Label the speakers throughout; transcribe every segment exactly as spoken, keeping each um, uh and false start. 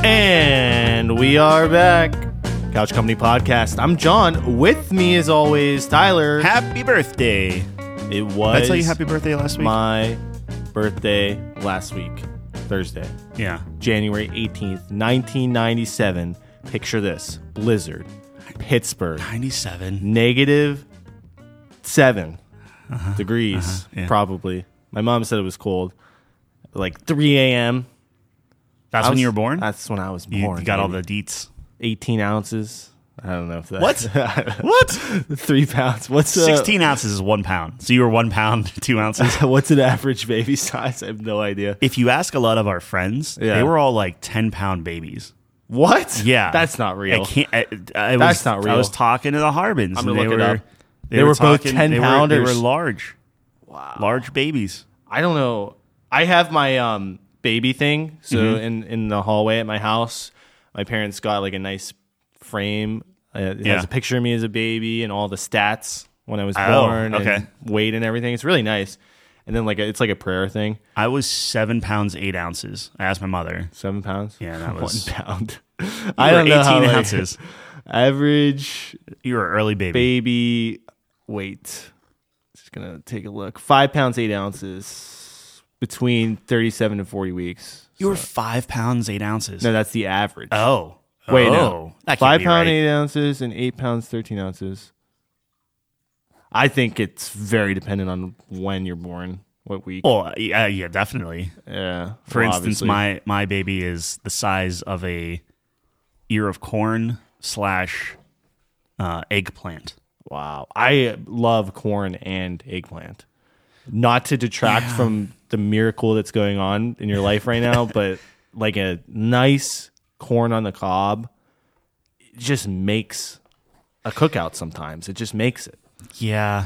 Speaker 1: And we are back. Couch Company Podcast. I'm John. With me, as always, Tyler.
Speaker 2: Happy birthday.
Speaker 1: It was
Speaker 2: Did I tell you happy birthday last week?
Speaker 1: my birthday last week, Thursday,
Speaker 2: Yeah.
Speaker 1: January eighteenth, nineteen ninety-seven. Picture this. Blizzard. Pittsburgh.
Speaker 2: ninety-seven.
Speaker 1: Negative seven
Speaker 2: Uh-huh.
Speaker 1: degrees,
Speaker 2: Uh-huh. Yeah.
Speaker 1: probably. My mom said it was cold. Like three a.m.
Speaker 2: That's
Speaker 1: I
Speaker 2: when
Speaker 1: was-
Speaker 2: you were born?
Speaker 1: That's when I was
Speaker 2: You,
Speaker 1: born.
Speaker 2: you got all
Speaker 1: baby.
Speaker 2: the deets.
Speaker 1: eighteen ounces. I don't know if that.
Speaker 2: What? What?
Speaker 1: Three pounds. What's uh,
Speaker 2: sixteen ounces is one pound. So you were one pound, two ounces.
Speaker 1: What's an average baby size? I have no idea.
Speaker 2: If you ask a lot of our friends,
Speaker 1: Yeah.
Speaker 2: they were all like ten pound babies.
Speaker 1: What?
Speaker 2: Yeah.
Speaker 1: That's not real.
Speaker 2: I can't. I, I
Speaker 1: That's
Speaker 2: was,
Speaker 1: not real.
Speaker 2: I was talking to the Harbins.
Speaker 1: I'm
Speaker 2: and
Speaker 1: gonna
Speaker 2: they
Speaker 1: look it
Speaker 2: were,
Speaker 1: up.
Speaker 2: They,
Speaker 1: They
Speaker 2: were,
Speaker 1: were both
Speaker 2: talking-
Speaker 1: ten
Speaker 2: they were-
Speaker 1: pounders.
Speaker 2: They were large.
Speaker 1: Wow.
Speaker 2: Large babies.
Speaker 1: I don't know. I have my um baby thing. So
Speaker 2: Mm-hmm.
Speaker 1: in in the hallway at my house, my parents got like a nice frame. Uh, it
Speaker 2: Yeah.
Speaker 1: has a picture of me as a baby and all the stats when I was
Speaker 2: Oh,
Speaker 1: born,
Speaker 2: okay.
Speaker 1: and weight and everything. It's really nice. And then like a, it's like a prayer thing.
Speaker 2: I was seven pounds, eight ounces. I asked my mother.
Speaker 1: Seven pounds.
Speaker 2: Yeah, that was-
Speaker 1: one pound.
Speaker 2: You
Speaker 1: I
Speaker 2: were
Speaker 1: don't know how
Speaker 2: eighteen
Speaker 1: like,
Speaker 2: ounces.
Speaker 1: average
Speaker 2: You were an early baby.
Speaker 1: baby weight. Just gonna take a look. Five pounds eight ounces between thirty-seven and forty weeks.
Speaker 2: You were five pounds, eight ounces.
Speaker 1: No, that's the average.
Speaker 2: Oh.
Speaker 1: Wait,
Speaker 2: oh.
Speaker 1: no.
Speaker 2: That can't
Speaker 1: Five
Speaker 2: be
Speaker 1: pound
Speaker 2: right.
Speaker 1: eight ounces and eight pounds thirteen ounces. I think it's very dependent on when you're born, what week.
Speaker 2: Well, yeah, yeah, definitely.
Speaker 1: Yeah.
Speaker 2: For
Speaker 1: well,
Speaker 2: instance,
Speaker 1: obviously.
Speaker 2: my my baby is the size of a ear of corn slash uh, eggplant.
Speaker 1: Wow. I love corn and eggplant. Not to detract
Speaker 2: Yeah.
Speaker 1: from the miracle that's going on in your life right now, but like a nice corn on the cob it just makes a cookout sometimes. It just makes it.
Speaker 2: Yeah.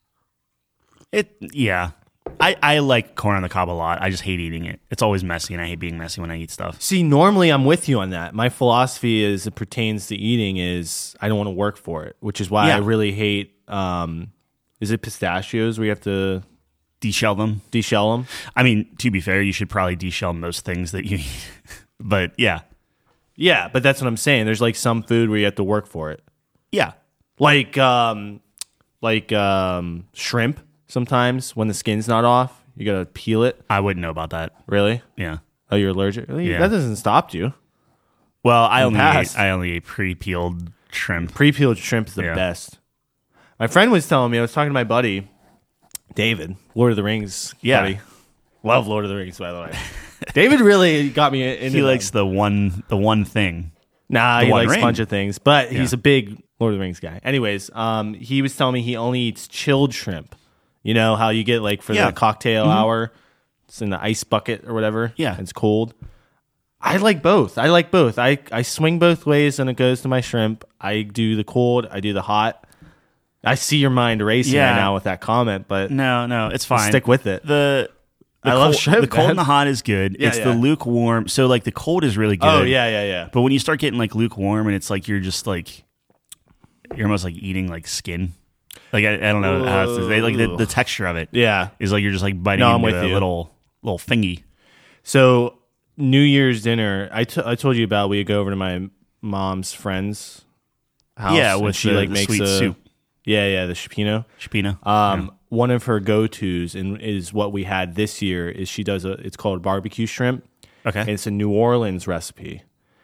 Speaker 2: It yeah. I, I like corn on the cob a lot. I just hate eating it. It's always messy, and I hate being messy when I eat stuff.
Speaker 1: See, normally I'm with you on that. My philosophy as it pertains to eating is I don't want to work for it, which is why
Speaker 2: Yeah.
Speaker 1: I really hate, um, is it pistachios where you have to
Speaker 2: Deshell them.
Speaker 1: deshell them?
Speaker 2: I mean, to be fair, you should probably deshell most things that you eat. But yeah.
Speaker 1: Yeah, but that's what I'm saying. There's like some food where you have to work for it.
Speaker 2: Yeah.
Speaker 1: Like um like um shrimp sometimes when the skin's not off, you got to peel it.
Speaker 2: I wouldn't know about that.
Speaker 1: Really?
Speaker 2: Yeah.
Speaker 1: Oh, you're allergic? Really?
Speaker 2: Yeah.
Speaker 1: That doesn't stop you.
Speaker 2: Well, I only
Speaker 1: past.
Speaker 2: ate, I only ate pre-peeled shrimp.
Speaker 1: Pre-peeled shrimp is the
Speaker 2: Yeah.
Speaker 1: best. My friend was telling me, I was talking to my buddy David, Lord of the Rings
Speaker 2: Yeah.
Speaker 1: buddy. Love Lord of the Rings, by the way. David really got me into
Speaker 2: He
Speaker 1: them.
Speaker 2: likes the one the one thing.
Speaker 1: Nah,
Speaker 2: The
Speaker 1: he
Speaker 2: One
Speaker 1: likes
Speaker 2: Ring.
Speaker 1: a bunch of things, but he's
Speaker 2: Yeah.
Speaker 1: a big Lord of the Rings guy. Anyways, um, he was telling me he only eats chilled shrimp. You know how you get like for
Speaker 2: Yeah.
Speaker 1: the cocktail hour, it's in the ice bucket or whatever.
Speaker 2: Yeah.
Speaker 1: It's cold. I like both. I like both. I, I swing both ways when it goes to my shrimp. I do the cold. I do the hot. I see your mind racing
Speaker 2: Yeah.
Speaker 1: right now with that comment, but
Speaker 2: No, no, it's fine.
Speaker 1: stick with it.
Speaker 2: The the
Speaker 1: I love
Speaker 2: cold,
Speaker 1: shrimp,
Speaker 2: the cold
Speaker 1: man.
Speaker 2: and the hot is good.
Speaker 1: Yeah,
Speaker 2: it's
Speaker 1: yeah.
Speaker 2: the lukewarm. So like the cold is really good.
Speaker 1: Oh yeah, yeah, yeah.
Speaker 2: But when you start getting like lukewarm and it's like you're just like you're almost like eating like skin. Like I, I don't know how to say like the, the texture of it
Speaker 1: Yeah.
Speaker 2: is like you're just like biting
Speaker 1: No, I'm
Speaker 2: into
Speaker 1: with
Speaker 2: a
Speaker 1: you.
Speaker 2: little little thingy.
Speaker 1: So New Year's dinner, I, t- I told you about. We go over to my mom's friend's house.
Speaker 2: Yeah,
Speaker 1: and
Speaker 2: with
Speaker 1: she
Speaker 2: the-
Speaker 1: like
Speaker 2: the
Speaker 1: makes
Speaker 2: sweet
Speaker 1: a
Speaker 2: soup.
Speaker 1: Yeah, yeah, the chipino.
Speaker 2: Chipina.
Speaker 1: Um, one of her go tos and is what we had this year is she does a. It's called barbecue shrimp.
Speaker 2: Okay.
Speaker 1: And it's a New Orleans recipe,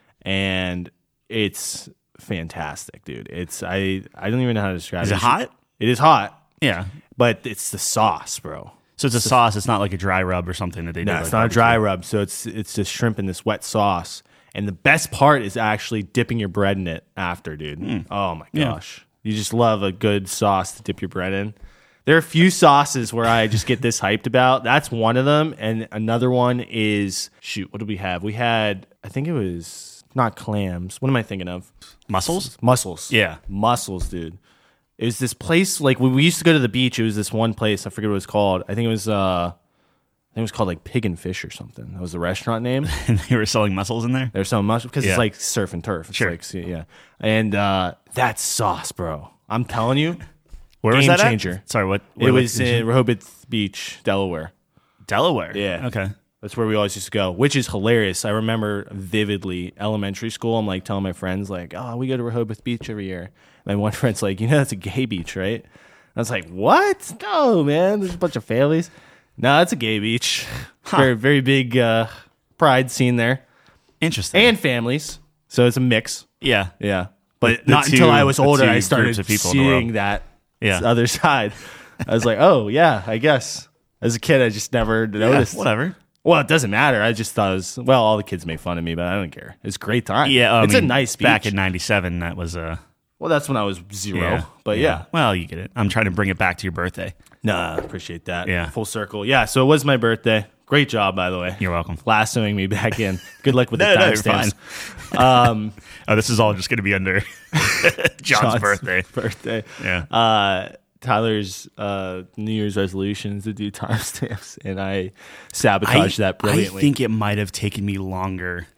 Speaker 1: and it's fantastic, dude. It's I I don't even know how to describe
Speaker 2: Is
Speaker 1: it.
Speaker 2: it hot?
Speaker 1: It is hot,
Speaker 2: Yeah.
Speaker 1: but it's the sauce, bro.
Speaker 2: So it's a sauce. It's not like a dry rub or something that they do.
Speaker 1: No,
Speaker 2: like
Speaker 1: it's not a
Speaker 2: barbecue.
Speaker 1: dry rub. So it's it's just shrimp in this wet sauce. And the best part is actually dipping your bread in it after, dude. Oh my
Speaker 2: Yeah.
Speaker 1: gosh. You just love a good sauce to dip your bread in. There are a few sauces where I just get this hyped about. That's one of them. And another one is, shoot, what did we have? We had, I think it was not clams. What am I thinking of?
Speaker 2: Mussels?
Speaker 1: Mussels.
Speaker 2: Yeah.
Speaker 1: Mussels, dude. It was this place, like when we used to go to the beach, it was this one place, I forget what it was called. I think it was uh I think it was called like Pig and Fish or something. That was the restaurant name.
Speaker 2: And they were selling mussels in there?
Speaker 1: They're selling mussels because
Speaker 2: Yeah.
Speaker 1: it's like surf and turf. It's
Speaker 2: Sure.
Speaker 1: like, yeah. And uh that sauce, bro. I'm telling you,
Speaker 2: Where was
Speaker 1: game
Speaker 2: that at?
Speaker 1: changer.
Speaker 2: Sorry, what?
Speaker 1: it
Speaker 2: what
Speaker 1: was
Speaker 2: location?
Speaker 1: in Rehoboth Beach, Delaware.
Speaker 2: Delaware.
Speaker 1: Yeah.
Speaker 2: Okay.
Speaker 1: That's where we always used to go, which is hilarious. I remember vividly elementary school. I'm like telling my friends, like, oh, we go to Rehoboth Beach every year. My one friend's like, you know, that's a gay beach, right? I was like, what? No, man. There's a bunch of families. No, it's a gay beach. Huh. Very, very big uh, pride scene there.
Speaker 2: Interesting.
Speaker 1: And families. So it's a mix.
Speaker 2: Yeah.
Speaker 1: Yeah. But
Speaker 2: The
Speaker 1: not
Speaker 2: two-
Speaker 1: until I was
Speaker 2: the
Speaker 1: older,
Speaker 2: two
Speaker 1: I started
Speaker 2: groups of people in the
Speaker 1: seeing
Speaker 2: world.
Speaker 1: that
Speaker 2: Yeah.
Speaker 1: other side. I was like, oh, yeah, I guess. As a kid, I just never noticed.
Speaker 2: Yeah, whatever.
Speaker 1: Well, it doesn't matter. I just thought it was, well, all the kids make fun of me, but I don't care. It's a great time.
Speaker 2: Yeah, I
Speaker 1: it's
Speaker 2: mean,
Speaker 1: a nice beach.
Speaker 2: Back in ninety-seven, that was uh,
Speaker 1: well, that's when I was zero.
Speaker 2: yeah,
Speaker 1: But yeah.
Speaker 2: Well, you get it. I'm trying to bring it back to your birthday.
Speaker 1: Nah, appreciate that.
Speaker 2: Yeah.
Speaker 1: Full circle. Yeah, so it was my birthday. Great job, by the way.
Speaker 2: You're welcome.
Speaker 1: Lassoing me back in. Good luck with
Speaker 2: No,
Speaker 1: the
Speaker 2: no, you're
Speaker 1: timestamps. Um,
Speaker 2: Oh, this is all just going to be under John's,
Speaker 1: John's
Speaker 2: birthday.
Speaker 1: birthday.
Speaker 2: Yeah.
Speaker 1: Uh, Tyler's uh, New Year's resolution is to do timestamps, and I sabotaged that brilliantly.
Speaker 2: I think it might have taken me longer.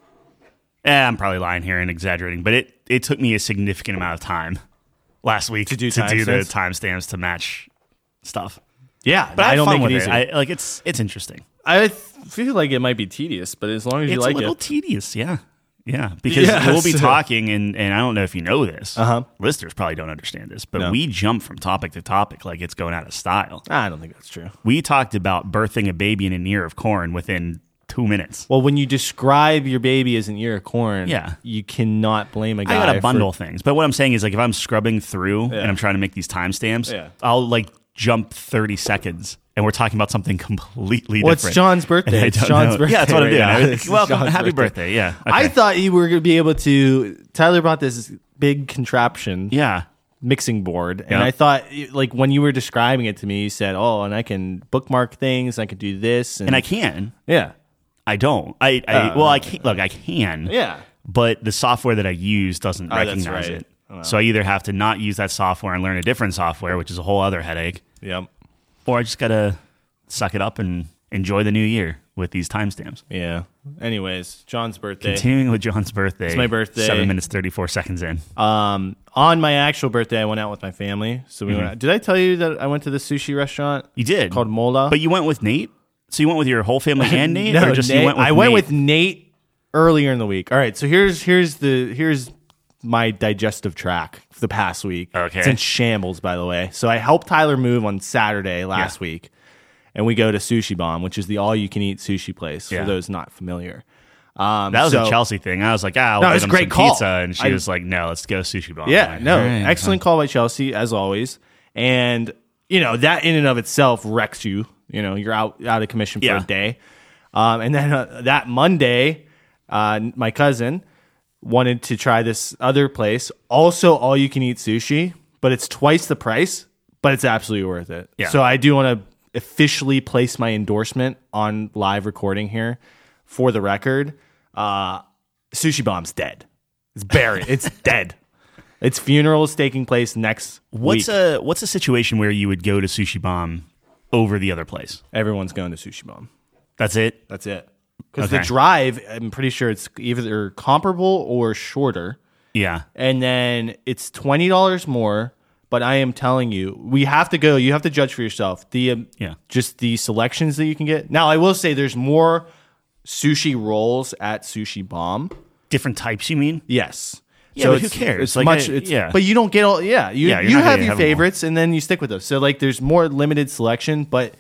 Speaker 2: Eh, I'm probably lying here and exaggerating, but it, it took me a significant amount of time last week
Speaker 1: To do
Speaker 2: to do the
Speaker 1: timestamps?
Speaker 2: timestamps to match stuff.
Speaker 1: yeah,
Speaker 2: But I,
Speaker 1: I don't
Speaker 2: fun
Speaker 1: make it
Speaker 2: with
Speaker 1: easy.
Speaker 2: it. I, like it's it's interesting.
Speaker 1: I th- feel like it might be tedious, but as long as you
Speaker 2: It's
Speaker 1: like
Speaker 2: a little
Speaker 1: it.
Speaker 2: tedious, yeah. Yeah, because
Speaker 1: Yeah,
Speaker 2: we'll be
Speaker 1: so-
Speaker 2: talking, and, and I don't know if you know this.
Speaker 1: Uh-huh.
Speaker 2: Listeners probably don't understand this, but
Speaker 1: No.
Speaker 2: we jump from topic to topic like it's going out of style.
Speaker 1: I don't think that's true.
Speaker 2: We talked about birthing a baby in an ear of corn within two minutes.
Speaker 1: Well, when you describe your baby as an ear of corn,
Speaker 2: Yeah.
Speaker 1: you cannot blame a
Speaker 2: I
Speaker 1: guy.
Speaker 2: got to bundle
Speaker 1: for,
Speaker 2: things, but what I'm saying is, like, if I'm scrubbing through
Speaker 1: Yeah.
Speaker 2: and I'm trying to make these timestamps,
Speaker 1: Yeah.
Speaker 2: I'll like jump thirty seconds, and we're talking about something completely
Speaker 1: Well,
Speaker 2: different.
Speaker 1: it's John's
Speaker 2: And
Speaker 1: birthday.
Speaker 2: I
Speaker 1: It's
Speaker 2: don't
Speaker 1: John's
Speaker 2: know.
Speaker 1: birthday.
Speaker 2: Yeah, that's what I'm
Speaker 1: right
Speaker 2: doing.
Speaker 1: now.
Speaker 2: I-
Speaker 1: This is
Speaker 2: Welcome,
Speaker 1: John's
Speaker 2: happy birthday. Yeah,
Speaker 1: I
Speaker 2: okay.
Speaker 1: thought you were going to be able to. Tyler brought this big contraption
Speaker 2: yeah.
Speaker 1: mixing board, and
Speaker 2: Yeah.
Speaker 1: I thought, like, when you were describing it to me, you said, "Oh, and I can bookmark things. I can do this,
Speaker 2: And I can.
Speaker 1: yeah,
Speaker 2: I don't. I, I
Speaker 1: Uh,
Speaker 2: well, I can look. I can.
Speaker 1: yeah."
Speaker 2: But the software that I use doesn't
Speaker 1: Oh, that's
Speaker 2: recognize
Speaker 1: right.
Speaker 2: it.
Speaker 1: Oh.
Speaker 2: So I either have to not use that software and learn a different software, which is a whole other headache,
Speaker 1: Yep.
Speaker 2: or I just gotta suck it up and enjoy the new year with these timestamps.
Speaker 1: Yeah. Anyways, John's birthday.
Speaker 2: Continuing with John's birthday. It's
Speaker 1: my birthday.
Speaker 2: Seven minutes thirty-four seconds in.
Speaker 1: Um, on my actual birthday, I went out with my family. So we
Speaker 2: Mm-hmm.
Speaker 1: went. Did I tell you that I went to the sushi restaurant
Speaker 2: You did,
Speaker 1: called Mola?
Speaker 2: but you went with Nate. So you went with your whole family and Nate,
Speaker 1: no,
Speaker 2: or just
Speaker 1: Nate,
Speaker 2: you went with
Speaker 1: I went
Speaker 2: Nate?
Speaker 1: with Nate earlier in the week. All right, so here's here's the here's my digestive track for the past week.
Speaker 2: Okay.
Speaker 1: It's in shambles, by the way. So I helped Tyler move on Saturday last
Speaker 2: Yeah.
Speaker 1: week, and we go to Sushi Bomb, which is the all-you-can-eat sushi place.
Speaker 2: Yeah.
Speaker 1: For those not familiar, um,
Speaker 2: That was
Speaker 1: so-
Speaker 2: a Chelsea thing. I was like, ah, I'll
Speaker 1: No, it
Speaker 2: get
Speaker 1: was a
Speaker 2: him
Speaker 1: great
Speaker 2: some
Speaker 1: call.
Speaker 2: pizza, and she
Speaker 1: I-
Speaker 2: was like, no, let's go sushi bomb.
Speaker 1: Yeah,
Speaker 2: I'm like,
Speaker 1: no,
Speaker 2: all right,
Speaker 1: excellent call by Chelsea as always, and you know that in and of itself wrecks you. You know, you're out out of commission for
Speaker 2: Yeah.
Speaker 1: a day, um, and then uh, that Monday, uh, my cousin wanted to try this other place, also all you can eat sushi, but it's twice the price, but it's absolutely worth it.
Speaker 2: Yeah.
Speaker 1: So I do want to officially place my endorsement on live recording here, for the record. Uh, Sushi Bomb's dead. It's buried. It's dead. Its funeral is taking place next
Speaker 2: What's
Speaker 1: week.
Speaker 2: a what's a situation where you would go to Sushi Bomb over the other place?
Speaker 1: Everyone's going to Sushi Bomb.
Speaker 2: That's it.
Speaker 1: That's it. Because the
Speaker 2: Okay.
Speaker 1: drive, I'm pretty sure it's either comparable or shorter.
Speaker 2: Yeah.
Speaker 1: And then it's twenty dollars more. But I am telling you, we have to go. You have to judge for yourself. The um,
Speaker 2: Yeah.
Speaker 1: just the selections that you can get. Now, I will say there's more sushi rolls at Sushi Bomb.
Speaker 2: Different types, you mean?
Speaker 1: Yes.
Speaker 2: Yeah, but who
Speaker 1: it's-
Speaker 2: cares?
Speaker 1: It's
Speaker 2: Like,
Speaker 1: much.
Speaker 2: I-
Speaker 1: it's,
Speaker 2: yeah.
Speaker 1: But you don't get all. Yeah, you
Speaker 2: Yeah, you're
Speaker 1: you
Speaker 2: not
Speaker 1: have
Speaker 2: gonna
Speaker 1: your
Speaker 2: have them all.
Speaker 1: favorites, and then you stick with those. So like, there's more limited selection, but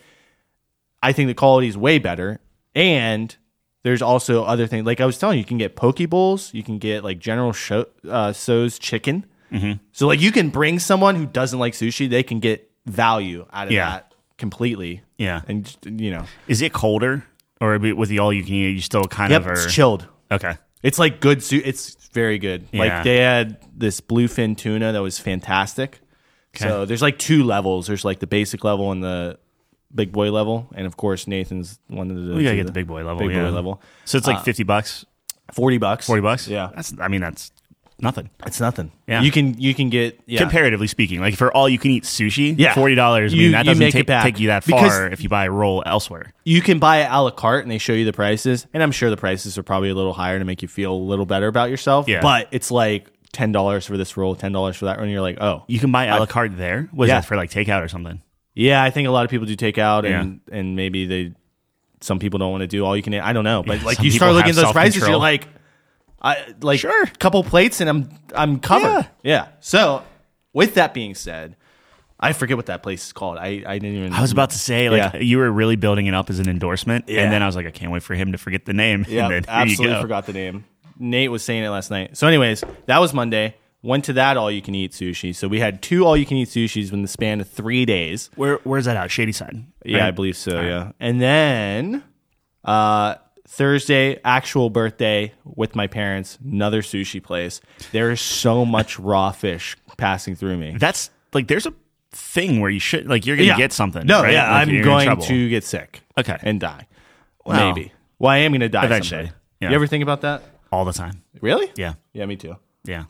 Speaker 1: I think the quality is way better. And there's also other things. Like I was telling you, you can get poke bowls. You can get like General Sho- uh, So's chicken.
Speaker 2: Mm-hmm.
Speaker 1: So like, you can bring someone who doesn't like sushi. They can get value out of
Speaker 2: Yeah.
Speaker 1: that completely.
Speaker 2: Yeah.
Speaker 1: And just, you know,
Speaker 2: Is it colder, or with the all you can eat, you still kind
Speaker 1: yep,
Speaker 2: of are
Speaker 1: it's chilled.
Speaker 2: okay?
Speaker 1: It's like good sushi. It's very good.
Speaker 2: Yeah.
Speaker 1: Like they had this bluefin tuna that was fantastic.
Speaker 2: Okay.
Speaker 1: So there's like two levels. There's like the basic level and the big boy level, and of course Nathan's one of the.
Speaker 2: We gotta
Speaker 1: two-
Speaker 2: get the big boy level.
Speaker 1: Big
Speaker 2: yeah.
Speaker 1: boy level.
Speaker 2: So it's like
Speaker 1: Uh,
Speaker 2: fifty bucks,
Speaker 1: Forty bucks.
Speaker 2: forty bucks.
Speaker 1: Yeah,
Speaker 2: That's. I mean, that's nothing.
Speaker 1: it's nothing.
Speaker 2: Yeah.
Speaker 1: you can you can get yeah.
Speaker 2: Comparatively speaking, like for all you can eat sushi,
Speaker 1: Yeah.
Speaker 2: forty dollars. I mean,
Speaker 1: You-
Speaker 2: that
Speaker 1: you
Speaker 2: doesn't
Speaker 1: make it
Speaker 2: take,
Speaker 1: back.
Speaker 2: take you that
Speaker 1: Because-
Speaker 2: far if you buy a roll elsewhere.
Speaker 1: You can buy it a la carte, and they show you the prices. And I'm sure the prices are probably a little higher to make you feel a little better about yourself.
Speaker 2: Yeah.
Speaker 1: But it's like ten dollars for this roll, ten dollars for that, and you're like, oh,
Speaker 2: You can buy a la carte there. Was
Speaker 1: Yeah.
Speaker 2: it for like takeout or something?
Speaker 1: yeah. I think a lot of people do take out, and and maybe they some people don't want to do all you can eat. I don't know, but
Speaker 2: Yeah,
Speaker 1: like
Speaker 2: some
Speaker 1: you start
Speaker 2: people
Speaker 1: looking at
Speaker 2: have
Speaker 1: those prices, you're
Speaker 2: self-control.
Speaker 1: like, I like
Speaker 2: Sure.
Speaker 1: couple plates and I'm I'm covered.
Speaker 2: Yeah.
Speaker 1: Yeah. So with that being said, I forget what that place is called. I, I didn't even.
Speaker 2: I was about to say, like,
Speaker 1: Yeah.
Speaker 2: you were really building it up as an endorsement,
Speaker 1: Yeah.
Speaker 2: and then I was like, I can't wait for him to forget the name.
Speaker 1: Yeah,
Speaker 2: and then here
Speaker 1: absolutely
Speaker 2: you go.
Speaker 1: forgot the name. Nate was saying it last night. So, anyways, that was Monday. Went to that all you can eat sushi. So we had two all you can eat sushis in the span of three days.
Speaker 2: Where Where's that out? Shady Side.
Speaker 1: Yeah,
Speaker 2: right?
Speaker 1: I believe so. Yeah, and then uh, Thursday, actual birthday with my parents, another sushi place. There is so much raw fish passing through me.
Speaker 2: That's like, there's a thing where you should, like, you're going to get something.
Speaker 1: No,
Speaker 2: right?
Speaker 1: yeah,
Speaker 2: Like,
Speaker 1: I'm
Speaker 2: you're in
Speaker 1: going
Speaker 2: trouble.
Speaker 1: to get sick.
Speaker 2: Okay.
Speaker 1: and die.
Speaker 2: Well,
Speaker 1: Maybe. Well, I am going to die
Speaker 2: eventually,
Speaker 1: someday.
Speaker 2: yeah.
Speaker 1: You ever think about that?
Speaker 2: all the time.
Speaker 1: Really?
Speaker 2: Yeah.
Speaker 1: Yeah, me too.
Speaker 2: Yeah.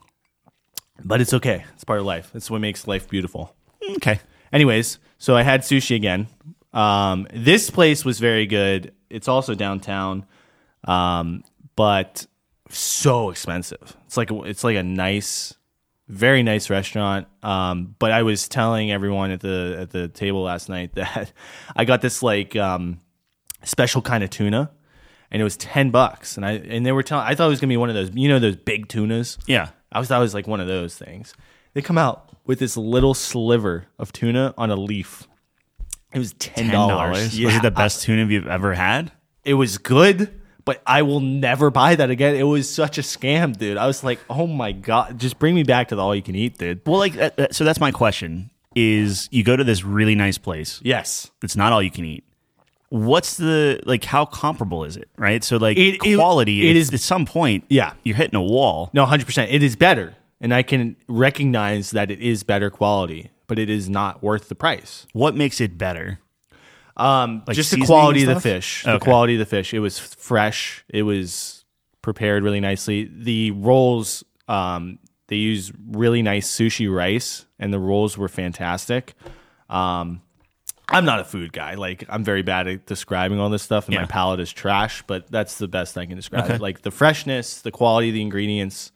Speaker 1: But it's okay. It's part of life. It's what makes life beautiful.
Speaker 2: Okay.
Speaker 1: Anyways, so I had sushi again. Um, this place was very good. It's also downtown, um, but so expensive. It's like a, it's like a nice, very nice restaurant. Um, but I was telling everyone at the at the table last night that I got this like um, special kind of tuna, and it was ten bucks. And I and they were telling I thought it was gonna be one of those, you know, those big tunas.
Speaker 2: Yeah.
Speaker 1: I was thought it was like one of those things. They come out with this little sliver of tuna on a leaf. It was ten dollars.
Speaker 2: Was it the best tuna you've ever had?
Speaker 1: It was good, but I will never buy that again. It was such a scam, dude. I was like, oh my God, just bring me back to the all you can eat, dude.
Speaker 2: Well, like, uh, uh, so that's my question is you go to this really nice place.
Speaker 1: Yes.
Speaker 2: It's not all you can eat. What's the, like, how comparable is it, right? So, like,
Speaker 1: It- it-
Speaker 2: quality,
Speaker 1: it
Speaker 2: it
Speaker 1: is-
Speaker 2: is, at some point,
Speaker 1: Yeah.
Speaker 2: you're hitting a wall.
Speaker 1: No, one hundred percent. It is better. And I can recognize that it is better quality, but it is not worth the price.
Speaker 2: What makes it better?
Speaker 1: Um,
Speaker 2: Like
Speaker 1: just the
Speaker 2: seasoning
Speaker 1: quality of
Speaker 2: and
Speaker 1: the
Speaker 2: stuff?
Speaker 1: fish. The
Speaker 2: Okay.
Speaker 1: quality of the fish. It was fresh. It was prepared really nicely. The rolls, um, they use really nice sushi rice, and the rolls were fantastic. Um, I'm not a food guy. Like, I'm very bad at describing all this stuff, and my
Speaker 2: Yeah.
Speaker 1: palate is trash. But that's the best I can describe
Speaker 2: Okay.
Speaker 1: it. Like the freshness, the quality of the ingredients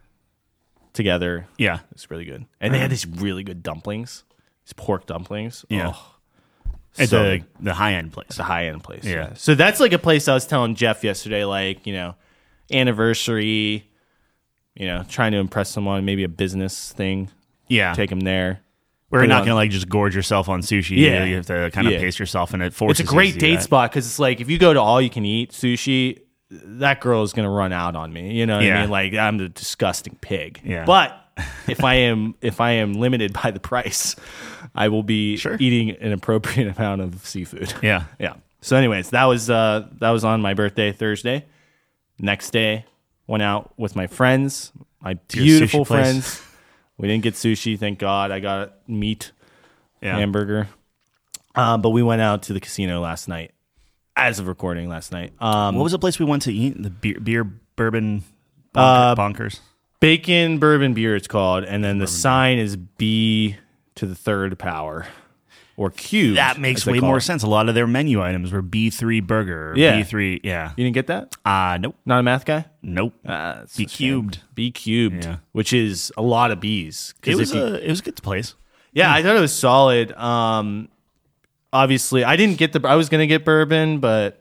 Speaker 1: together.
Speaker 2: Yeah.
Speaker 1: It's really good. And they had these really good dumplings, these pork dumplings.
Speaker 2: Yeah.
Speaker 1: Oh,
Speaker 2: At
Speaker 1: so
Speaker 2: the,
Speaker 1: good.
Speaker 2: the high end place.
Speaker 1: It's a high end place.
Speaker 2: Yeah.
Speaker 1: So that's like a place I was telling Jeff yesterday, like, you know, anniversary, you know, trying to impress someone, maybe a business thing,
Speaker 2: Yeah.
Speaker 1: take them there.
Speaker 2: We're
Speaker 1: Put it
Speaker 2: not
Speaker 1: on-
Speaker 2: going to, like, just gorge yourself on sushi.
Speaker 1: Yeah.
Speaker 2: You have to kind of
Speaker 1: Yeah.
Speaker 2: pace yourself, and it
Speaker 1: It's
Speaker 2: forces
Speaker 1: a
Speaker 2: you
Speaker 1: great
Speaker 2: to do
Speaker 1: date
Speaker 2: that.
Speaker 1: spot because it's like if you go to all you can eat sushi, that girl is going to run out on me. You know what I
Speaker 2: Yeah.
Speaker 1: mean? Like, I'm the disgusting pig.
Speaker 2: Yeah.
Speaker 1: But if I am if I am limited by the price, I will be
Speaker 2: Sure.
Speaker 1: eating an appropriate amount of seafood.
Speaker 2: Yeah.
Speaker 1: Yeah. So, anyways, that was uh, that was on my birthday Thursday. Next day, went out with my friends, my
Speaker 2: your
Speaker 1: beautiful
Speaker 2: sushi place.
Speaker 1: friends. We didn't get sushi, thank God. I got meat
Speaker 2: Yeah.
Speaker 1: hamburger. Um, but we went out to the casino last night, as of recording last night. Um,
Speaker 2: What was the place we went to eat? The beer, beer bourbon
Speaker 1: Uh,
Speaker 2: bonker, bonkers.
Speaker 1: Bacon Bourbon Beer, it's called, and then the sign is B to the third power, or cubed.
Speaker 2: That makes
Speaker 1: as they
Speaker 2: way
Speaker 1: call
Speaker 2: more
Speaker 1: it.
Speaker 2: sense. A lot of their menu items were B three burger, or
Speaker 1: Yeah.
Speaker 2: B three, yeah.
Speaker 1: You didn't get that?
Speaker 2: Uh, nope,
Speaker 1: Not a math guy?
Speaker 2: nope.
Speaker 1: Uh, it's
Speaker 2: B
Speaker 1: a shame.
Speaker 2: cubed.
Speaker 1: B cubed,
Speaker 2: Yeah.
Speaker 1: which is a lot of B's. 'Cause
Speaker 2: It
Speaker 1: if
Speaker 2: was
Speaker 1: you-
Speaker 2: a it was a good place.
Speaker 1: yeah, I thought it was solid. Um, obviously, I didn't get the. I was gonna get bourbon, but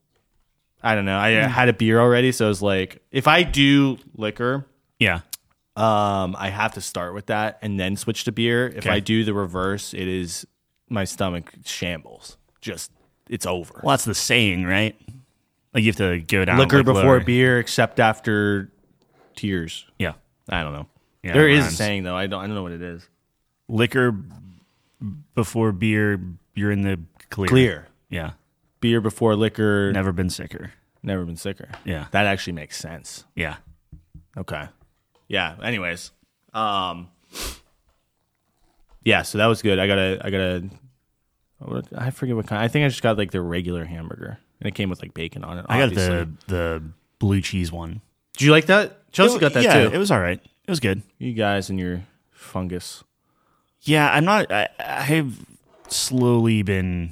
Speaker 1: I don't know. I had a beer already, so I was like, if I do liquor,
Speaker 2: Yeah,
Speaker 1: um, I have to start with that and then switch to beer. If
Speaker 2: Okay.
Speaker 1: I do the reverse, it is my stomach shambles. Just it's over.
Speaker 2: well, that's the saying, right? Like you have to go down
Speaker 1: Liquor
Speaker 2: like,
Speaker 1: before
Speaker 2: lower.
Speaker 1: beer, except after tears.
Speaker 2: Yeah,
Speaker 1: I don't know.
Speaker 2: Yeah,
Speaker 1: there
Speaker 2: it
Speaker 1: is a
Speaker 2: rhymes.
Speaker 1: saying though. I don't. I don't know what it is.
Speaker 2: liquor before beer, you're in the clear.
Speaker 1: Clear
Speaker 2: Yeah,
Speaker 1: beer before liquor.
Speaker 2: never been sicker.
Speaker 1: Never been sicker.
Speaker 2: Yeah,
Speaker 1: That actually makes sense.
Speaker 2: yeah.
Speaker 1: Okay. Yeah. Anyways, um, yeah. So that was good. I got a. I got a. what- I forget what kind. I think I just got like the regular hamburger, and it came with like bacon on it.
Speaker 2: I got
Speaker 1: obviously.
Speaker 2: the the blue cheese one.
Speaker 1: Did you like that? Chelsea got that
Speaker 2: yeah,
Speaker 1: too.
Speaker 2: it was all right. It was good.
Speaker 1: You guys and your fungus.
Speaker 2: Yeah, I'm not. I, I've slowly been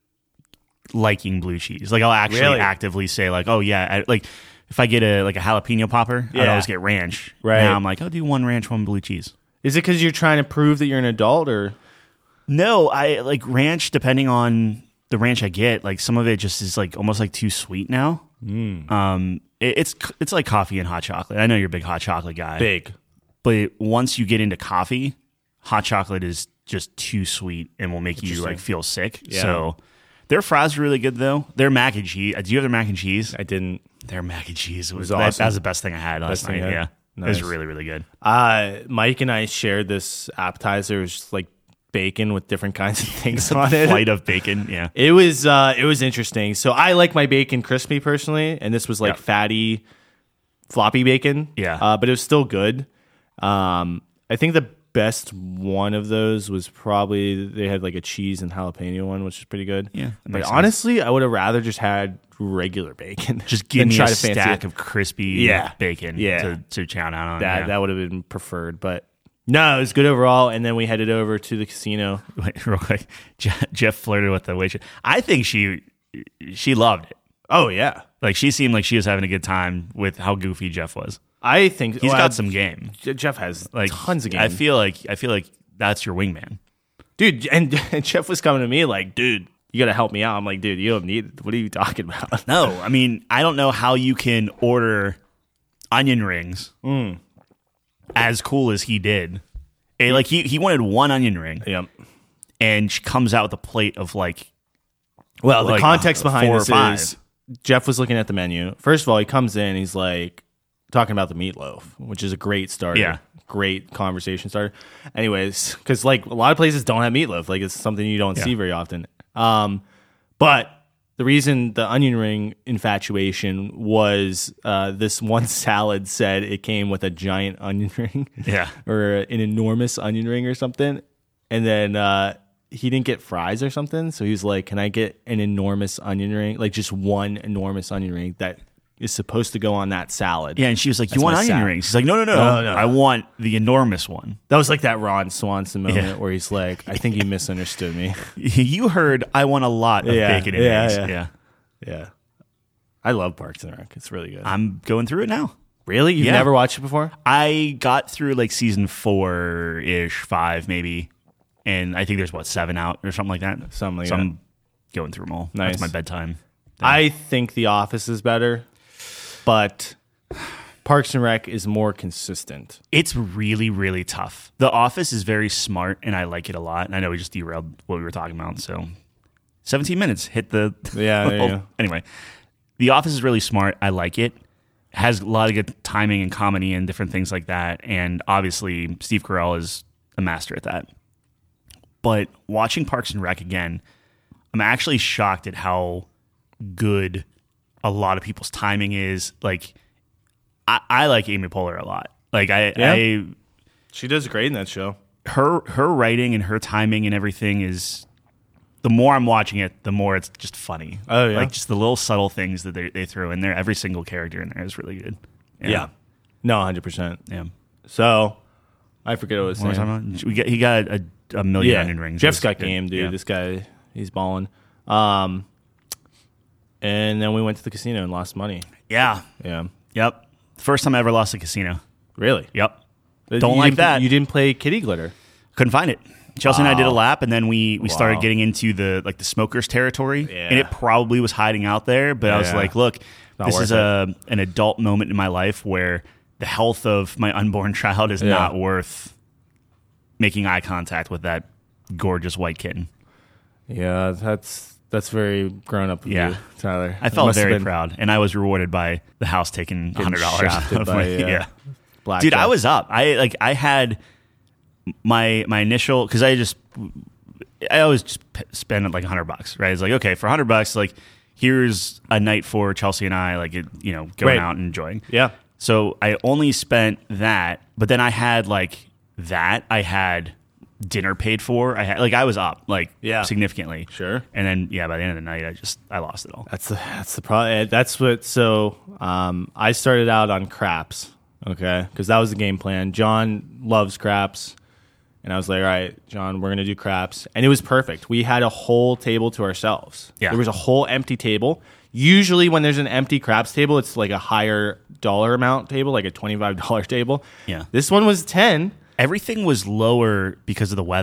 Speaker 2: liking blue cheese. Like I'll actually
Speaker 1: Really?
Speaker 2: actively say like, oh yeah, I, like if I get a like a jalapeno popper, I'd
Speaker 1: Yeah.
Speaker 2: always get ranch.
Speaker 1: Right.
Speaker 2: Now I'm like, I'll do one ranch, one blue cheese.
Speaker 1: Is it because you're trying to prove that you're an adult, or
Speaker 2: No, I like ranch depending on the ranch I get, like some of it just is like almost like too sweet now.
Speaker 1: Mm.
Speaker 2: Um, it, it's it's like coffee and hot chocolate. I know you're a big hot chocolate guy.
Speaker 1: Big.
Speaker 2: But once you get into coffee, hot chocolate is just too sweet and will make you like feel sick.
Speaker 1: Yeah.
Speaker 2: So their fries are really good though. Their mac and cheese. Do you have their mac and cheese?
Speaker 1: I didn't.
Speaker 2: Their mac and cheese was,
Speaker 1: was
Speaker 2: that,
Speaker 1: awesome.
Speaker 2: that was the best thing I had last
Speaker 1: Best thing
Speaker 2: night.
Speaker 1: you
Speaker 2: Yeah,
Speaker 1: had?
Speaker 2: it
Speaker 1: Nice.
Speaker 2: was really really good.
Speaker 1: Uh, Mike and I shared this appetizer. It was just like bacon with different kinds of things on it.
Speaker 2: Flight of bacon. Yeah,
Speaker 1: It was uh, it was interesting. So I like my bacon crispy personally, and this was like
Speaker 2: Yeah.
Speaker 1: fatty, floppy bacon.
Speaker 2: Yeah.
Speaker 1: uh, but it was still good. Um, I think the best one of those was probably they had like a cheese and jalapeno one, which is pretty good.
Speaker 2: Yeah, that
Speaker 1: but
Speaker 2: makes sense.
Speaker 1: honestly, I would have rather just had regular bacon.
Speaker 2: just give
Speaker 1: than
Speaker 2: me
Speaker 1: try
Speaker 2: a
Speaker 1: to fancy
Speaker 2: stack
Speaker 1: it.
Speaker 2: of crispy
Speaker 1: Yeah.
Speaker 2: bacon.
Speaker 1: Yeah.
Speaker 2: to, to chow down on.
Speaker 1: that.
Speaker 2: yeah.
Speaker 1: That would have been preferred, but no, it was good overall. And then we headed over to the casino.
Speaker 2: Wait, real quick, Jeff, Jeff flirted with the waitress. I think she she loved it.
Speaker 1: Oh yeah,
Speaker 2: Like she seemed like she was having a good time with how goofy Jeff was.
Speaker 1: I think
Speaker 2: He's
Speaker 1: well,
Speaker 2: got some game.
Speaker 1: Jeff has
Speaker 2: Like
Speaker 1: tons of game.
Speaker 2: I feel like I feel like that's your wingman.
Speaker 1: dude, and, and Jeff was coming to me like, dude, you got to help me out. I'm like, dude, you don't need, what are you talking about?
Speaker 2: No, I mean I don't know how you can order onion rings
Speaker 1: Mm.
Speaker 2: as cool as he did. And, like he he wanted one onion ring,
Speaker 1: Yep.
Speaker 2: and she comes out with a plate of like
Speaker 1: Well, the
Speaker 2: like,
Speaker 1: context
Speaker 2: uh,
Speaker 1: behind
Speaker 2: four or
Speaker 1: this
Speaker 2: five.
Speaker 1: is Jeff was looking at the menu. First of all, he comes in, he's like talking about the meatloaf, which is a great starter.
Speaker 2: Yeah.
Speaker 1: Great conversation starter. Anyways, because like a lot of places don't have meatloaf. Like it's something you don't
Speaker 2: Yeah.
Speaker 1: see very often. Um, but the reason the onion ring infatuation was uh, this one salad said it came with a giant onion ring.
Speaker 2: Yeah.
Speaker 1: or an enormous onion ring or something. And then uh, he didn't get fries or something. So he was like, can I get an enormous onion ring? Like just one enormous onion ring that is supposed to go on that salad.
Speaker 2: Yeah, and she was like,
Speaker 1: That's
Speaker 2: "You want
Speaker 1: my
Speaker 2: onion
Speaker 1: salad.
Speaker 2: rings?" He's like, "No, no, no,
Speaker 1: No, no.
Speaker 2: I want the enormous one."
Speaker 1: That was like that Ron Swanson moment
Speaker 2: Yeah.
Speaker 1: where he's like, I think he misunderstood me.
Speaker 2: You heard I want a lot of
Speaker 1: Yeah,
Speaker 2: bacon and
Speaker 1: yeah,
Speaker 2: eggs.
Speaker 1: yeah.
Speaker 2: Yeah.
Speaker 1: Yeah. I love Parks and Rec. It's really good.
Speaker 2: I'm going through it now.
Speaker 1: Really? You've
Speaker 2: Yeah.
Speaker 1: never watched it before?
Speaker 2: I got through like season four ish, five maybe, and I think there's what seven out or something like that.
Speaker 1: Something like
Speaker 2: so
Speaker 1: that.
Speaker 2: I'm going through them all.
Speaker 1: Nice.
Speaker 2: That's my bedtime.
Speaker 1: I think The Office is better, but Parks and Rec is more consistent.
Speaker 2: It's really, really tough. The Office is very smart, and I like it a lot. And I know we just derailed what we were talking about, so seventeen minutes hit the.
Speaker 1: Yeah, there you go.
Speaker 2: Anyway, The Office is really smart. I like it. Has a lot of good timing and comedy and different things like that. And obviously, Steve Carell is a master at that. But watching Parks and Rec again, I'm actually shocked at how good a lot of people's timing is. Like, I, I like Amy Poehler a lot. Like, I,
Speaker 1: Yeah.
Speaker 2: I
Speaker 1: She does great in that show.
Speaker 2: her her writing and her timing and everything is. The more I'm watching it, the more it's just funny.
Speaker 1: Oh, yeah?
Speaker 2: Like just the little subtle things that they they throw in there. Every single character in there is really good.
Speaker 1: Yeah. No, one hundred percent.
Speaker 2: Yeah.
Speaker 1: So, I forget what I was
Speaker 2: What was I
Speaker 1: saying.
Speaker 2: talking about? We get, he got a, a million
Speaker 1: Yeah.
Speaker 2: onion rings.
Speaker 1: Jeff's
Speaker 2: It was
Speaker 1: got
Speaker 2: good.
Speaker 1: game, dude.
Speaker 2: Yeah.
Speaker 1: This guy, he's balling. Um, and then we went to the casino and lost money.
Speaker 2: Yeah.
Speaker 1: Yeah.
Speaker 2: Yep. First time I ever lost a casino.
Speaker 1: Really?
Speaker 2: Yep.
Speaker 1: You
Speaker 2: Don't like
Speaker 1: didn't-
Speaker 2: that.
Speaker 1: You didn't play kitty glitter.
Speaker 2: Couldn't find it. Chelsea and I did a
Speaker 1: Wow.
Speaker 2: lap, and then we, we started
Speaker 1: Wow.
Speaker 2: getting into the like the smokers territory,
Speaker 1: Yeah.
Speaker 2: and it probably was hiding out there. But I was
Speaker 1: Yeah.
Speaker 2: like, look,
Speaker 1: Not
Speaker 2: this
Speaker 1: worth
Speaker 2: is a an adult moment in my life where the health of my unborn child is
Speaker 1: Yeah.
Speaker 2: not worth making eye contact with that gorgeous white kitten.
Speaker 1: Yeah, that's that's very grown up of
Speaker 2: Yeah.
Speaker 1: you, Tyler.
Speaker 2: I
Speaker 1: It
Speaker 2: felt
Speaker 1: must have
Speaker 2: very
Speaker 1: been
Speaker 2: proud, and I was rewarded by the house taking
Speaker 1: getting
Speaker 2: hundred dollars.
Speaker 1: shafted by, uh, blackjack.
Speaker 2: Dude, I was up. I like I had my my initial because I just I always just p- spend like a hundred bucks, right? It's like okay, for a hundred bucks, like here's a night for Chelsea and I, like it, you know, going
Speaker 1: Right.
Speaker 2: out and enjoying.
Speaker 1: Yeah.
Speaker 2: So I only spent that, but then I had like that. I had dinner paid for. I had like I was up like
Speaker 1: Yeah.
Speaker 2: significantly.
Speaker 1: Sure.
Speaker 2: And then yeah, by the end of the night, I just I lost it all.
Speaker 1: That's the that's the problem. That's what. So um, I started out on craps, okay, because that was the game plan. John loves craps, and I was like, all right, John, we're gonna do craps, and it was perfect. We had a whole table to ourselves.
Speaker 2: Yeah.
Speaker 1: There was a whole empty table. Usually, when there's an empty craps table, it's like a higher dollar amount table, like a twenty-five dollar table.
Speaker 2: Yeah.
Speaker 1: This one was ten.
Speaker 2: Everything was lower because of the weather.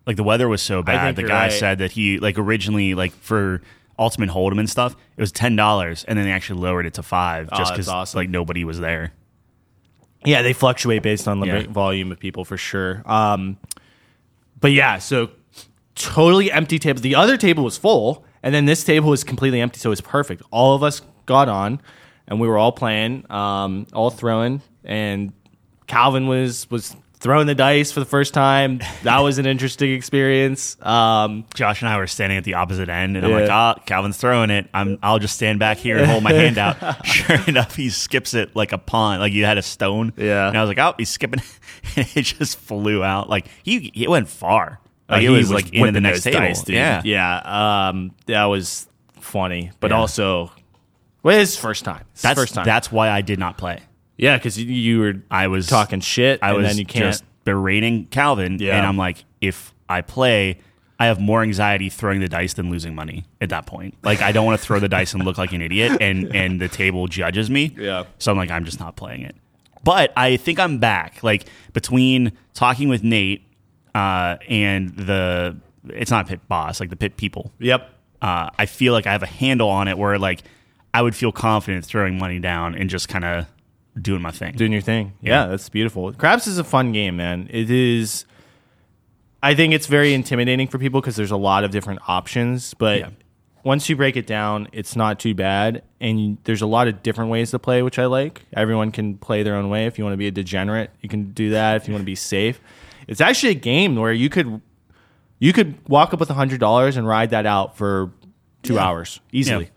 Speaker 2: Like the weather was so
Speaker 1: I
Speaker 2: bad.
Speaker 1: think
Speaker 2: The
Speaker 1: you're
Speaker 2: guy
Speaker 1: right.
Speaker 2: said that he like originally like for Ultimate Hold'em and stuff, it was ten dollars, and then they actually lowered it to five
Speaker 1: Oh,
Speaker 2: just
Speaker 1: that's
Speaker 2: because
Speaker 1: awesome.
Speaker 2: like nobody was there.
Speaker 1: Yeah, they fluctuate based on the
Speaker 2: Yeah.
Speaker 1: volume of people for sure. Um, but yeah, so totally empty table. The other table was full, and then this table was completely empty, so it was perfect. All of us got on, and we were all playing, um, all throwing, and Calvin was was throwing the dice for the first time. That was an interesting experience. Um,
Speaker 2: Josh and I were standing at the opposite end, and I'm
Speaker 1: Yeah.
Speaker 2: like, "Ah, Calvin's throwing it. I'm, I'll just stand back here and hold my hand out." Sure enough, he skips it like a pawn, like you had a stone.
Speaker 1: Yeah.
Speaker 2: and I was like, "Oh, he's skipping," and it just flew out. Like he, he went far. Like
Speaker 1: he
Speaker 2: it was, like into the
Speaker 1: whipping
Speaker 2: next
Speaker 1: those
Speaker 2: table.
Speaker 1: dice, dude.
Speaker 2: Yeah,
Speaker 1: yeah. Um, that was funny, but
Speaker 2: Yeah.
Speaker 1: also, well, it's his first time. It's his
Speaker 2: that's
Speaker 1: first time.
Speaker 2: that's why I did not play.
Speaker 1: Yeah, because you, you were
Speaker 2: I was
Speaker 1: talking shit,
Speaker 2: I
Speaker 1: and
Speaker 2: was
Speaker 1: then you can't.
Speaker 2: just berating Calvin,
Speaker 1: Yeah.
Speaker 2: and I'm like, if I play, I have more anxiety throwing the dice than losing money at that point. Like, I don't want to throw the dice and look like an idiot, and and the table judges me.
Speaker 1: Yeah.
Speaker 2: So I'm like, I'm just not playing it. But I think I'm back. Like between talking with Nate uh, and the, it's not pit boss, like the pit people.
Speaker 1: Yep.
Speaker 2: Uh, I feel like I have a handle on it where like I would feel confident throwing money down and just kind of doing my thing.
Speaker 1: Doing your thing. Yeah, that's beautiful. Craps is a fun game, man. It is. I think it's very intimidating for people because there's a lot of different options, but
Speaker 2: Yeah.
Speaker 1: once you break it down, it's not too bad. And there's a lot of different ways to play, which I like. Everyone can play their own way. If you want to be a degenerate, you can do that. If you want to be safe, it's actually a game where you could you could walk up with a hundred dollars and ride that out for two
Speaker 2: Yeah.
Speaker 1: hours easily.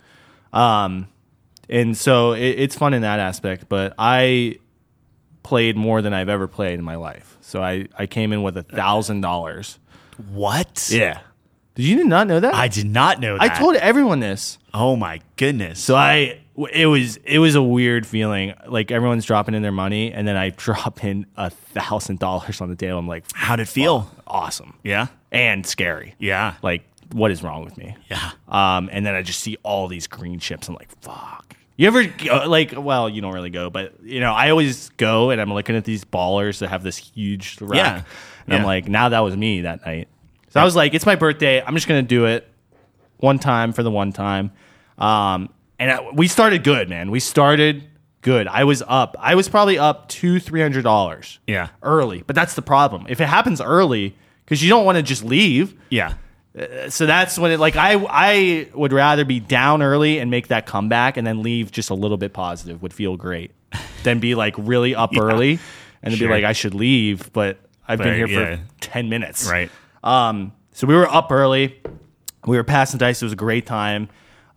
Speaker 1: Um, and so it, it's fun in that aspect. But I played more than I've ever played in my life. So I, I came in with a thousand dollars.
Speaker 2: What?
Speaker 1: Yeah. Did you not know that?
Speaker 2: I did not know that.
Speaker 1: I told everyone this.
Speaker 2: Oh my goodness.
Speaker 1: So I it was it was a weird feeling. Like everyone's dropping in their money, and then I drop in a thousand dollars on the table. I'm like,
Speaker 2: How'd it feel?
Speaker 1: "Fuck, awesome
Speaker 2: Yeah.
Speaker 1: and scary.
Speaker 2: Yeah.
Speaker 1: Like, what is wrong with me?
Speaker 2: Yeah.
Speaker 1: Um, and then I just see all these green chips. I'm like, fuck. You ever go, like, well, you don't really go, but you know, I always go and I'm looking at these ballers that have this huge rack.
Speaker 2: Yeah.
Speaker 1: And I'm
Speaker 2: Yeah.
Speaker 1: like, now that was me that night. So I was like, it's my birthday. I'm just going to do it one time for the one time. Um, and I, we started good, man. We started good. I was up. I was probably up two, three hundred dollars.
Speaker 2: Yeah.
Speaker 1: Early, but that's the problem. If it happens early, because you don't want to just leave.
Speaker 2: Yeah.
Speaker 1: So that's when it like I I would rather be down early and make that comeback and then leave just a little bit positive would feel great than be like really up early and then
Speaker 2: Sure.
Speaker 1: be like I should leave, but I've been
Speaker 2: But,
Speaker 1: here
Speaker 2: yeah.
Speaker 1: for ten minutes.
Speaker 2: Right.
Speaker 1: Um, so we were up early. We were passing dice. It was a great time.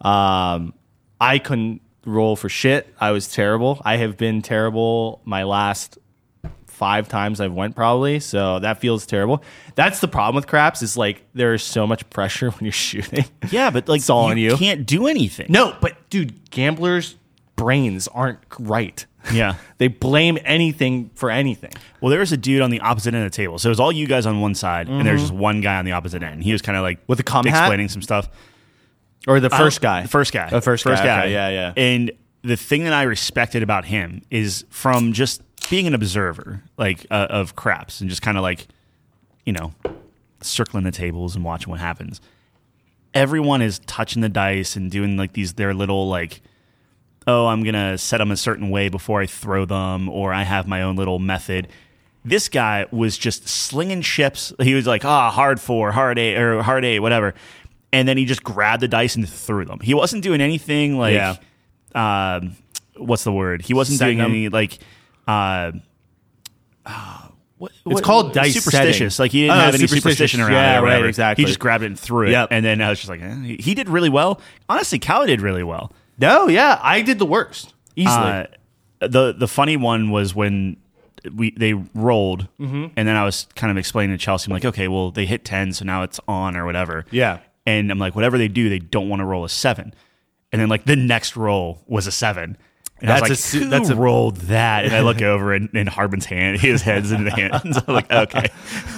Speaker 1: Um, I couldn't roll for shit. I was terrible. I have been terrible my last five times I've went probably. So that feels terrible. That's the problem with craps is like there is so much pressure when you're shooting.
Speaker 2: Yeah, but like
Speaker 1: It's all on you.
Speaker 2: can't do anything.
Speaker 1: No, but dude, gamblers' brains aren't right.
Speaker 2: Yeah.
Speaker 1: They blame anything for anything.
Speaker 2: Well, there was a dude on the opposite end of the table. So it was all you guys on one side, and there was just one guy on the opposite end. He was kind of like
Speaker 1: With a cum hat?
Speaker 2: explaining some stuff.
Speaker 1: Or the first
Speaker 2: Uh,
Speaker 1: guy.
Speaker 2: The first guy.
Speaker 1: The first guy, okay, yeah, yeah.
Speaker 2: And the thing that I respected about him is from just being an observer, like uh, of craps, and just kind of like, you know, circling the tables and watching what happens. Everyone is touching the dice and doing like these their little like, oh, I'm gonna set them a certain way before I throw them, or I have my own little method. This guy was just slinging chips. He was like, ah, oh, hard four, hard eight, or hard eight, whatever. And then he just grabbed the dice and threw them. He wasn't doing anything like,
Speaker 1: Yeah.
Speaker 2: um, what's the word? He wasn't
Speaker 1: Setting
Speaker 2: doing
Speaker 1: them.
Speaker 2: any like, uh, uh, what,
Speaker 1: It's
Speaker 2: what-
Speaker 1: called dice
Speaker 2: superstitious.
Speaker 1: setting.
Speaker 2: Like he didn't
Speaker 1: Oh,
Speaker 2: have any
Speaker 1: superstitious.
Speaker 2: superstition around
Speaker 1: Yeah,
Speaker 2: it or
Speaker 1: right,
Speaker 2: whatever.
Speaker 1: exactly.
Speaker 2: He just grabbed it and threw it.
Speaker 1: Yep.
Speaker 2: And then I was just like, eh. he, he did really well. Honestly, Cal did really well.
Speaker 1: No, yeah, I did the worst. Easily.
Speaker 2: Uh, the the funny one was when we they rolled,
Speaker 1: Mm-hmm.
Speaker 2: and then I was kind of explaining to Chelsea, I'm like, okay, well they hit ten, so now it's on or whatever.
Speaker 1: Yeah.
Speaker 2: And I'm like, whatever they do, they don't want to roll a seven. And then like the next roll was a seven. And
Speaker 1: That's
Speaker 2: I
Speaker 1: a
Speaker 2: was
Speaker 1: su-
Speaker 2: like, who
Speaker 1: that's a-
Speaker 2: rolled that? And I look over and, and Harbin's hand, his head's in the hands. I'm like, okay.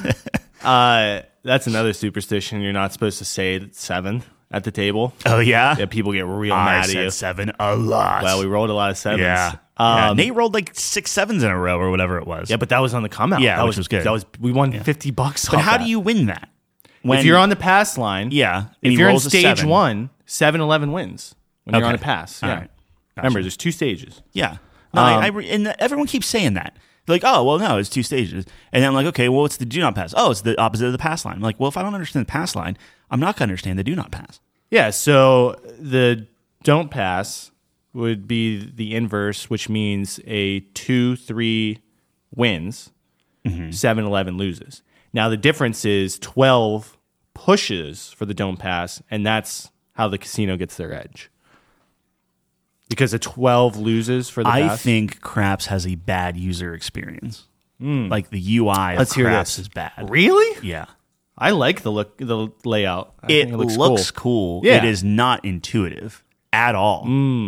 Speaker 1: Uh, that's another superstition. You're not supposed to say seven at the table.
Speaker 2: Oh yeah,
Speaker 1: Yeah, people get real
Speaker 2: I
Speaker 1: mad at
Speaker 2: said
Speaker 1: you.
Speaker 2: seven a lot.
Speaker 1: Well, we rolled a lot of sevens.
Speaker 2: yeah. yeah.
Speaker 1: Um,
Speaker 2: Nate rolled like six sevens in a row or whatever it was.
Speaker 1: yeah, but that was on the come out.
Speaker 2: Yeah,
Speaker 1: that
Speaker 2: which was good.
Speaker 1: That was we won fifty bucks.
Speaker 2: But
Speaker 1: off
Speaker 2: how
Speaker 1: that.
Speaker 2: do you win that? when
Speaker 1: if you're on the pass line,
Speaker 2: yeah, and
Speaker 1: if
Speaker 2: he
Speaker 1: you're in
Speaker 2: rolls a
Speaker 1: stage
Speaker 2: seven,
Speaker 1: one, seven eleven wins when you're
Speaker 2: Okay.
Speaker 1: on a pass.
Speaker 2: All
Speaker 1: Yeah.
Speaker 2: right.
Speaker 1: Remember, there's two stages.
Speaker 2: Yeah. No, I, I re- and everyone keeps saying that. They're like, oh, well, no, it's two stages. And then I'm like, okay, well, what's the do not pass? Oh, it's the opposite of the pass line. I'm like, well, if I don't understand the pass line, I'm not going to understand the do not pass.
Speaker 1: Yeah, so the don't pass would be the inverse, which means a two three wins, seven eleven loses. Now, the difference is twelve pushes for the don't pass, and that's how the casino gets their edge. Because a twelve loses for the
Speaker 2: I
Speaker 1: pass.
Speaker 2: think Craps has a bad user experience. Like the U I
Speaker 1: Let's
Speaker 2: of
Speaker 1: hear
Speaker 2: Craps
Speaker 1: this.
Speaker 2: is bad.
Speaker 1: Really?
Speaker 2: Yeah.
Speaker 1: I like the look, the layout. I
Speaker 2: It,
Speaker 1: think looks,
Speaker 2: looks
Speaker 1: cool.
Speaker 2: cool.
Speaker 1: Yeah.
Speaker 2: It is not intuitive at all.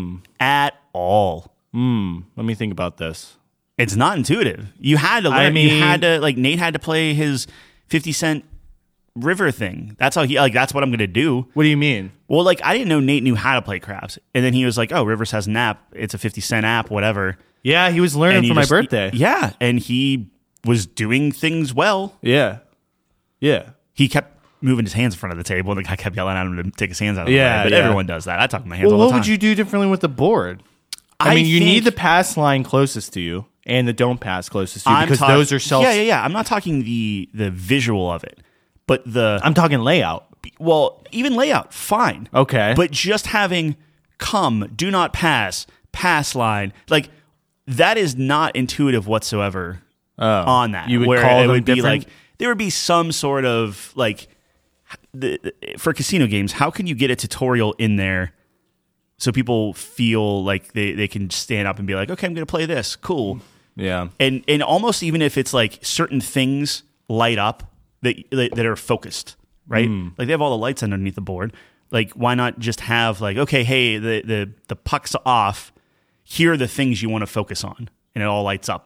Speaker 2: At all.
Speaker 1: Let me think about this.
Speaker 2: It's not intuitive. You had to learn.
Speaker 1: I
Speaker 2: you
Speaker 1: mean-
Speaker 2: had to like Nate had to play his fifty cent river thing. That's how he like. That's what I'm gonna do.
Speaker 1: What do you mean?
Speaker 2: Well, like I didn't know Nate knew how to play craps, and then he was like, "Oh, Rivers has an app. It's a fifty cent app, whatever."
Speaker 1: Yeah, he was learning
Speaker 2: And
Speaker 1: for
Speaker 2: you
Speaker 1: my
Speaker 2: just-
Speaker 1: birthday.
Speaker 2: Yeah, and he was doing things well.
Speaker 1: Yeah. Yeah.
Speaker 2: He kept moving his hands in front of the table, and the guy kept yelling at him to take his hands out of the
Speaker 1: Yeah,
Speaker 2: way. But
Speaker 1: yeah.
Speaker 2: everyone does that. I talk with my hands
Speaker 1: Well,
Speaker 2: all
Speaker 1: what
Speaker 2: the time.
Speaker 1: would you do differently with the board? I,
Speaker 2: I
Speaker 1: mean, you
Speaker 2: think-
Speaker 1: need the pass line closest to you and the don't pass closest to you
Speaker 2: I'm
Speaker 1: because
Speaker 2: talk-
Speaker 1: those are self.
Speaker 2: Yeah, yeah, yeah. I'm not talking the the visual of it, but the
Speaker 1: I'm talking layout.
Speaker 2: well, even layout, fine.
Speaker 1: Okay.
Speaker 2: But just having come, do not pass, pass line, like that is not intuitive whatsoever on that.
Speaker 1: you would
Speaker 2: where
Speaker 1: call
Speaker 2: it
Speaker 1: them
Speaker 2: would be
Speaker 1: different?
Speaker 2: like there would be some sort of like the, for casino games, how can you get a tutorial in there so people feel like they, they can stand up and be like, okay, I'm going to play this. Cool.
Speaker 1: Yeah.
Speaker 2: And and almost even if it's like certain things light up that that, that are focused, right? Like they have all the lights underneath the board. Like why not just have like, okay, hey, the the the puck's off. Here are the things you want to focus on, and it all lights up.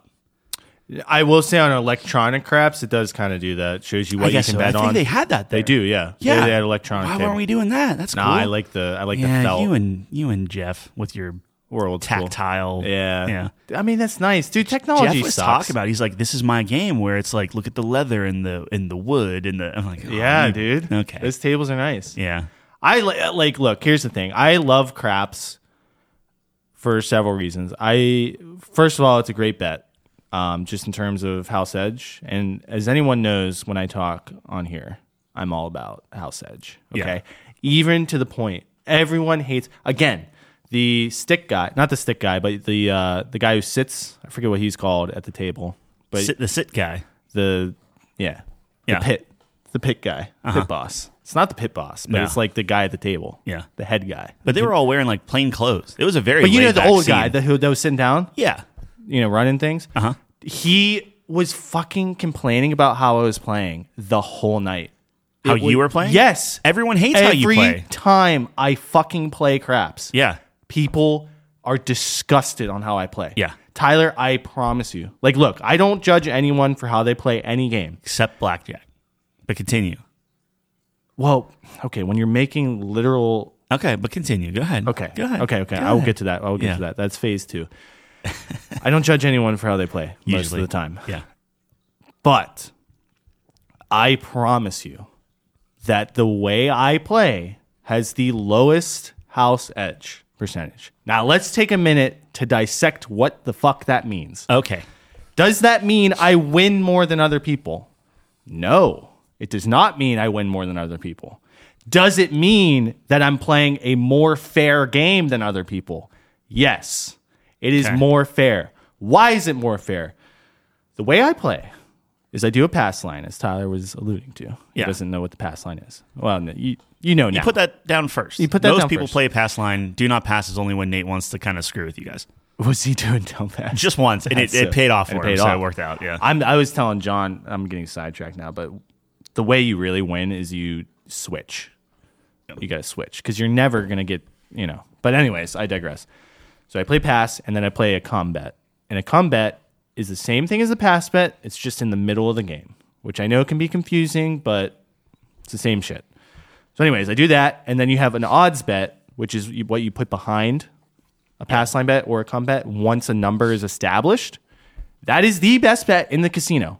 Speaker 1: I will say on electronic craps, it does kind of do that. It shows you what
Speaker 2: I
Speaker 1: you
Speaker 2: guess
Speaker 1: can
Speaker 2: so.
Speaker 1: bet
Speaker 2: I think
Speaker 1: on.
Speaker 2: they had that. There.
Speaker 1: They do, yeah.
Speaker 2: Yeah,
Speaker 1: They, they had electronic.
Speaker 2: Why
Speaker 1: table.
Speaker 2: weren't we doing that? That's
Speaker 1: No,
Speaker 2: cool.
Speaker 1: I like the I like
Speaker 2: yeah,
Speaker 1: the felt.
Speaker 2: you and you and Jeff with your
Speaker 1: We're old school.
Speaker 2: tactile.
Speaker 1: Yeah.
Speaker 2: yeah.
Speaker 1: I mean, that's nice, dude. Technology
Speaker 2: Jeff was
Speaker 1: sucks.
Speaker 2: talking about. He's like, "This is my game where it's like, look at the leather and the and the wood and the." I'm like, oh,
Speaker 1: Yeah,
Speaker 2: you-
Speaker 1: dude.
Speaker 2: Okay.
Speaker 1: Those tables are nice.
Speaker 2: Yeah.
Speaker 1: I li- like. Look, here's the thing. I love craps for several reasons. I first of all, it's a great bet, um, just in terms of house edge. And as anyone knows, when I talk on here, I'm all about house edge. Okay, even to the point everyone hates. Again, the stick guy, not the stick guy, but the uh, the guy who sits. I forget what he's called at the table, but
Speaker 2: Sit, the sit guy.
Speaker 1: the yeah,
Speaker 2: Yeah.
Speaker 1: the pit, the pit guy, pit boss. It's not the pit boss, but
Speaker 2: No.
Speaker 1: it's like the guy at the table.
Speaker 2: Yeah.
Speaker 1: the head guy.
Speaker 2: But they were all wearing like plain clothes. It was a very.
Speaker 1: But you know the
Speaker 2: laid-back
Speaker 1: old
Speaker 2: scene.
Speaker 1: guy that who that was sitting down,
Speaker 2: Yeah.
Speaker 1: you know, running things.
Speaker 2: Uh huh.
Speaker 1: He was fucking complaining about how I was playing the whole night.
Speaker 2: How
Speaker 1: It
Speaker 2: you
Speaker 1: was-
Speaker 2: were playing?
Speaker 1: Yes.
Speaker 2: Everyone hates
Speaker 1: Every
Speaker 2: how you play.
Speaker 1: time I fucking play craps,
Speaker 2: Yeah.
Speaker 1: people are disgusted on how I play.
Speaker 2: Yeah.
Speaker 1: Tyler, I promise you. Like, look, I don't judge anyone for how they play any game.
Speaker 2: Except blackjack. But continue.
Speaker 1: Well, okay, when you're making literal
Speaker 2: Okay, but continue. Go ahead.
Speaker 1: Okay.
Speaker 2: Go ahead.
Speaker 1: Okay. Okay.
Speaker 2: Go
Speaker 1: I will
Speaker 2: ahead.
Speaker 1: get to that. I will get
Speaker 2: Yeah.
Speaker 1: to that. That's phase two. I don't judge anyone for how they play most
Speaker 2: Usually.
Speaker 1: of the time.
Speaker 2: Yeah.
Speaker 1: But I promise you that the way I play has the lowest house edge percentage. Now, let's take a minute to dissect what the fuck that means.
Speaker 2: Okay.
Speaker 1: Does that mean I win more than other people? No, it does not mean I win more than other people. Does it mean that I'm playing a more fair game than other people? Yes, it is
Speaker 2: Okay.
Speaker 1: more fair. Why is it more fair? The way I play is I do a pass line, as Tyler was alluding to. He
Speaker 2: Yeah.
Speaker 1: doesn't know what the pass line is. Well, no, you, you know now.
Speaker 2: You put that down first.
Speaker 1: You put that
Speaker 2: Most
Speaker 1: down
Speaker 2: people
Speaker 1: first.
Speaker 2: play a pass line. Do not pass is only when Nate wants to kind of screw with you guys.
Speaker 1: What's he doing down pass?
Speaker 2: Just once, and it,
Speaker 1: That's
Speaker 2: it
Speaker 1: it.
Speaker 2: paid off
Speaker 1: And
Speaker 2: for
Speaker 1: it
Speaker 2: him,
Speaker 1: paid
Speaker 2: so
Speaker 1: off.
Speaker 2: it worked out. Yeah.
Speaker 1: I'm, I was telling John, I'm getting sidetracked now, but the way you really win is you switch. You got to switch because you're never going to get, you know. But anyways, I digress. So I play pass and then I play a combat. And a combat is the same thing as a pass bet. It's just in the middle of the game, which I know can be confusing, but it's the same shit. So anyways, I do that. And then you have an odds bet, which is what you put behind a pass line bet or a combat once a number is established. That is the best bet in the casino.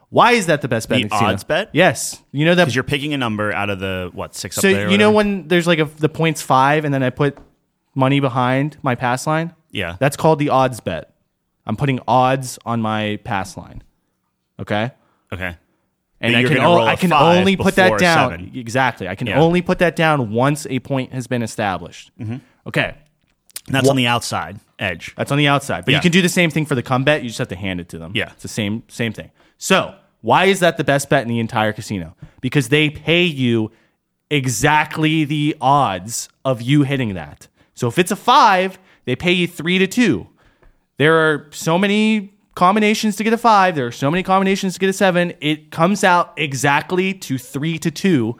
Speaker 1: Why is that the best bet?
Speaker 2: The
Speaker 1: in the casino?
Speaker 2: odds bet?
Speaker 1: Yes. You know that
Speaker 2: Because you're picking a number out of the, what, six
Speaker 1: So
Speaker 2: up there? or
Speaker 1: you know
Speaker 2: whatever?
Speaker 1: when there's like a the points five, and then I put money behind my pass line.
Speaker 2: Yeah.
Speaker 1: That's called the odds bet. I'm putting odds on my pass line. Okay.
Speaker 2: Okay.
Speaker 1: And
Speaker 2: But
Speaker 1: I
Speaker 2: you're
Speaker 1: can
Speaker 2: gonna
Speaker 1: o-
Speaker 2: roll a
Speaker 1: I can
Speaker 2: five
Speaker 1: only put that
Speaker 2: before
Speaker 1: down.
Speaker 2: seven.
Speaker 1: Exactly. I can
Speaker 2: Yeah.
Speaker 1: only put that down once a point has been established.
Speaker 2: Mm-hmm.
Speaker 1: Okay.
Speaker 2: And that's on the outside edge.
Speaker 1: That's on the outside. But
Speaker 2: Yeah.
Speaker 1: you can do the same thing for the come bet. You just have to hand it to them.
Speaker 2: Yeah.
Speaker 1: It's the same same thing. So why is that the best bet in the entire casino? Because they pay you exactly the odds of you hitting that. So if it's a five, they pay you three to two. There are so many combinations to get a five. There are so many combinations to get a seven. It comes out exactly to three to two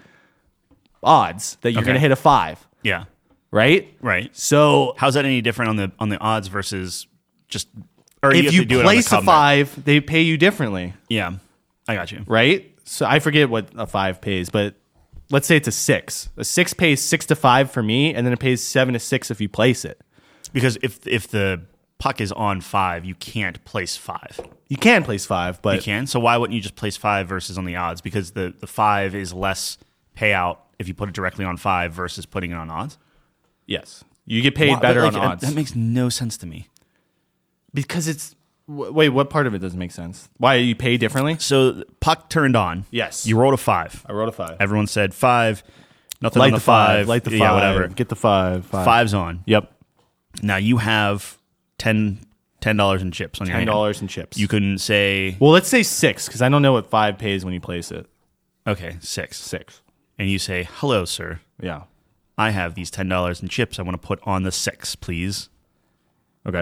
Speaker 1: odds that you're
Speaker 2: Okay.
Speaker 1: going to hit a five,
Speaker 2: Yeah.
Speaker 1: right?
Speaker 2: Right.
Speaker 1: So
Speaker 2: How's that any different on the on the odds versus just or you
Speaker 1: if
Speaker 2: have
Speaker 1: you
Speaker 2: to do it on the
Speaker 1: place a
Speaker 2: come bet?
Speaker 1: five, they pay you differently,
Speaker 2: Yeah. I got you.
Speaker 1: right? So I forget what a five pays, but let's say it's a six. A six pays six to five for me, and then it pays seven to six if you place it.
Speaker 2: Because if if the puck is on five, you can't place five.
Speaker 1: You can place five, but
Speaker 2: You can. So why wouldn't you just place five versus on the odds? Because the, the five is less payout if you put it directly on five versus putting it on odds.
Speaker 1: yes, you get paid
Speaker 2: Why-
Speaker 1: better
Speaker 2: like,
Speaker 1: on
Speaker 2: that-
Speaker 1: odds
Speaker 2: That makes no sense to me.
Speaker 1: because it's. w- Wait, what part of it doesn't make sense? Why you pay differently?
Speaker 2: So the puck turned on.
Speaker 1: Yes.
Speaker 2: You rolled a five.
Speaker 1: I wrote a five.
Speaker 2: Everyone said five. Nothing
Speaker 1: Light
Speaker 2: on
Speaker 1: the
Speaker 2: the
Speaker 1: five.
Speaker 2: five.
Speaker 1: Light the five.
Speaker 2: Yeah, whatever.
Speaker 1: Get the five. Five.
Speaker 2: Five's on.
Speaker 1: Yep.
Speaker 2: Now you have ten ten dollars in chips on your
Speaker 1: Ten
Speaker 2: hand.
Speaker 1: dollars in chips.
Speaker 2: You can say
Speaker 1: well, let's say six because I don't know what five pays when you place it.
Speaker 2: okay six,
Speaker 1: Six.
Speaker 2: and you say hello, sir.
Speaker 1: Yeah.
Speaker 2: I have these ten dollars in chips. I want to put on the six, please.
Speaker 1: Okay.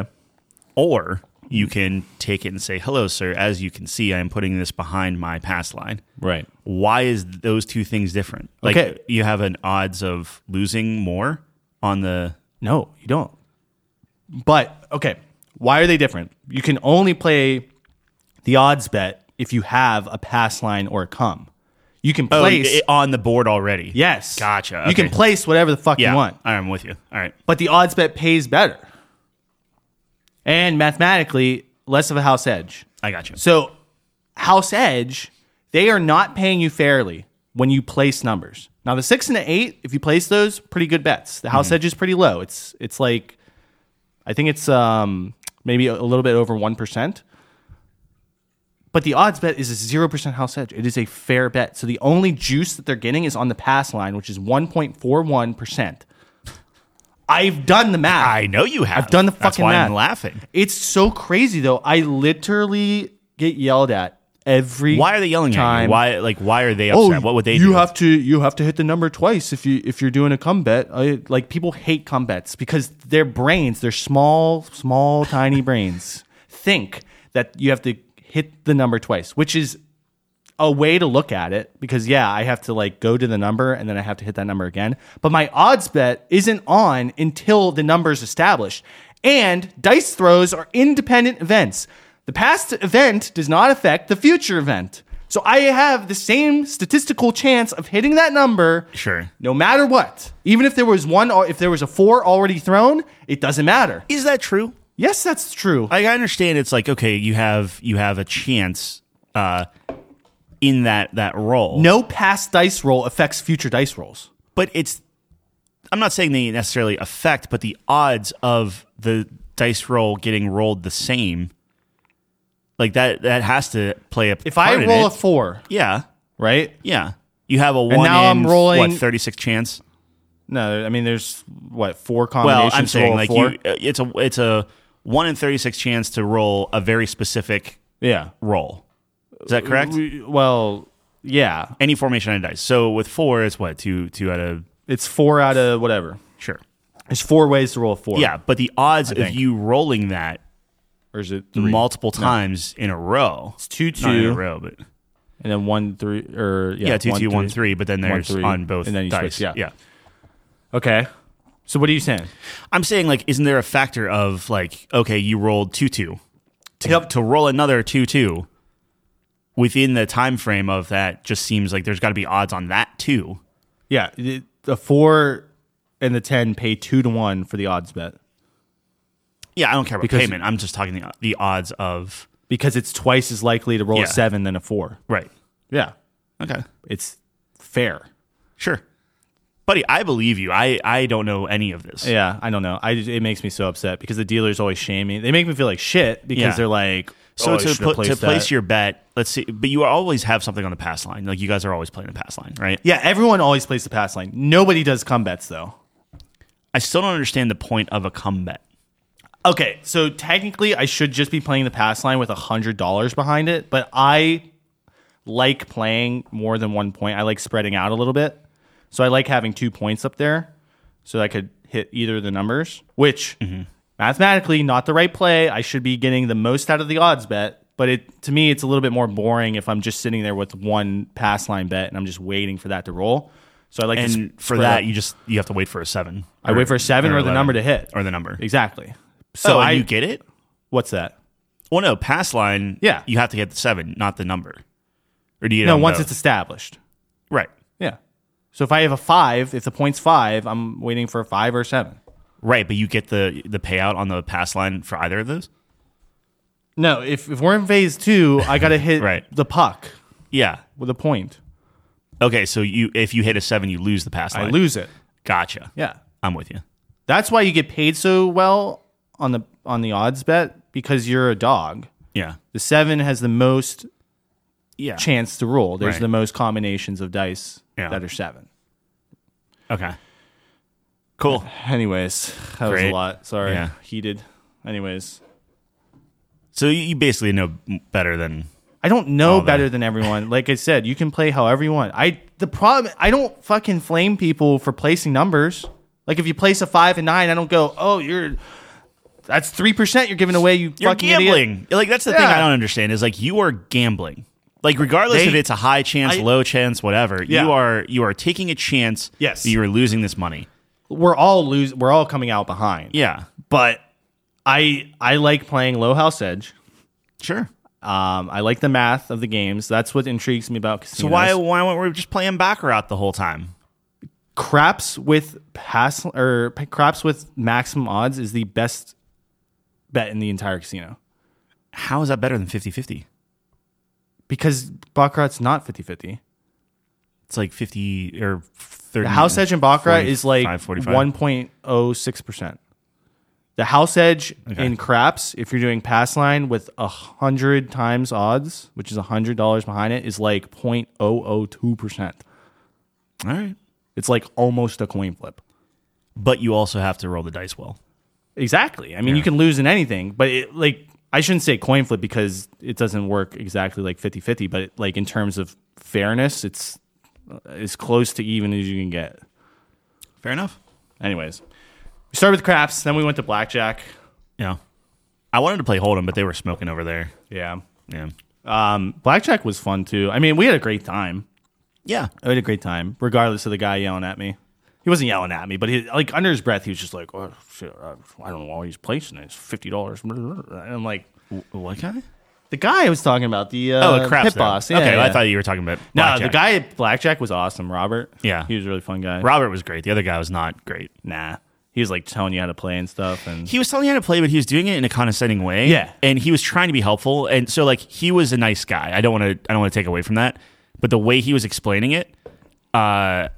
Speaker 2: Or you can take it and say hello, sir. As you can see, I am putting this behind my pass line.
Speaker 1: Right.
Speaker 2: Why is those two things different? Like
Speaker 1: Okay.
Speaker 2: you have an odds of losing more on the
Speaker 1: No, you don't. But okay, why are they different? You can only play the odds bet if you have a pass line or a come. You can
Speaker 2: oh,
Speaker 1: place.
Speaker 2: it- on the board already.
Speaker 1: yes.
Speaker 2: Gotcha.
Speaker 1: You can
Speaker 2: Okay.
Speaker 1: place whatever the fuck
Speaker 2: Yeah,
Speaker 1: you want.
Speaker 2: All right, I'm with you. All right.
Speaker 1: But the odds bet pays better. And mathematically, less of a house edge.
Speaker 2: I got you.
Speaker 1: So, house edge, they are not paying you fairly when you place numbers. Now, the six and the eight, if you place those, pretty good bets. The house edge is pretty low. It's it's like, I think it's um, maybe a little bit over one percent. But the odds bet is a zero percent house edge. It is a fair bet. So the only juice that they're getting is on the pass line, which is one point four one percent. I've done the math.
Speaker 2: I know you have.
Speaker 1: I've done the
Speaker 2: That's
Speaker 1: fucking
Speaker 2: why
Speaker 1: math.
Speaker 2: I'm laughing.
Speaker 1: It's so crazy though. I literally get yelled at every.
Speaker 2: Why are they yelling at
Speaker 1: time.
Speaker 2: you? Why like why are they
Speaker 1: Oh,
Speaker 2: upset? what would they
Speaker 1: you
Speaker 2: do?
Speaker 1: have to you have to hit the number twice if you if you're doing a come bet. I, like people hate come bets because their brains, their small, small, tiny brains think that you have to hit the number twice, which is a way to look at it because yeah, I have to like go to the number and then I have to hit that number again. But my odds bet isn't on until the number is established. And dice throws are independent events. The past event does not affect the future event. So I have the same statistical chance of hitting that number
Speaker 2: Sure.
Speaker 1: no matter what. Even if there was one or if there was a four already thrown, it doesn't matter.
Speaker 2: Is that true?
Speaker 1: Yes, that's true.
Speaker 2: I I understand it's like okay, you have you have a chance uh, in that that roll.
Speaker 1: No past dice roll affects future dice rolls.
Speaker 2: But it's I'm not saying they necessarily affect, but the odds of the dice roll getting rolled the same, like that that has to play a
Speaker 1: If
Speaker 2: part
Speaker 1: I
Speaker 2: in
Speaker 1: roll
Speaker 2: it.
Speaker 1: a four,
Speaker 2: yeah,
Speaker 1: right?
Speaker 2: yeah, you have a one
Speaker 1: now
Speaker 2: in
Speaker 1: I'm rolling-
Speaker 2: what thirty-six chance.
Speaker 1: No, I mean there's what four
Speaker 2: Well,
Speaker 1: combinations.
Speaker 2: I'm
Speaker 1: to
Speaker 2: saying
Speaker 1: roll
Speaker 2: like
Speaker 1: four?
Speaker 2: you, uh, it's a it's a one in thirty-six chance to roll a very specific
Speaker 1: yeah.
Speaker 2: roll. Is that correct?
Speaker 1: We- Well, yeah,
Speaker 2: Any formation on a dice. So with four, it's what two two out of
Speaker 1: it's four out of whatever.
Speaker 2: sure.
Speaker 1: There's four ways to roll a four.
Speaker 2: Yeah, but the odds of
Speaker 1: think.
Speaker 2: you rolling that
Speaker 1: or is it three?
Speaker 2: multiple times in a row,
Speaker 1: It's two
Speaker 2: not in a
Speaker 1: two,
Speaker 2: row, but
Speaker 1: and then one three, or yeah,
Speaker 2: yeah, two
Speaker 1: one,
Speaker 2: two one
Speaker 1: three.
Speaker 2: three. But then
Speaker 1: One,
Speaker 2: there's
Speaker 1: three,
Speaker 2: on both
Speaker 1: and then you
Speaker 2: dice.
Speaker 1: switch, yeah.
Speaker 2: yeah.
Speaker 1: Okay, so what are you saying?
Speaker 2: I'm saying like, isn't there a factor of like, okay, you rolled two two, to
Speaker 1: Yep.
Speaker 2: to roll another two two within the time frame of that just seems like there's got to be odds on that too.
Speaker 1: Yeah, the, the four and the ten pay two to one for the odds bet.
Speaker 2: Yeah, I don't care about
Speaker 1: Because-
Speaker 2: payment. I'm just talking the the odds of
Speaker 1: because it's twice as likely to roll
Speaker 2: Yeah.
Speaker 1: a seven than a four.
Speaker 2: Right.
Speaker 1: Yeah,
Speaker 2: Okay.
Speaker 1: it's fair.
Speaker 2: Sure. Buddy, I believe you. I, I don't know any of this.
Speaker 1: Yeah, I don't know. I it makes me so upset because the dealers always shame me. They make me feel like shit because
Speaker 2: Yeah.
Speaker 1: they're like,
Speaker 2: So
Speaker 1: oh, I
Speaker 2: to
Speaker 1: shouldn't have
Speaker 2: put, to
Speaker 1: placed
Speaker 2: place
Speaker 1: that.
Speaker 2: your bet, let's see, but you always have something on the pass line. Like you guys are always playing the pass line, right?
Speaker 1: Yeah, everyone always plays the pass line. Nobody does come bets though.
Speaker 2: I still don't understand the point of a come bet.
Speaker 1: Okay, so technically I should just be playing the pass line with one hundred dollars behind it, but I like playing more than one point. I like spreading out a little bit. So I like having two points up there so I could hit either of the numbers, which
Speaker 2: Mm-hmm.
Speaker 1: mathematically not the right play. I should be getting the most out of the odds bet, but it to me it's a little bit more boring if I'm just sitting there with one pass line bet and I'm just waiting for that to roll. So I like to
Speaker 2: And
Speaker 1: sp-
Speaker 2: for
Speaker 1: spread
Speaker 2: that,
Speaker 1: out.
Speaker 2: you just you have to wait for a seven.
Speaker 1: I wait for a seven or, the
Speaker 2: eleven.
Speaker 1: number to hit.
Speaker 2: Or the number.
Speaker 1: Exactly.
Speaker 2: So
Speaker 1: So I
Speaker 2: you get it?
Speaker 1: what's that?
Speaker 2: Well, no, pass line,
Speaker 1: Yeah.
Speaker 2: you have to hit the seven, not the number. Or do you get it
Speaker 1: No,
Speaker 2: on
Speaker 1: once
Speaker 2: both?
Speaker 1: it's established.
Speaker 2: Right.
Speaker 1: Yeah. So if I have a five, if the point's five, I'm waiting for a five or a seven.
Speaker 2: Right, but you get the the payout on the pass line for either of those?
Speaker 1: No, if, if we're in phase two, I got to hit
Speaker 2: Right.
Speaker 1: the puck
Speaker 2: Yeah.
Speaker 1: with a point.
Speaker 2: Okay, so you if you hit a seven, you lose the pass line.
Speaker 1: I lose it.
Speaker 2: Gotcha.
Speaker 1: Yeah.
Speaker 2: I'm with you.
Speaker 1: That's why you get paid so well on the on the odds bet because you're a dog.
Speaker 2: Yeah.
Speaker 1: The seven has the most
Speaker 2: Yeah.
Speaker 1: chance to roll. There's
Speaker 2: Right.
Speaker 1: the most combinations of dice
Speaker 2: Yeah.
Speaker 1: that are seven.
Speaker 2: Okay. Cool.
Speaker 1: Anyways, that was
Speaker 2: Great.
Speaker 1: a lot. Sorry.
Speaker 2: Yeah.
Speaker 1: Heated. Anyways.
Speaker 2: So you basically know better than
Speaker 1: I don't know
Speaker 2: All that.
Speaker 1: better than everyone. Like I said, you can play however you want. I the problem I don't fucking flame people for placing numbers. Like if you place a five and nine, I don't go, oh, you're that's three percent you're giving away. You
Speaker 2: you're
Speaker 1: fucking idiot.
Speaker 2: gambling. Like that's the thing
Speaker 1: Yeah.
Speaker 2: I don't understand is like you are gambling. Like regardless
Speaker 1: They-
Speaker 2: if it's a high chance,
Speaker 1: I-
Speaker 2: low chance, whatever,
Speaker 1: Yeah.
Speaker 2: you are you are taking a chance
Speaker 1: Yes.
Speaker 2: that you are losing this money.
Speaker 1: We're all lose. We're all coming out behind.
Speaker 2: Yeah.
Speaker 1: But I I like playing low house edge.
Speaker 2: Sure.
Speaker 1: Um, I like the math of the games. That's what intrigues me about casinos.
Speaker 2: So why why weren't we just playing Baccarat the whole time?
Speaker 1: craps with pass or p- craps with maximum odds is the best bet in the entire casino
Speaker 2: How is that better than fifty-fifty?
Speaker 1: because baccarat's not fifty-fifty.
Speaker 2: It's like fifty or thirty.
Speaker 1: The house edge in baccarat is like
Speaker 2: forty-five, forty-five.
Speaker 1: one point oh six percent. The house edge
Speaker 2: Okay.
Speaker 1: in craps, if you're doing pass line with a hundred times odds, which is a hundred dollars behind it, is like zero point zero zero two percent.
Speaker 2: All right.
Speaker 1: It's like almost a coin flip.
Speaker 2: But you also have to roll the dice well.
Speaker 1: Exactly. I mean, you can lose in anything, but it, like I shouldn't say coin flip because it doesn't work exactly like fifty-fifty, but it, like in terms of fairness, it's uh, as close to even as you can get.
Speaker 2: Fair enough.
Speaker 1: Anyways, we started with craps, then we went to blackjack.
Speaker 2: Yeah. I wanted to play Hold'em, but they were smoking over there.
Speaker 1: Yeah.
Speaker 2: Yeah.
Speaker 1: Um, blackjack was fun too. I mean, we had a great time.
Speaker 2: Yeah.
Speaker 1: I had a great time, regardless of the guy yelling at me. He wasn't yelling at me, but he like under his breath, he was just like, "Oh shit, I don't know why he's placing it. It's fifty dollars." And I'm like,
Speaker 2: What guy?
Speaker 1: the guy I was talking about, the uh,
Speaker 2: Oh, the craps
Speaker 1: pit
Speaker 2: though.
Speaker 1: boss. Yeah,
Speaker 2: okay,
Speaker 1: yeah.
Speaker 2: I thought you were talking about
Speaker 1: No,
Speaker 2: Blackjack.
Speaker 1: the guy at Blackjack was awesome, Robert.
Speaker 2: Yeah.
Speaker 1: He was a really fun guy.
Speaker 2: Robert was great. The other guy was not great.
Speaker 1: Nah. He was like telling you how to play and stuff. And
Speaker 2: He was telling you how to play, but he was doing it in a condescending way.
Speaker 1: Yeah.
Speaker 2: And he was trying to be helpful. And so like he was a nice guy. I don't want to I don't want to take away from that. But the way he was explaining it uh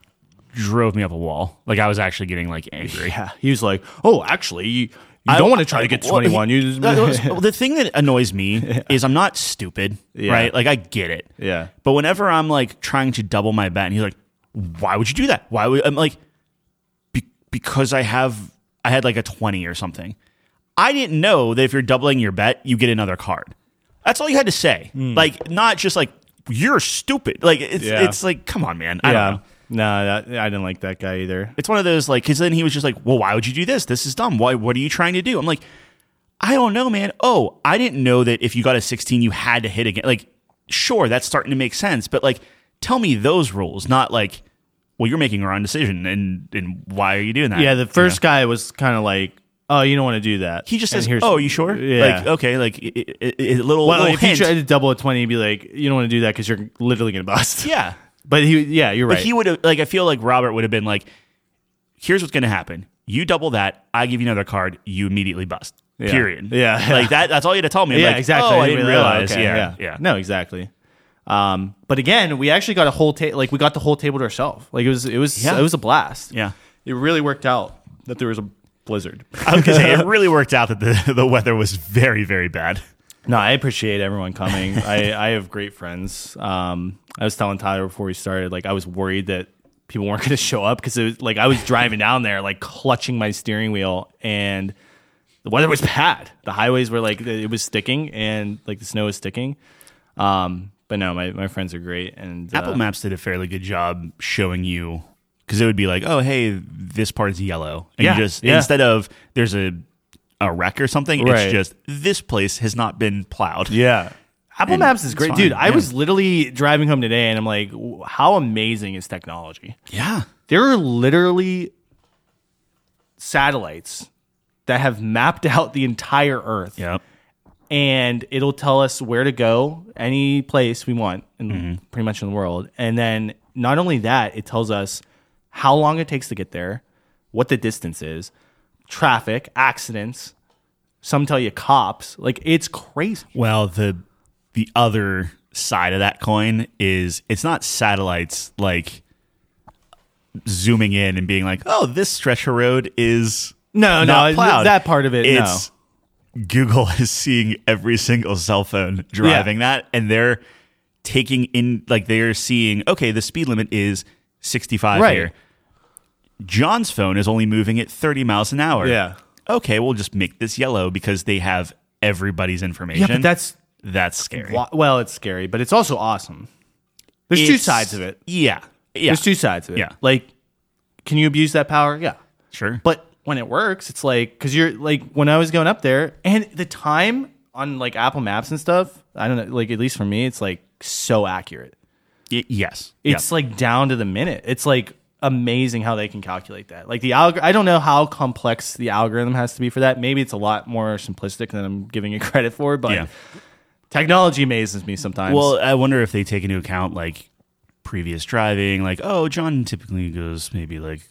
Speaker 2: drove me up a wall. Like I was actually getting like angry.
Speaker 1: yeah, he was like, oh, actually, you, you
Speaker 2: I-
Speaker 1: don't want to try to get
Speaker 2: well,
Speaker 1: twenty-one.
Speaker 2: he-
Speaker 1: You just,
Speaker 2: that was- well, the thing that annoys me is I'm not stupid,
Speaker 1: Yeah.
Speaker 2: right? Like I get it.
Speaker 1: yeah.
Speaker 2: But whenever I'm like trying to double my bet, and he's like, "Why would you do that? Why would?" I'm like, Be- "Because I have, I had like a twenty or something. I didn't know that if you're doubling your bet, you get another card. That's all you had to say. Like, not just like you're stupid. Like it's
Speaker 1: Yeah.
Speaker 2: it's like, come on, man. I
Speaker 1: yeah.
Speaker 2: don't know.
Speaker 1: No, that, I didn't like that guy either.
Speaker 2: It's one of those like, because then he was just like, "Well, why would you do this? This is dumb. Why? What are you trying to do?" I'm like, I don't know, man. Oh, I didn't know that if you got a sixteen, you had to hit again. Like, sure, that's starting to make sense, but like, tell me those rules, not like, well, you're making a wrong decision, and and why are you doing that?
Speaker 1: Yeah, the
Speaker 2: You
Speaker 1: first
Speaker 2: know?
Speaker 1: guy was kind of like, oh, you don't want to do that.
Speaker 2: he just
Speaker 1: And
Speaker 2: says,
Speaker 1: here's-
Speaker 2: "Oh, are you sure?"
Speaker 1: Yeah.
Speaker 2: Like, okay, like a little,
Speaker 1: well,
Speaker 2: little
Speaker 1: if you
Speaker 2: hint.
Speaker 1: tried to double a twenty, he'd be like, you don't want to do that because you're literally going to bust.
Speaker 2: yeah,
Speaker 1: But he, yeah, you're
Speaker 2: but
Speaker 1: right.
Speaker 2: he would have like. I feel like Robert would have been like, "Here's what's going to happen. You double that, I give you another card. You immediately bust."
Speaker 1: Yeah.
Speaker 2: Period.
Speaker 1: Yeah.
Speaker 2: Like that. That's all you had to tell me. I'm
Speaker 1: yeah,
Speaker 2: like,
Speaker 1: exactly.
Speaker 2: Oh, I didn't realize.
Speaker 1: okay,
Speaker 2: yeah, yeah.
Speaker 1: No, exactly. Um, but again, we actually got a whole table. Like we got the whole table to ourselves. Like it was, it was,
Speaker 2: Yeah.
Speaker 1: it was a blast.
Speaker 2: Yeah.
Speaker 1: It really worked out that there was a blizzard.
Speaker 2: I was gonna say it really worked out that the the weather was very very bad.
Speaker 1: No, I appreciate everyone coming. I, I have great friends. Um, I was telling Tyler before we started, like I was worried that people weren't going to show up because it was like I was driving down there, like clutching my steering wheel, and the weather was bad. The highways were like it was sticking, and like the snow was sticking. Um, but no, my, my friends are great, and
Speaker 2: Apple
Speaker 1: uh,
Speaker 2: Maps did a fairly good job showing you because it would be like, oh hey, this part's yellow, and
Speaker 1: Yeah,
Speaker 2: you just
Speaker 1: yeah.
Speaker 2: instead of there's a a wreck or something,
Speaker 1: Right.
Speaker 2: it's just this place has not been plowed.
Speaker 1: yeah. Apple
Speaker 2: And
Speaker 1: Maps is
Speaker 2: it's
Speaker 1: great,
Speaker 2: fine,
Speaker 1: dude. I
Speaker 2: yeah.
Speaker 1: was literally driving home today, and I'm like, w- how amazing is technology?
Speaker 2: Yeah.
Speaker 1: There are literally satellites that have mapped out the entire Earth,
Speaker 2: Yep.
Speaker 1: and it'll tell us where to go, any place we want, in
Speaker 2: Mm-hmm.
Speaker 1: pretty much in the world. And then not only that, it tells us how long it takes to get there, what the distance is, traffic, accidents. Some tell you cops. Like it's crazy.
Speaker 2: Well, the the other side of that coin is it's not satellites like zooming in and being like, oh, this stretch of road is
Speaker 1: No,
Speaker 2: not
Speaker 1: no,
Speaker 2: plowed.
Speaker 1: that part of it,
Speaker 2: It's Google is seeing every single cell phone driving that, and they're taking in like they're seeing, okay, the speed limit is sixty-five
Speaker 1: Right.
Speaker 2: here. John's phone is only moving at thirty miles an hour.
Speaker 1: Yeah.
Speaker 2: Okay, we'll just make this yellow because they have everybody's information.
Speaker 1: Yeah, but that's
Speaker 2: That's scary.
Speaker 1: wa- well, it's scary, but it's also awesome. There's two
Speaker 2: It's-
Speaker 1: sides of it.
Speaker 2: Yeah. Yeah.
Speaker 1: There's two sides of it.
Speaker 2: Yeah.
Speaker 1: Like, can you abuse that power? Yeah.
Speaker 2: Sure.
Speaker 1: But when it works, it's like, because you're like, when I was going up there, and the time on like Apple Maps and stuff, I don't know, like, at least for me, it's like so accurate.
Speaker 2: Y- yes.
Speaker 1: It's like down to the minute. It's like amazing how they can calculate that. Like, the alg- I don't know how complex the algorithm has to be for that. Maybe it's a lot more simplistic than I'm giving it credit for, but
Speaker 2: Yeah.
Speaker 1: technology amazes me sometimes.
Speaker 2: Well, I wonder if they take into account like previous driving, like, oh, John typically goes maybe like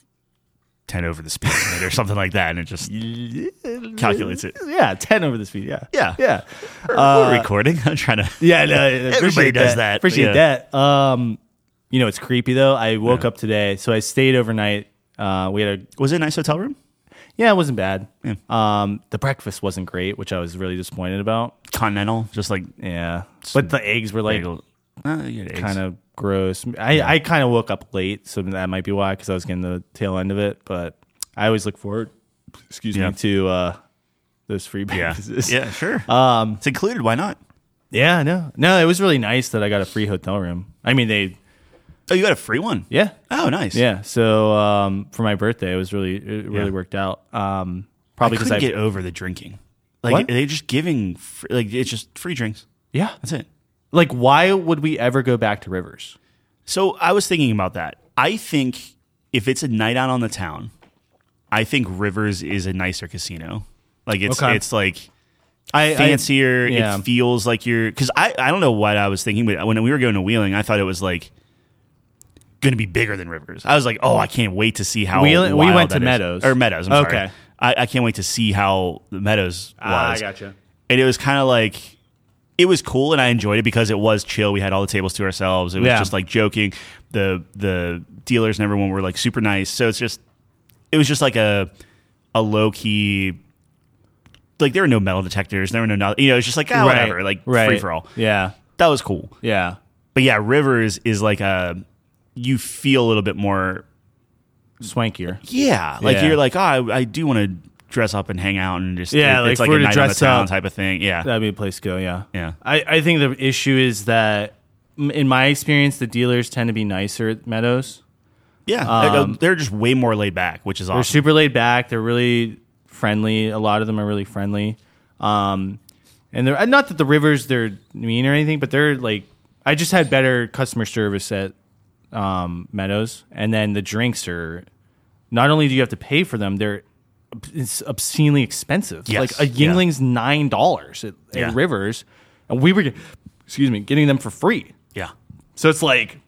Speaker 2: ten over the speed limit or something like that, and it just calculates it.
Speaker 1: yeah, ten over the speed. Yeah.
Speaker 2: Yeah.
Speaker 1: Yeah.
Speaker 2: We're, we're recording. I'm trying to.
Speaker 1: Yeah, no, everybody
Speaker 2: does that,
Speaker 1: Appreciate
Speaker 2: yeah.
Speaker 1: that. Um, you know, it's creepy though. I woke up today, so I stayed overnight. Uh, we had a
Speaker 2: Was it a nice hotel room?
Speaker 1: yeah, it wasn't bad.
Speaker 2: Yeah.
Speaker 1: Um, the breakfast wasn't great, which I was really disappointed about.
Speaker 2: Continental, just like
Speaker 1: Yeah, but the eggs were like
Speaker 2: bagel. Uh, you had eggs.
Speaker 1: kind of gross. I I kind of woke up late, so that might be why, because I was getting the tail end of it. But I always look forward, excuse
Speaker 2: Yeah.
Speaker 1: me, to uh, those free
Speaker 2: Yeah.
Speaker 1: breakfasts.
Speaker 2: Yeah, sure. Um, it's included. Why not?
Speaker 1: yeah, no, no. It was really nice that I got a free hotel room. I mean, they.
Speaker 2: Oh, you got a free one?
Speaker 1: Yeah.
Speaker 2: Oh, nice.
Speaker 1: Yeah. So um, for my birthday, it was really it really
Speaker 2: Yeah.
Speaker 1: worked out. Um,
Speaker 2: I
Speaker 1: probably because
Speaker 2: couldn't
Speaker 1: I
Speaker 2: get over the drinking. Like
Speaker 1: What?
Speaker 2: they just giving free, like it's just free drinks.
Speaker 1: yeah.
Speaker 2: That's it.
Speaker 1: Like, why would we ever go back to Rivers?
Speaker 2: So I was thinking about that. I think if it's a night out on the town, I think Rivers is a nicer casino. Like it's
Speaker 1: Okay.
Speaker 2: it's like
Speaker 1: I
Speaker 2: fancier.
Speaker 1: I, yeah.
Speaker 2: It feels like you're because I I don't know what I was thinking, but when we were going to Wheeling, I thought it was like going to be bigger than Rivers. I was like, oh, I can't wait to see how
Speaker 1: Wheeling- we
Speaker 2: wild
Speaker 1: went
Speaker 2: that
Speaker 1: to
Speaker 2: is.
Speaker 1: Meadows.
Speaker 2: or Meadows. I'm
Speaker 1: Okay.
Speaker 2: sorry. I, I can't wait to see how the Meadows was.
Speaker 1: Ah, I gotcha.
Speaker 2: And it was kind of like it was cool, and I enjoyed it because it was chill. We had all the tables to ourselves. It was
Speaker 1: Yeah.
Speaker 2: just like joking. The the dealers and everyone were like super nice. So it's just it was just like a a low key. Like there were no metal detectors. There were no no- you know. It's just like ah,
Speaker 1: Right.
Speaker 2: whatever. Like
Speaker 1: Right.
Speaker 2: free for all.
Speaker 1: Yeah.
Speaker 2: That was cool.
Speaker 1: Yeah.
Speaker 2: But yeah, Rivers is like a you feel a little bit more.
Speaker 1: Swankier.
Speaker 2: Yeah, like
Speaker 1: Yeah.
Speaker 2: you're like oh, I, I do want to dress up and hang out and just
Speaker 1: Yeah,
Speaker 2: it-
Speaker 1: like
Speaker 2: it's
Speaker 1: if
Speaker 2: like
Speaker 1: we're
Speaker 2: a
Speaker 1: to
Speaker 2: night on the
Speaker 1: dress
Speaker 2: town
Speaker 1: up,
Speaker 2: type of thing. Yeah,
Speaker 1: That'd be a place to go. Yeah.
Speaker 2: yeah.
Speaker 1: I, I think the issue is that, m- in my experience, the dealers tend to be nicer at Meadows.
Speaker 2: Yeah,
Speaker 1: Um,
Speaker 2: they're just way more laid back, which is
Speaker 1: They're
Speaker 2: awesome.
Speaker 1: super laid back. They're really friendly. A lot of them are really friendly. Um, and they're not that the Rivers they're mean or anything, but they're like I just had better customer service at um, Meadows, and then the drinks are not only do you have to pay for them, they're it's obscenely expensive.
Speaker 2: Yes.
Speaker 1: Like a Yingling's nine dollars at, at
Speaker 2: Yeah.
Speaker 1: Rivers, and we were get- excuse me getting them for free.
Speaker 2: Yeah,
Speaker 1: So it's like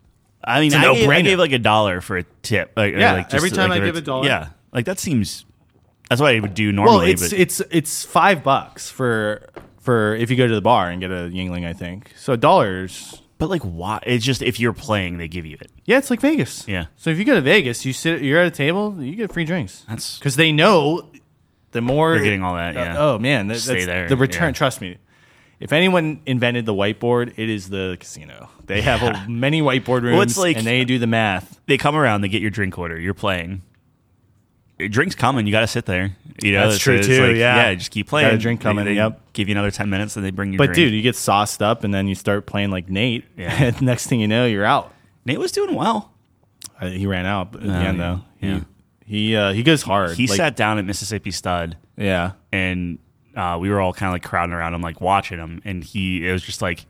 Speaker 2: I mean,
Speaker 1: a
Speaker 2: I gave, I
Speaker 1: no-brainer.
Speaker 2: gave like a dollar for a tip. Like, or
Speaker 1: Yeah,
Speaker 2: like just
Speaker 1: every time
Speaker 2: like
Speaker 1: I
Speaker 2: a-
Speaker 1: give a dollar.
Speaker 2: Yeah, like that seems That's what I would do normally.
Speaker 1: Well, it's
Speaker 2: but
Speaker 1: it's it's five bucks for for if you go to the bar and get a Yingling, I think. So dollars.
Speaker 2: but like, why? It's just if you're playing, they give you it.
Speaker 1: Yeah, it's like Vegas.
Speaker 2: Yeah.
Speaker 1: So if you go to Vegas, you sit, you're at a table, you get free drinks.
Speaker 2: That's
Speaker 1: Because they know the more
Speaker 2: You're getting all that,
Speaker 1: uh,
Speaker 2: yeah.
Speaker 1: oh man, that,
Speaker 2: Stay
Speaker 1: that's
Speaker 2: there,
Speaker 1: the return.
Speaker 2: yeah.
Speaker 1: Trust me. If anyone invented the whiteboard, it is the casino. They have a, many whiteboard rooms,
Speaker 2: Well, it's like-
Speaker 1: and they do the math.
Speaker 2: they come around, they get your drink order, you're playing. Your drink's coming, you got to sit there. You know,
Speaker 1: That's
Speaker 2: it's-
Speaker 1: true,
Speaker 2: it's
Speaker 1: too,
Speaker 2: like,
Speaker 1: yeah.
Speaker 2: just keep playing.
Speaker 1: Got a drink
Speaker 2: They-
Speaker 1: coming,
Speaker 2: They,
Speaker 1: yep.
Speaker 2: give you another ten minutes, and they bring you.
Speaker 1: But
Speaker 2: drink.
Speaker 1: dude, you get sauced up, and then you start playing like Nate.
Speaker 2: Yeah.
Speaker 1: And next thing you know, you're out.
Speaker 2: Nate was doing well.
Speaker 1: Uh, he ran out at the
Speaker 2: Oh,
Speaker 1: end,
Speaker 2: yeah.
Speaker 1: though. He
Speaker 2: Yeah.
Speaker 1: he uh, he goes hard.
Speaker 2: He
Speaker 1: Like,
Speaker 2: sat down at Mississippi Stud,
Speaker 1: Yeah.
Speaker 2: and uh, we were all kind of like crowding around him, like watching him, and he it was just like,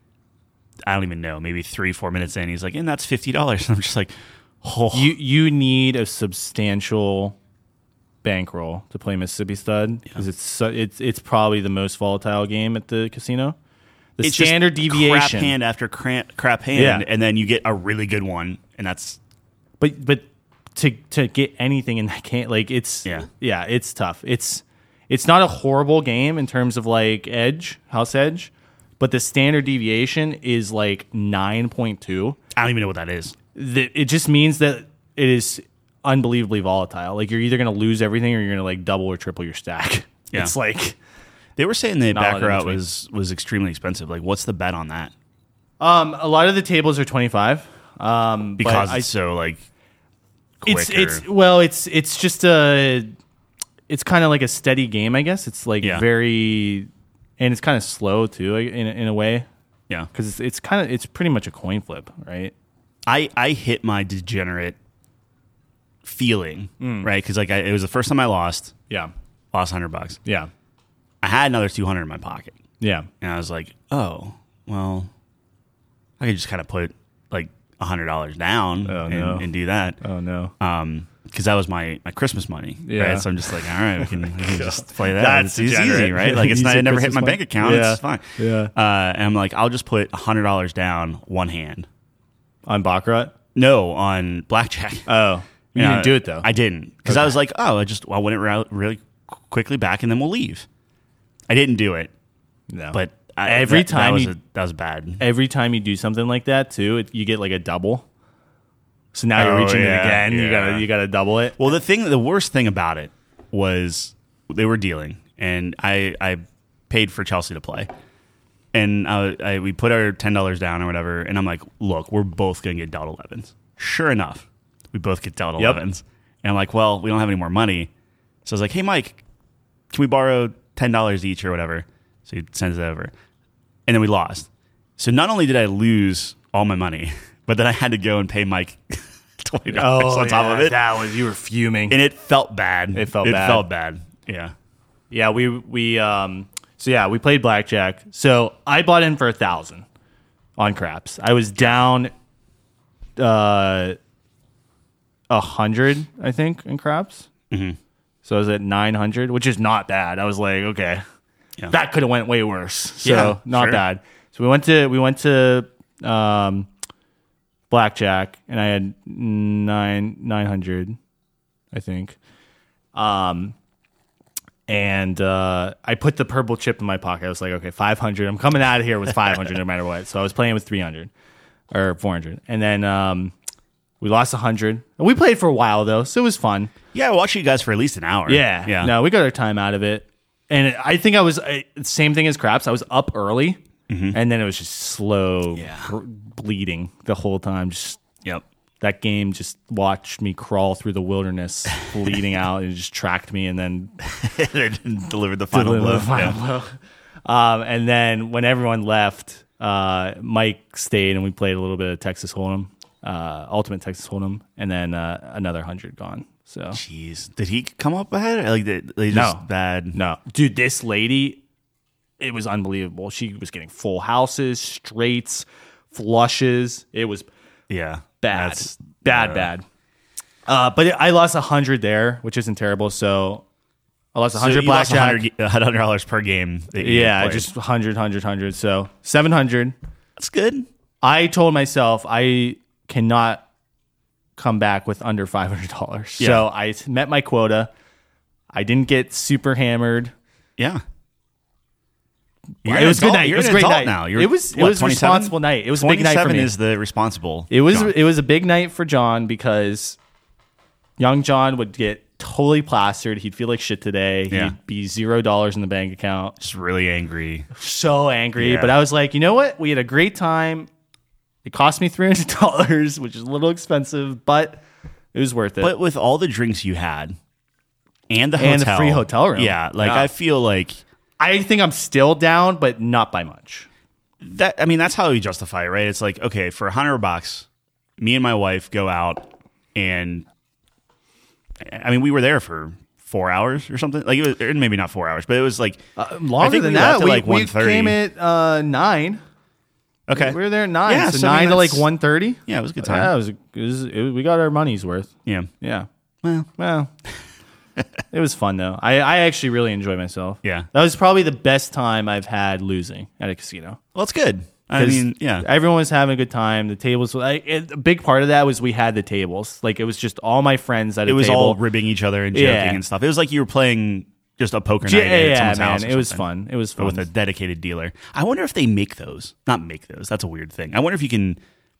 Speaker 2: I don't even know, maybe three, four minutes in, he's like, and that's fifty dollars. And I'm just like, oh,
Speaker 1: You you need a substantial bankroll to play Mississippi Stud because it's so, it's it's probably the most volatile game at the casino. The
Speaker 2: it's just
Speaker 1: standard
Speaker 2: crap
Speaker 1: deviation,
Speaker 2: hand after crap, crap hand,
Speaker 1: Yeah.
Speaker 2: and then you get a really good one, and that's
Speaker 1: but but to to get anything in that game, like it's
Speaker 2: Yeah.
Speaker 1: yeah, it's tough. It's it's not a horrible game in terms of like edge, house edge, but the standard deviation is like nine point two.
Speaker 2: I don't even know what that is.
Speaker 1: That it just means that it is unbelievably volatile. Like you're either going to lose everything or you're going to like double or triple your stack.
Speaker 2: Yeah.
Speaker 1: It's like
Speaker 2: They were saying the
Speaker 1: Not a lot in
Speaker 2: Baccarat
Speaker 1: between.
Speaker 2: was was extremely expensive. Like, what's the bet on that?
Speaker 1: um, a lot of the tables are twenty-five. Um, but
Speaker 2: Because
Speaker 1: I,
Speaker 2: it's so like quick.
Speaker 1: it's
Speaker 2: or-
Speaker 1: it's well, it's it's just a it's kind of like a steady game, I guess. It's like
Speaker 2: Yeah.
Speaker 1: very and it's kind of slow too in a- in a way
Speaker 2: yeah.
Speaker 1: because it's, it's kind of it's pretty much a coin flip, right?
Speaker 2: I I hit my degenerate feeling
Speaker 1: Mm.
Speaker 2: right because like I, it was the first time I lost
Speaker 1: Yeah,
Speaker 2: lost hundred bucks.
Speaker 1: yeah,
Speaker 2: I had another two hundred in my pocket,
Speaker 1: yeah.
Speaker 2: and I was like, oh well, I could just kind of put like a hundred dollars down
Speaker 1: Oh,
Speaker 2: and,
Speaker 1: no.
Speaker 2: and do that.
Speaker 1: Oh no.
Speaker 2: Um, because that was my, my Christmas money,
Speaker 1: Yeah.
Speaker 2: right? So I'm just like, all right, we can, we can just play that.
Speaker 1: That's
Speaker 2: it's, it's
Speaker 1: degenerate.
Speaker 2: easy, right? Like it's
Speaker 1: Use
Speaker 2: not,
Speaker 1: your
Speaker 2: it never hit
Speaker 1: Christmas
Speaker 2: my
Speaker 1: money.
Speaker 2: bank account.
Speaker 1: Yeah.
Speaker 2: It's fine.
Speaker 1: Yeah.
Speaker 2: Uh, and I'm like, I'll just put a hundred dollars down, one hand.
Speaker 1: On Baccarat?
Speaker 2: No, on blackjack.
Speaker 1: Oh, you
Speaker 2: Yeah,
Speaker 1: didn't do it though.
Speaker 2: I didn't because I
Speaker 1: Okay.
Speaker 2: was like, oh, I just I'll win it ra- really qu- quickly back, and then we'll leave. I didn't do it,
Speaker 1: no.
Speaker 2: but I,
Speaker 1: Every
Speaker 2: that, that
Speaker 1: time
Speaker 2: was
Speaker 1: you-
Speaker 2: a, that was bad.
Speaker 1: every time you do something like that too, it, you get like a double. So now you're
Speaker 2: Oh,
Speaker 1: reaching
Speaker 2: yeah,
Speaker 1: it again. You
Speaker 2: yeah.
Speaker 1: gotta you gotta double it.
Speaker 2: Well, the thing, the worst thing about it was they were dealing, and I I paid for Chelsea to play, and I, I we put our ten dollars down or whatever, and I'm like, look, we're both gonna get dealt elevens. Sure enough, we both get dealt
Speaker 1: Yep.
Speaker 2: elevens, and I'm like, well, we don't have any more money, so I was like, hey, Mike, can we borrow ten dollars each or whatever? So he sends it over, and then we lost. So not only did I lose all my money, but then I had to go and pay Mike twenty dollars on top of it.
Speaker 1: Oh, that was you were fuming.
Speaker 2: And it felt bad.
Speaker 1: It felt
Speaker 2: it
Speaker 1: bad.
Speaker 2: felt bad. Yeah.
Speaker 1: Yeah, we we um so yeah, we played blackjack. So I bought in for a thousand on craps. I was down uh a hundred, I think, in craps.
Speaker 2: Mhm.
Speaker 1: So I was at nine hundred, which is not bad. I was like, okay,
Speaker 2: Yeah.
Speaker 1: that could have went way worse. So
Speaker 2: Yeah,
Speaker 1: not
Speaker 2: sure.
Speaker 1: bad. So we went to we went to um blackjack, and I had nine nine hundred, I think. Um, and uh, I put the purple chip in my pocket. I was like, okay, five hundred. I'm coming out of here with five hundred no matter what. So I was playing with three hundred or four hundred, and then um, we lost one hundred. And we played for a while though, so it was fun.
Speaker 2: Yeah, I watched you guys for at least an hour.
Speaker 1: Yeah,
Speaker 2: Yeah.
Speaker 1: No, we got our time out of it, and I think I was uh, same thing as craps. I was up early, and then it was just slow
Speaker 2: Yeah.
Speaker 1: br- bleeding the whole time. Just
Speaker 2: Yep.
Speaker 1: that game just watched me crawl through the wilderness, bleeding out, and it just tracked me, and then
Speaker 2: Delivered the final blow.
Speaker 1: the final
Speaker 2: Yeah.
Speaker 1: blow. Um, and then when everyone left, uh, Mike stayed, and we played a little bit of Texas Hold'em, uh, Ultimate Texas Hold'em, and then uh, another hundred gone. So
Speaker 2: Jeez. Did he come up ahead? Like, they, they just
Speaker 1: No.
Speaker 2: bad.
Speaker 1: no, dude, this lady, it was unbelievable. She was getting full houses, straights, flushes. It was
Speaker 2: Yeah.
Speaker 1: bad,
Speaker 2: That's-
Speaker 1: bad,
Speaker 2: uh,
Speaker 1: bad. Uh, but I lost a hundred there, which isn't terrible. So I lost a
Speaker 2: So
Speaker 1: hundred
Speaker 2: you lost
Speaker 1: blackjack.
Speaker 2: one hundred dollars per game. That you
Speaker 1: Yeah,
Speaker 2: played.
Speaker 1: just hundred, hundred, hundred. So seven hundred.
Speaker 2: That's good.
Speaker 1: I told myself I cannot come back with under five hundred dollars.
Speaker 2: Yeah.
Speaker 1: So I met my quota. I didn't get super hammered.
Speaker 2: Yeah.
Speaker 1: You're it was a good night.
Speaker 2: You're
Speaker 1: it was a
Speaker 2: an
Speaker 1: great
Speaker 2: adult
Speaker 1: night.
Speaker 2: now. You're,
Speaker 1: it was it
Speaker 2: what,
Speaker 1: was a responsible night. It was a big night for me.
Speaker 2: is the responsible.
Speaker 1: It was
Speaker 2: John.
Speaker 1: it was a big night for John because young John would get totally plastered. He'd feel like shit today.
Speaker 2: Yeah.
Speaker 1: He'd be zero dollars in the bank account.
Speaker 2: Just really angry.
Speaker 1: So angry.
Speaker 2: Yeah.
Speaker 1: But I was like, you know what? We had a great time. It cost me three hundred dollars, which is a little expensive, but it was worth it.
Speaker 2: But with all the drinks you had and the hotel.
Speaker 1: And the free hotel room.
Speaker 2: Yeah. Like,
Speaker 1: Yeah.
Speaker 2: I feel like
Speaker 1: I think I'm still down, but not by much.
Speaker 2: that. I mean, that's how you justify it, right? It's like, okay, for a hundred bucks, me and my wife go out and I mean, we were there for four hours or something. Like, it was, or maybe not four hours, but it was like
Speaker 1: Uh, longer
Speaker 2: I think
Speaker 1: than
Speaker 2: we
Speaker 1: that.
Speaker 2: left at
Speaker 1: We,
Speaker 2: like
Speaker 1: we
Speaker 2: one thirty.
Speaker 1: came at uh, nine.
Speaker 2: Okay.
Speaker 1: We were there at nine.
Speaker 2: Yeah,
Speaker 1: so,
Speaker 2: so I mean,
Speaker 1: nine to like
Speaker 2: that's-
Speaker 1: one thirty.
Speaker 2: Yeah, it was a good time.
Speaker 1: Yeah, it was, it was, it was. We got our money's worth.
Speaker 2: Yeah.
Speaker 1: Yeah.
Speaker 2: Well,
Speaker 1: Well, it was fun though. I, I actually really enjoyed myself.
Speaker 2: Yeah.
Speaker 1: That was probably the best time I've had losing at a casino.
Speaker 2: well, it's good. I
Speaker 1: 'Cause
Speaker 2: mean, yeah.
Speaker 1: everyone was having a good time. The tables, I, it, a big part of that was we had the tables. Like it was just all my friends at a
Speaker 2: It was
Speaker 1: table.
Speaker 2: all ribbing each other and joking
Speaker 1: Yeah.
Speaker 2: and stuff. It was like you were playing just a poker night
Speaker 1: yeah,
Speaker 2: at
Speaker 1: yeah,
Speaker 2: someone's
Speaker 1: man.
Speaker 2: house. or
Speaker 1: It was
Speaker 2: something.
Speaker 1: fun. It was
Speaker 2: But
Speaker 1: fun.
Speaker 2: with a dedicated dealer. I wonder if they make those. Not make those. That's a weird thing. I wonder if you can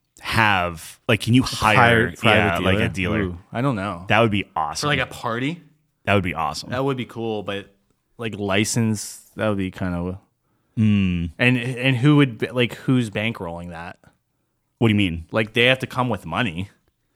Speaker 2: have like, can you hire,
Speaker 1: Hired private
Speaker 2: yeah,
Speaker 1: dealer.
Speaker 2: like a dealer?
Speaker 1: Ooh, I don't know.
Speaker 2: That would be awesome.
Speaker 1: For like a party,
Speaker 2: that would be awesome.
Speaker 1: that would be cool. But like license, that would be kind of.
Speaker 2: Hmm.
Speaker 1: And and who would be- like who's bankrolling that?
Speaker 2: What do you mean?
Speaker 1: Like they have to come with money.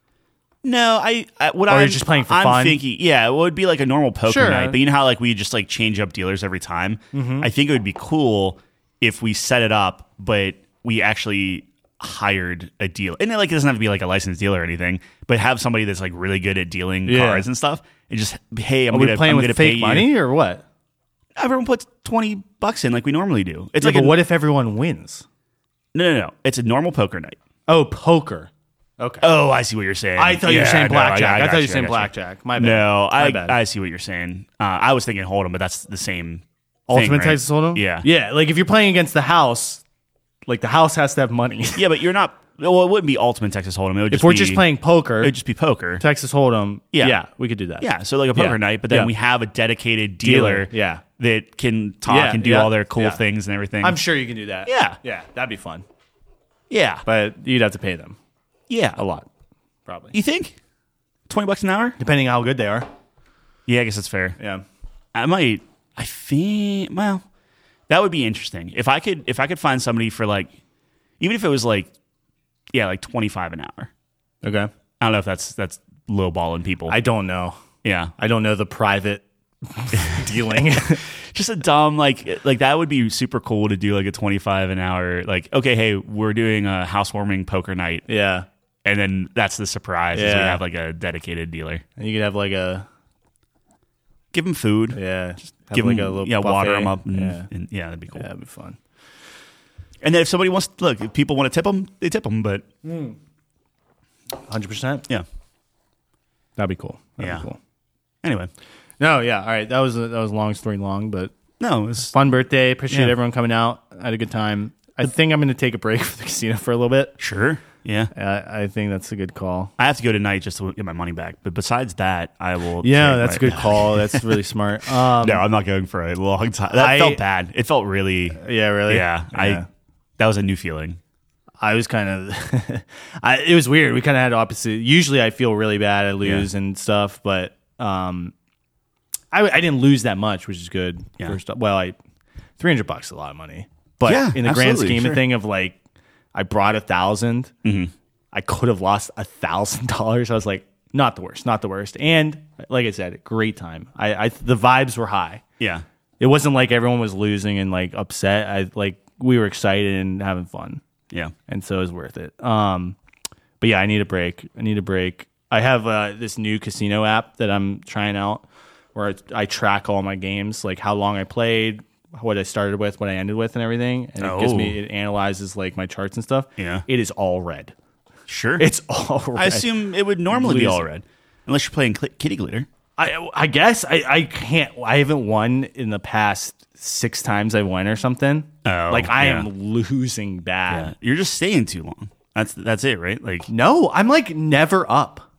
Speaker 2: No, I, I what
Speaker 1: Or
Speaker 2: I'm
Speaker 1: you're just playing for
Speaker 2: I'm
Speaker 1: fun?
Speaker 2: thinking, yeah, it would be like a normal poker
Speaker 1: Sure.
Speaker 2: night. But you know how like we just like change up dealers every time.
Speaker 1: Mm-hmm.
Speaker 2: I think it would be cool if we set it up, but we actually hired a dealer, and it like it doesn't have to be like a licensed dealer or anything, but have somebody that's like really good at dealing
Speaker 1: Yeah.
Speaker 2: cards and stuff, and just hey, I'm
Speaker 1: Are we
Speaker 2: gonna
Speaker 1: playing
Speaker 2: I'm
Speaker 1: with
Speaker 2: gonna pay
Speaker 1: fake
Speaker 2: you.
Speaker 1: money or what?
Speaker 2: Everyone puts twenty bucks in like we normally do. It's
Speaker 1: Yeah,
Speaker 2: like
Speaker 1: but
Speaker 2: a,
Speaker 1: what if everyone wins?
Speaker 2: no, no, no. It's a normal poker night.
Speaker 1: Oh, poker. Okay.
Speaker 2: Oh, I see what you're saying.
Speaker 1: I thought you were
Speaker 2: Yeah,
Speaker 1: saying
Speaker 2: no, I-
Speaker 1: blackjack. I,
Speaker 2: got
Speaker 1: thought you were
Speaker 2: I
Speaker 1: saying
Speaker 2: got
Speaker 1: blackjack. My bad.
Speaker 2: No,
Speaker 1: My
Speaker 2: I
Speaker 1: bad.
Speaker 2: I see what you're saying. Uh, I was thinking Hold'em, but that's the same.
Speaker 1: Ultimate
Speaker 2: thing, right?
Speaker 1: Texas Hold'em.
Speaker 2: Yeah,
Speaker 1: yeah. Like if you're playing against the house, like the house has to have money.
Speaker 2: yeah, but you're not. Well, it wouldn't be Ultimate Texas Hold'em. It would just
Speaker 1: If we're
Speaker 2: be,
Speaker 1: just playing poker,
Speaker 2: it'd just be poker.
Speaker 1: Texas Hold'em.
Speaker 2: Yeah.
Speaker 1: yeah, we could do that.
Speaker 2: Yeah, so like a poker
Speaker 1: Yeah.
Speaker 2: night, but then
Speaker 1: Yeah.
Speaker 2: we have a dedicated dealer,
Speaker 1: Dealer, yeah.
Speaker 2: that can talk
Speaker 1: Yeah,
Speaker 2: and do
Speaker 1: yeah,
Speaker 2: all their cool
Speaker 1: yeah.
Speaker 2: things and everything.
Speaker 1: I'm sure you can do that.
Speaker 2: Yeah.
Speaker 1: yeah, that'd be fun.
Speaker 2: yeah,
Speaker 1: But you'd have to pay them
Speaker 2: yeah.
Speaker 1: a lot, probably,
Speaker 2: You think twenty bucks an hour?
Speaker 1: depending on how good they are.
Speaker 2: Yeah, I guess that's fair.
Speaker 1: Yeah.
Speaker 2: I might. I think. Well, that would be interesting if I could. If I could find somebody for like, even if it was like, yeah, like twenty five an hour.
Speaker 1: Okay.
Speaker 2: I don't know if that's that's lowballing people.
Speaker 1: I don't know.
Speaker 2: yeah,
Speaker 1: I don't know the private dealing.
Speaker 2: just a dumb like like that would be super cool to do like a twenty five an hour. Like, okay, hey, we're doing a housewarming poker night,
Speaker 1: yeah.
Speaker 2: and then that's the surprise. Is we
Speaker 1: Yeah.
Speaker 2: have like a dedicated dealer.
Speaker 1: And you could have like a
Speaker 2: Give them food.
Speaker 1: yeah. Have
Speaker 2: Give
Speaker 1: like
Speaker 2: them
Speaker 1: a little
Speaker 2: yeah, water
Speaker 1: buffet.
Speaker 2: them up. And,
Speaker 1: Yeah.
Speaker 2: and yeah, that'd be cool.
Speaker 1: Yeah, that'd be fun.
Speaker 2: And then if somebody wants, look, if people want to tip them, they tip them. But
Speaker 1: one hundred percent.
Speaker 2: yeah,
Speaker 1: That'd be cool. That'd
Speaker 2: Yeah.
Speaker 1: be cool.
Speaker 2: anyway,
Speaker 1: No, yeah. All right. That was a, that was a long story long, but
Speaker 2: no, it's
Speaker 1: fun birthday. Appreciate
Speaker 2: Yeah.
Speaker 1: everyone coming out. I had a good time. I think I'm going to take a break from the casino for a little bit.
Speaker 2: sure. Yeah,
Speaker 1: Uh, I think that's a good call.
Speaker 2: I have to go tonight just to get my money back. But besides that, I will.
Speaker 1: Yeah,
Speaker 2: take
Speaker 1: that's a
Speaker 2: my-
Speaker 1: good call. That's really smart. Um,
Speaker 2: No, I'm not going for a long time. That
Speaker 1: I-
Speaker 2: felt bad. It felt really.
Speaker 1: yeah, really.
Speaker 2: Yeah,
Speaker 1: Yeah.
Speaker 2: I. That was a new feeling.
Speaker 1: I was kind of, I, it was weird. We kind of had opposite. Usually I feel really bad. I lose and stuff, but um, I, I didn't lose that much, which is good.
Speaker 2: Yeah.
Speaker 1: First, well, I three hundred bucks is a lot of money, but
Speaker 2: Yeah,
Speaker 1: in the grand
Speaker 2: absolutely,
Speaker 1: scheme
Speaker 2: sure.
Speaker 1: of thing of like, I brought a thousand.
Speaker 2: Mm-hmm.
Speaker 1: I could have lost a thousand dollars. I was like, not the worst, not the worst. And like I said, great time. I, I the vibes were high.
Speaker 2: Yeah,
Speaker 1: It wasn't like everyone was losing and like upset. I like we were excited and having fun.
Speaker 2: yeah.
Speaker 1: And so it was worth it. Um, but yeah, I need a break. I need a break. I have uh, this new casino app that I'm trying out where I, I track all my games, like how long I played, what I started with, what I ended with, and everything. And it gives me,
Speaker 2: Oh.
Speaker 1: it analyzes like my charts and stuff.
Speaker 2: Yeah.
Speaker 1: It is all red.
Speaker 2: Sure.
Speaker 1: It's all red.
Speaker 2: I assume it would normally be
Speaker 1: Losing.
Speaker 2: all red, unless you're playing cl- kitty glitter.
Speaker 1: I, I guess I, I can't. I haven't won in the past six times I won or something.
Speaker 2: Oh,
Speaker 1: like I
Speaker 2: yeah.
Speaker 1: am losing bad.
Speaker 2: Yeah, you're just staying too long. That's that's it, right? Like,
Speaker 1: No, I'm like never up.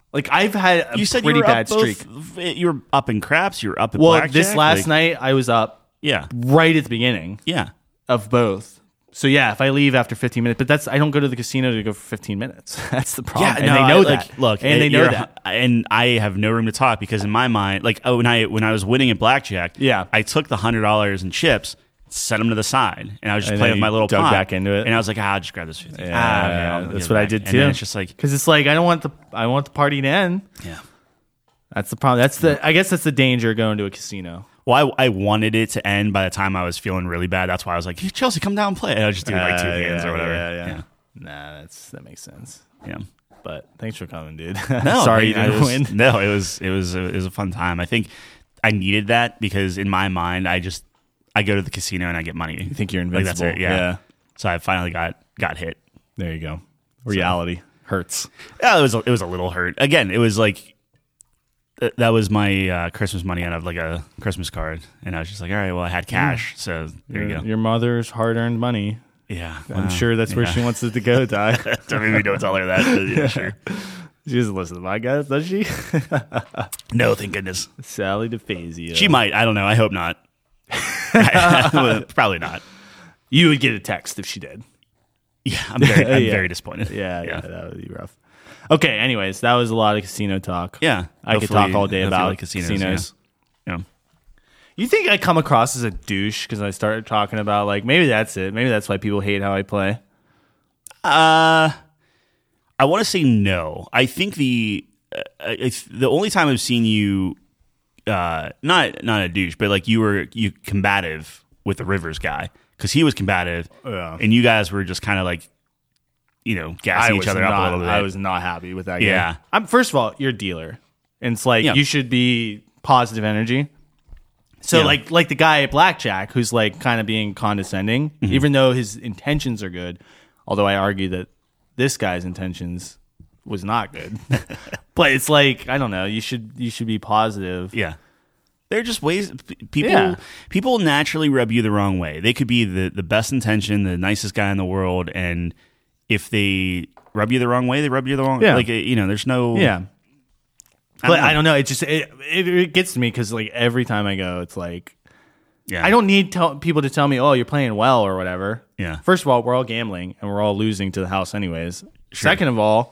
Speaker 1: Like I've had a
Speaker 2: You said
Speaker 1: pretty
Speaker 2: you were
Speaker 1: bad
Speaker 2: up both,
Speaker 1: streak.
Speaker 2: You were up in craps. You were up at
Speaker 1: Well,
Speaker 2: blackjack.
Speaker 1: this last
Speaker 2: like,
Speaker 1: night I was up
Speaker 2: Yeah,
Speaker 1: right at the beginning
Speaker 2: yeah.
Speaker 1: of both. So yeah, if I leave after fifteen minutes, but that's I don't go to the casino to go for fifteen minutes. That's the problem.
Speaker 2: Yeah,
Speaker 1: and
Speaker 2: no,
Speaker 1: they know
Speaker 2: I,
Speaker 1: that.
Speaker 2: Like, look,
Speaker 1: and they know
Speaker 2: you're-
Speaker 1: that.
Speaker 2: and I have no room to talk because in my mind, like, oh, when I when I was winning at blackjack,
Speaker 1: Yeah.
Speaker 2: I took the hundred dollars in chips, set them to the side, and I was just
Speaker 1: And
Speaker 2: playing
Speaker 1: then
Speaker 2: with my
Speaker 1: you
Speaker 2: little
Speaker 1: dug
Speaker 2: pot,
Speaker 1: back into it.
Speaker 2: and I was like, ah, I'll just grab this fifty.
Speaker 1: Yeah,
Speaker 2: ah, okay, I'll give
Speaker 1: that's
Speaker 2: it
Speaker 1: what I
Speaker 2: back.
Speaker 1: did
Speaker 2: And
Speaker 1: too.
Speaker 2: then it's just like,
Speaker 1: because it's like I don't want the I want the party to end.
Speaker 2: yeah.
Speaker 1: That's the problem. That's the I guess that's the danger of going to a casino.
Speaker 2: Well, I, I wanted it to end by the time I was feeling really bad. That's why I was like, hey, Chelsea, come down and play. And I would just do like two
Speaker 1: Uh,
Speaker 2: hands
Speaker 1: yeah,
Speaker 2: or whatever.
Speaker 1: Yeah, yeah.
Speaker 2: yeah.
Speaker 1: Nah, that's that makes sense.
Speaker 2: yeah.
Speaker 1: But thanks for coming, dude.
Speaker 2: No,
Speaker 1: Sorry you
Speaker 2: I
Speaker 1: didn't
Speaker 2: was-
Speaker 1: win.
Speaker 2: No, it was it was a, it was a fun time. I think I needed that because in my mind, I just I go to the casino and I get money.
Speaker 1: You think you're
Speaker 2: Like,
Speaker 1: invincible?
Speaker 2: that's it. Yeah.
Speaker 1: yeah.
Speaker 2: So I finally got got hit.
Speaker 1: There you go. Reality hurts.
Speaker 2: Yeah, it was a, it was a little hurt. Again, it was like th- that was my uh, Christmas money out of like a Christmas card, and I was just like, all right, well, I had cash, so there
Speaker 1: Your,
Speaker 2: you go.
Speaker 1: your mother's hard-earned money.
Speaker 2: Yeah,
Speaker 1: I'm
Speaker 2: wow.
Speaker 1: sure that's where
Speaker 2: Yeah.
Speaker 1: she wants it to go, Ty.
Speaker 2: Don't maybe don't tell her that. But yeah, sure.
Speaker 1: She doesn't listen to my guys, does she?
Speaker 2: No, thank goodness.
Speaker 1: Sally DeFazio.
Speaker 2: She might. I don't know. I hope not. Probably not.
Speaker 1: You would get a text if she did.
Speaker 2: Yeah, I'm very, I'm
Speaker 1: Yeah.
Speaker 2: very disappointed.
Speaker 1: Yeah, yeah,
Speaker 2: yeah,
Speaker 1: that would be rough. Okay, anyways, that was a lot of casino talk.
Speaker 2: yeah.
Speaker 1: I could
Speaker 2: Hopefully-
Speaker 1: talk all day
Speaker 2: hopefully
Speaker 1: about
Speaker 2: like casinos.
Speaker 1: casinos.
Speaker 2: Yeah. Yeah.
Speaker 1: You think I come across as a douche because I started talking about like maybe that's it. Maybe that's why people hate how I play.
Speaker 2: Uh, I want to say no. I think the uh, it's the only time I've seen you, uh, not not a douche, but like you were you combative with the Rivers guy because he was combative,
Speaker 1: Yeah.
Speaker 2: and you guys were just kind of like, you know, gassing each other
Speaker 1: not,
Speaker 2: up a little bit.
Speaker 1: I was not happy with that.
Speaker 2: Yeah.
Speaker 1: game. I'm first of all, you're a dealer, and it's like
Speaker 2: Yeah.
Speaker 1: you should be positive energy. So
Speaker 2: Yeah.
Speaker 1: like like the guy at blackjack who's like kind of being condescending,
Speaker 2: Mm-hmm.
Speaker 1: even though his intentions are good. Although I argue that this guy's intentions was not good. But it's like I don't know. You should you should be positive.
Speaker 2: Yeah. They're just ways p- people
Speaker 1: Yeah.
Speaker 2: people naturally rub you the wrong way. They could be the, the best intention, the nicest guy in the world, and if they rub you the wrong way, they rub you the wrong
Speaker 1: Yeah.
Speaker 2: like you know, there's no
Speaker 1: Yeah.
Speaker 2: I
Speaker 1: But
Speaker 2: don't know.
Speaker 1: I don't know. It just it, it, it gets to me because like every time I go, it's like
Speaker 2: Yeah.
Speaker 1: I don't need tell, people to tell me, "Oh, you're playing well" or whatever.
Speaker 2: Yeah.
Speaker 1: First of all, we're all gambling and we're all losing to the house anyways. Second of all,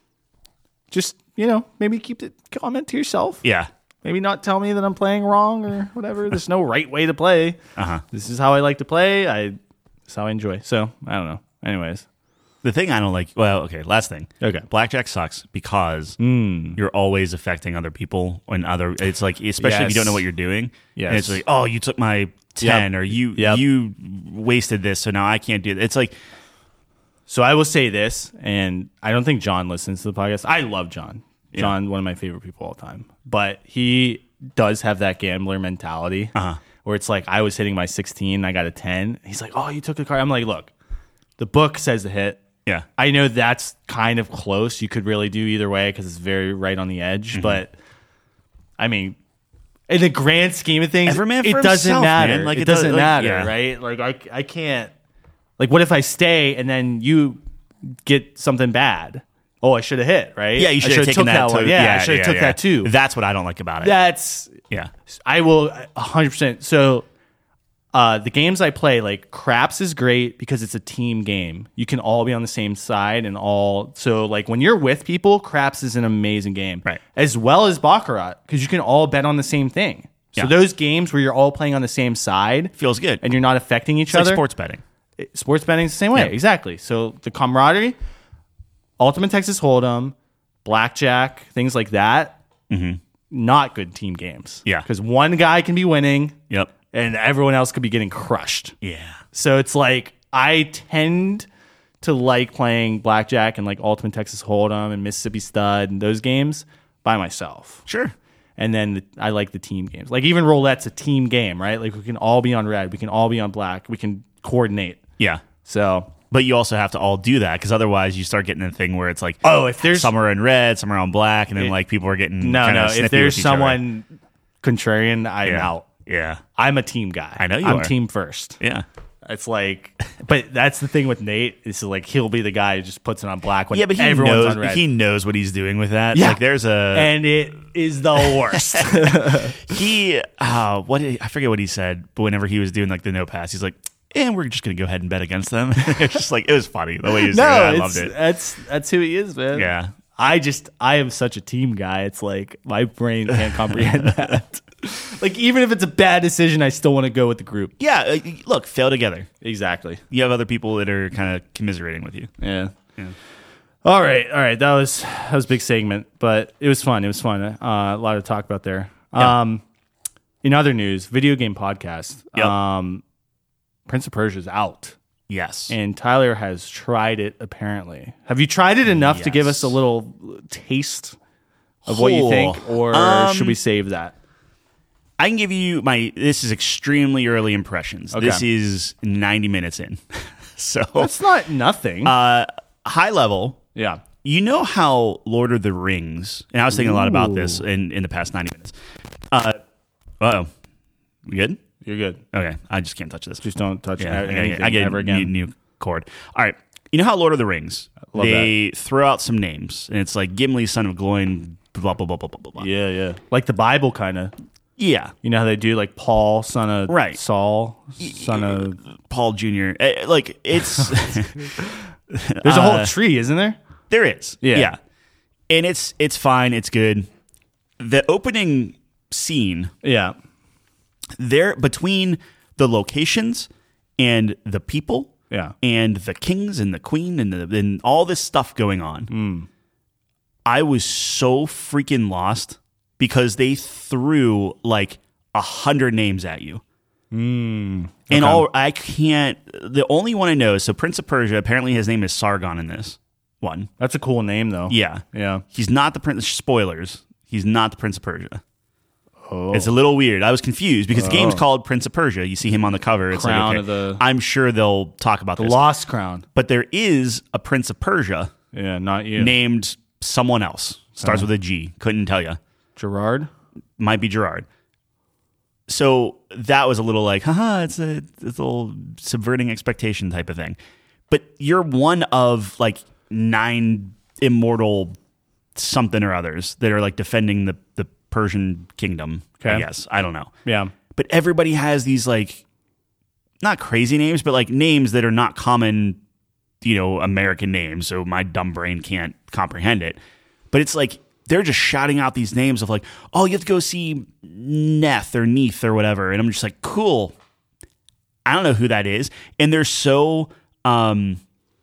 Speaker 1: just you know, maybe keep the comment to yourself.
Speaker 2: Yeah.
Speaker 1: Maybe not tell me that I'm playing wrong or whatever. There's no right way to play.
Speaker 2: Uh-huh.
Speaker 1: This is how I like to play. I this is how I enjoy. So I don't know. Anyways,
Speaker 2: The thing I don't like, well, okay, last thing.
Speaker 1: Okay.
Speaker 2: Blackjack sucks because you're always affecting other people and other, it's like, especially if you don't know
Speaker 1: Yes.
Speaker 2: what you're doing.
Speaker 1: Yes.
Speaker 2: And it's like, oh, you took my ten or you,
Speaker 1: Yep.
Speaker 2: you wasted this. So now I can't do it. It's like,
Speaker 1: so I will say this, and I don't think John listens to the podcast. I love John. John, one of my favorite people all time. But he does have that gambler mentality
Speaker 2: Uh-huh.
Speaker 1: where it's like, I was hitting my sixteen, I got a ten. He's like, oh, you took a card. I'm like, look, the book says the hit.
Speaker 2: yeah.
Speaker 1: I know that's kind of close. You could really do either way because it's very right on the edge.
Speaker 2: Mm-hmm.
Speaker 1: But, I mean, in the grand scheme of things,
Speaker 2: Every man for
Speaker 1: it doesn't
Speaker 2: himself,
Speaker 1: matter.
Speaker 2: man. Like,
Speaker 1: it,
Speaker 2: it does-
Speaker 1: doesn't
Speaker 2: like,
Speaker 1: matter,
Speaker 2: yeah.
Speaker 1: right? Like, I, I can't. Like, what if I stay and then you get something bad? Oh, I should have hit, right?
Speaker 2: Yeah, you
Speaker 1: I
Speaker 2: should have
Speaker 1: should've
Speaker 2: taken
Speaker 1: took
Speaker 2: that.
Speaker 1: one.
Speaker 2: too.
Speaker 1: Yeah, I should have took
Speaker 2: yeah.
Speaker 1: that too.
Speaker 2: That's what I don't like about it.
Speaker 1: That's
Speaker 2: yeah.
Speaker 1: I will one hundred percent. So uh, the games I play, like craps is great because it's a team game. You can all be on the same side and all. So like when you're with people, craps is an amazing game.
Speaker 2: Right.
Speaker 1: As well as Baccarat because you can all bet on the same thing. So
Speaker 2: Yeah.
Speaker 1: those games where you're all playing on the same side
Speaker 2: Feels good.
Speaker 1: and you're not affecting each
Speaker 2: It's like
Speaker 1: other.
Speaker 2: sports betting.
Speaker 1: Sports betting is the same way.
Speaker 2: Yeah.
Speaker 1: Exactly. So the camaraderie, Ultimate Texas Hold'em, blackjack, things like that. Not good team games.
Speaker 2: Yeah.
Speaker 1: Because one guy can be winning
Speaker 2: Yep.
Speaker 1: and everyone else could be getting crushed.
Speaker 2: Yeah.
Speaker 1: So it's like I tend to like playing blackjack and like Ultimate Texas Hold'em and Mississippi Stud and those games by myself.
Speaker 2: Sure.
Speaker 1: And then the, I like the team games. Like even roulette's a team game, right? Like we can all be on red, we can all be on black, we can coordinate.
Speaker 2: Yeah.
Speaker 1: So
Speaker 2: But you also have to all do that because otherwise you start getting a thing where it's like,
Speaker 1: oh, if there's
Speaker 2: some are in red, some are on black, and then
Speaker 1: It-
Speaker 2: like people are getting
Speaker 1: no,
Speaker 2: kinda
Speaker 1: no,
Speaker 2: snippy
Speaker 1: if there's
Speaker 2: with each other.
Speaker 1: someone contrarian, I'm
Speaker 2: yeah.
Speaker 1: out.
Speaker 2: Yeah.
Speaker 1: I'm a team guy.
Speaker 2: I know you
Speaker 1: I'm
Speaker 2: are.
Speaker 1: team first.
Speaker 2: Yeah.
Speaker 1: It's like, but that's the thing with Nate. Is like he'll be the guy who just puts it on black when
Speaker 2: Yeah, but he
Speaker 1: everyone's
Speaker 2: knows
Speaker 1: on red.
Speaker 2: he knows what he's doing with that.
Speaker 1: Yeah.
Speaker 2: Like there's a
Speaker 1: and it is the worst.
Speaker 2: he uh what did, I forget what he said, but whenever he was doing like the no pass, he's like, and we're just gonna go ahead and bet against them. It's just like it was funny the way he was doing it. I
Speaker 1: it's,
Speaker 2: loved it.
Speaker 1: That's that's who he is, man.
Speaker 2: Yeah.
Speaker 1: I just I am such a team guy. It's like my brain can't comprehend that. Like even if it's a bad decision, I still want to go with the group.
Speaker 2: Yeah, uh, look, fail together.
Speaker 1: Exactly.
Speaker 2: You have other people that are kind of commiserating with you.
Speaker 1: Yeah.
Speaker 2: Yeah.
Speaker 1: All right, all right. That was that was a big segment, but it was fun. It was fun. Uh, a lot to talk about there.
Speaker 2: Yeah.
Speaker 1: Um, in other news, video game podcast.
Speaker 2: Yep.
Speaker 1: Um, Prince of Persia is out,
Speaker 2: Yes.
Speaker 1: and Tyler has tried it. Apparently, have you tried it enough to give us
Speaker 2: Yes.
Speaker 1: a little taste of what you think, or
Speaker 2: Um,
Speaker 1: should we save that?
Speaker 2: I can give you my. This is extremely early impressions.
Speaker 1: Okay.
Speaker 2: This is ninety minutes in, so
Speaker 1: That's not nothing.
Speaker 2: uh, high level.
Speaker 1: yeah.
Speaker 2: You know how Lord of the Rings, and I was thinking a lot about this in, in the past ninety minutes. Uh oh, we good?
Speaker 1: You're good.
Speaker 2: Okay, I just can't touch this.
Speaker 1: Just don't touch
Speaker 2: Yeah, I,
Speaker 1: anything
Speaker 2: I get
Speaker 1: ever
Speaker 2: a
Speaker 1: again.
Speaker 2: new, new cord. All right, you know how Lord of the Rings,
Speaker 1: love
Speaker 2: they throw out some names, and it's like Gimli, son of Gloin, blah blah blah blah blah blah. blah.
Speaker 1: Yeah, yeah. Like the Bible, kind of.
Speaker 2: Yeah,
Speaker 1: You know how they do, like Paul, son of
Speaker 2: Right.
Speaker 1: Saul, son of.
Speaker 2: Paul Junior Eh, Like it's
Speaker 1: There's a whole tree, isn't there?
Speaker 2: there is,
Speaker 1: Yeah.
Speaker 2: yeah, and it's it's fine, it's good. The opening scene
Speaker 1: Yeah.
Speaker 2: there between the locations and the people
Speaker 1: Yeah.
Speaker 2: and the kings and the queen and the, and all this stuff going on.
Speaker 1: Mm.
Speaker 2: I was so freaking lost because they threw like a hundred names at you.
Speaker 1: Mm.
Speaker 2: And
Speaker 1: Okay.
Speaker 2: all I can't. The only one I know is so Prince of Persia. Apparently, his name is Sargon in this one.
Speaker 1: That's a cool name, though.
Speaker 2: Yeah,
Speaker 1: Yeah.
Speaker 2: he's not the prince. Spoilers. He's not the Prince of Persia.
Speaker 1: Oh.
Speaker 2: It's a little weird. I was confused because the game's
Speaker 1: Oh.
Speaker 2: called Prince of Persia. You see him on the cover. It's
Speaker 1: Crown
Speaker 2: like, okay,
Speaker 1: of the-
Speaker 2: I'm sure they'll talk about
Speaker 1: the
Speaker 2: this.
Speaker 1: Lost Crown.
Speaker 2: But there is a Prince of Persia
Speaker 1: Yeah, not you.
Speaker 2: named someone else. Starts
Speaker 1: Uh-huh.
Speaker 2: with a G. Couldn't tell you.
Speaker 1: Gerard?
Speaker 2: Might be Gerard. So that was a little like, haha, it's a, it's a little subverting expectation type of thing. But you're one of like nine immortal something or others that are like defending the, the Persian kingdom, I
Speaker 1: Okay.
Speaker 2: guess. I don't know.
Speaker 1: Yeah.
Speaker 2: But everybody has these like, not crazy names, but like names that are not common, you know, American names. So my dumb brain can't comprehend it. But it's like, they're just shouting out these names of like, oh, you have to go see Neth or Neith or whatever. And I'm just like, cool. I don't know who that is. And they're so, um,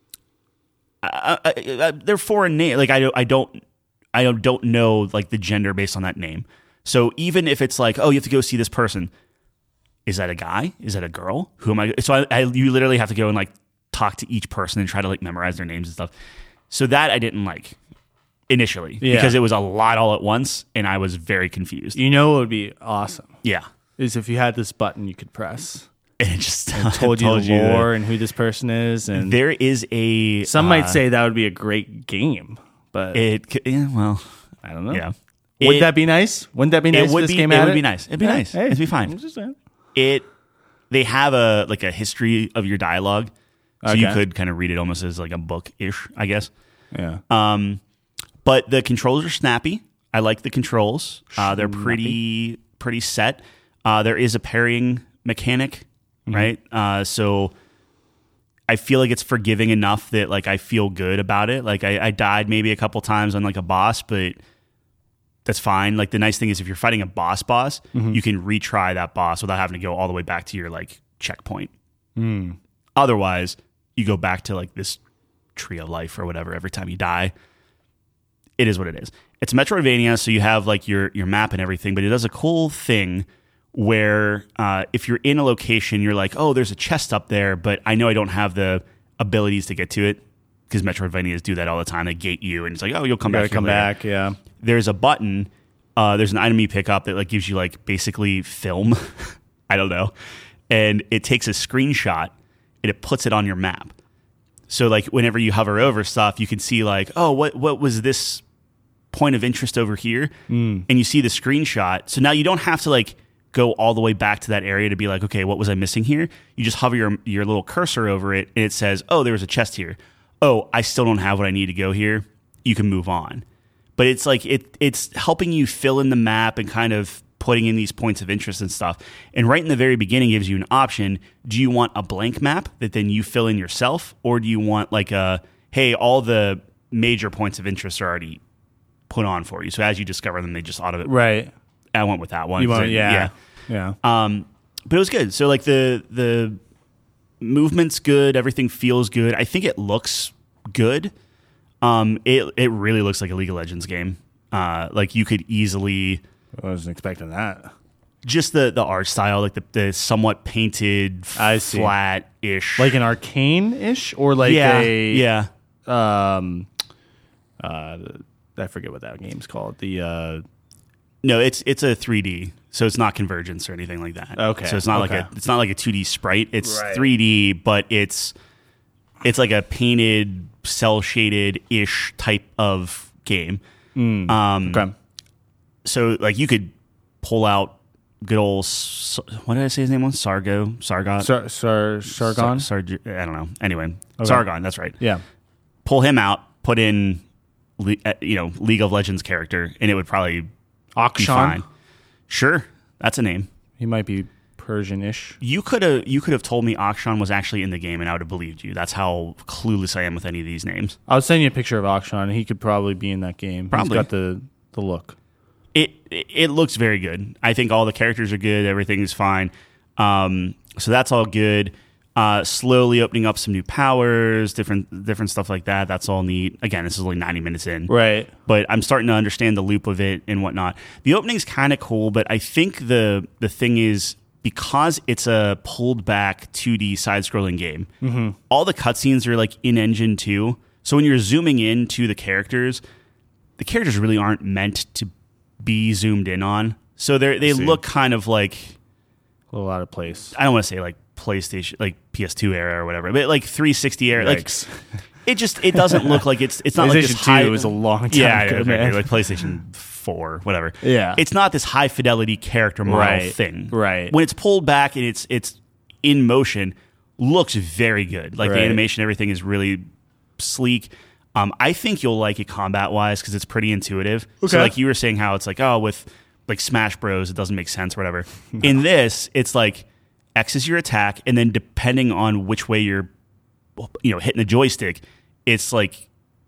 Speaker 2: I, I, I, they're foreign names. Like I don't, I don't, I don't, don't know like the gender based on that name. So even if it's like, oh, you have to go see this person. Is that a guy? Is that a girl? Who am I? So I, I, you literally have to go and like talk to each person and try to like memorize their names and stuff. So that I didn't like initially
Speaker 1: Yeah.
Speaker 2: because it was a lot all at once and I was very confused.
Speaker 1: You know what would be awesome?
Speaker 2: Yeah.
Speaker 1: Is if you had this button you could press.
Speaker 2: And it just
Speaker 1: Told you the
Speaker 2: that
Speaker 1: lore and who this person is. And
Speaker 2: There is a
Speaker 1: some
Speaker 2: uh,
Speaker 1: might say that would be a great game. But
Speaker 2: it. c- Yeah, well,
Speaker 1: I don't know.
Speaker 2: yeah.
Speaker 1: Would
Speaker 2: It-
Speaker 1: that be nice? Wouldn't that be nice?
Speaker 2: It
Speaker 1: if
Speaker 2: would
Speaker 1: this
Speaker 2: be.
Speaker 1: came
Speaker 2: It
Speaker 1: at
Speaker 2: would be nice. It'd be
Speaker 1: Yeah,
Speaker 2: nice.
Speaker 1: hey,
Speaker 2: It'd be fine.
Speaker 1: I'm just saying.
Speaker 2: It. They have a like a history of your dialogue, so you
Speaker 1: Okay.
Speaker 2: could kind of read it almost as like a book ish, I guess.
Speaker 1: Yeah.
Speaker 2: Um, but the controls are snappy. I like the controls. Uh, they're pretty pretty set. Uh, there is a parrying mechanic,
Speaker 1: Mm-hmm.
Speaker 2: right? Uh, so I feel like it's forgiving enough that like I feel good about it. Like I, I died maybe a couple times on like a boss, but that's fine. Like the nice thing is if you're fighting a boss boss,
Speaker 1: Mm-hmm.
Speaker 2: you can retry that boss without having to go all the way back to your like checkpoint.
Speaker 1: Mm.
Speaker 2: Otherwise, you go back to like this tree of life or whatever every time you die. It is what it is. It's Metroidvania, so you have like your your map and everything, but it does a cool thing where uh, if you're in a location, you're like, oh, there's a chest up there, but I know I don't have the abilities to get to it because Metroidvanias do that all the time. They gate you, and it's like, oh, you'll come
Speaker 1: Gotta
Speaker 2: back. here
Speaker 1: come
Speaker 2: later.
Speaker 1: back. Yeah.
Speaker 2: There's a button. Uh, there's an item you pick up that like gives you like basically film. I don't know, and it takes a screenshot and it puts it on your map. So like whenever you hover over stuff, you can see like, oh, what what was this point of interest over here?
Speaker 1: Mm.
Speaker 2: And you see the screenshot. So now you don't have to like go all the way back to that area to be like, okay, what was I missing here? You just hover your your little cursor over it, and it says, oh, there was a chest here. Oh, I still don't have what I need to go here. You can move on. But it's like it it's helping you fill in the map and kind of putting in these points of interest and stuff. And right in the very beginning gives you an option. Do you want a blank map that then you fill in yourself? Or do you want like a, hey, all the major points of interest are already put on for you. So as you discover them, they just auto.
Speaker 1: Right.
Speaker 2: I went with that one.
Speaker 1: You want,
Speaker 2: it,
Speaker 1: yeah.
Speaker 2: Yeah. yeah. Um, but it was good. So like the the movement's good. Everything feels good. I think it looks good. Um, it it really looks like a League of Legends game. Uh, like you could easily.
Speaker 1: I wasn't expecting that.
Speaker 2: Just the, the art style, like the, the somewhat painted,
Speaker 1: I see.
Speaker 2: flat-ish.
Speaker 1: Like an Arcane-ish? Or like
Speaker 2: yeah,
Speaker 1: a...
Speaker 2: Yeah.
Speaker 1: Um, uh, I forget what that game's called. The... Uh,
Speaker 2: no, it's it's a three D, so it's not Convergence or anything like that.
Speaker 1: Okay.
Speaker 2: So it's not
Speaker 1: okay.
Speaker 2: like a it's not like a two D sprite. It's
Speaker 1: right.
Speaker 2: three D, but it's it's like a painted, cel-shaded-ish type of game.
Speaker 1: Mm,
Speaker 2: um,
Speaker 1: okay.
Speaker 2: So, like, you could pull out good old, what did I say his name was? Sargo? Sargot?
Speaker 1: Sar, Sar, Sargon?
Speaker 2: Sar, Sar, I don't know. Anyway,
Speaker 1: okay.
Speaker 2: Sargon, that's right.
Speaker 1: Yeah.
Speaker 2: Pull him out, put in, you know, League of Legends character, and it would probably be
Speaker 1: Akshan?
Speaker 2: fine. Sure, that's a name.
Speaker 1: He might be Persian-ish.
Speaker 2: You could have you could have told me Akshan was actually in the game, and I would have believed you. That's how clueless I am with any of these names.
Speaker 1: I'll send you a picture of Akshan. He could probably be in that game.
Speaker 2: Probably.
Speaker 1: He's got the, the look.
Speaker 2: It it looks very good. I think all the characters are good. Everything is fine. Um, so that's all good. Uh, slowly opening up some new powers, different different stuff like that. That's all neat. Again, this is only ninety minutes in.
Speaker 1: Right.
Speaker 2: But I'm starting to understand the loop of it and whatnot. The opening's kind of cool, but I think the the thing is, because it's a pulled back two D side-scrolling game, mm-hmm. all the cutscenes are like in engine too. So when you're zooming in to the characters, the characters really aren't meant to be zoomed in on. So they they look kind of like
Speaker 1: a little out of place.
Speaker 2: I don't want to say like PlayStation, like P S two era or whatever, but like three sixty era.
Speaker 1: Yikes.
Speaker 2: Like it just it doesn't look like it's it's not like this
Speaker 1: PlayStation
Speaker 2: high.
Speaker 1: two was a long time
Speaker 2: yeah,
Speaker 1: ago,
Speaker 2: yeah,
Speaker 1: man.
Speaker 2: like PlayStation four, whatever.
Speaker 1: Yeah,
Speaker 2: it's not this high fidelity character model
Speaker 1: right.
Speaker 2: thing.
Speaker 1: Right.
Speaker 2: When it's pulled back and it's it's in motion, looks very good. Like
Speaker 1: right.
Speaker 2: the animation, everything is really sleek. Um, I think you'll like it combat wise because it's pretty intuitive.
Speaker 1: Okay.
Speaker 2: So like you were saying how it's like, oh, with like Smash Bros, it doesn't make sense or whatever. In this, it's like X is your attack, and then depending on which way you're, you know, hitting the joystick, it's like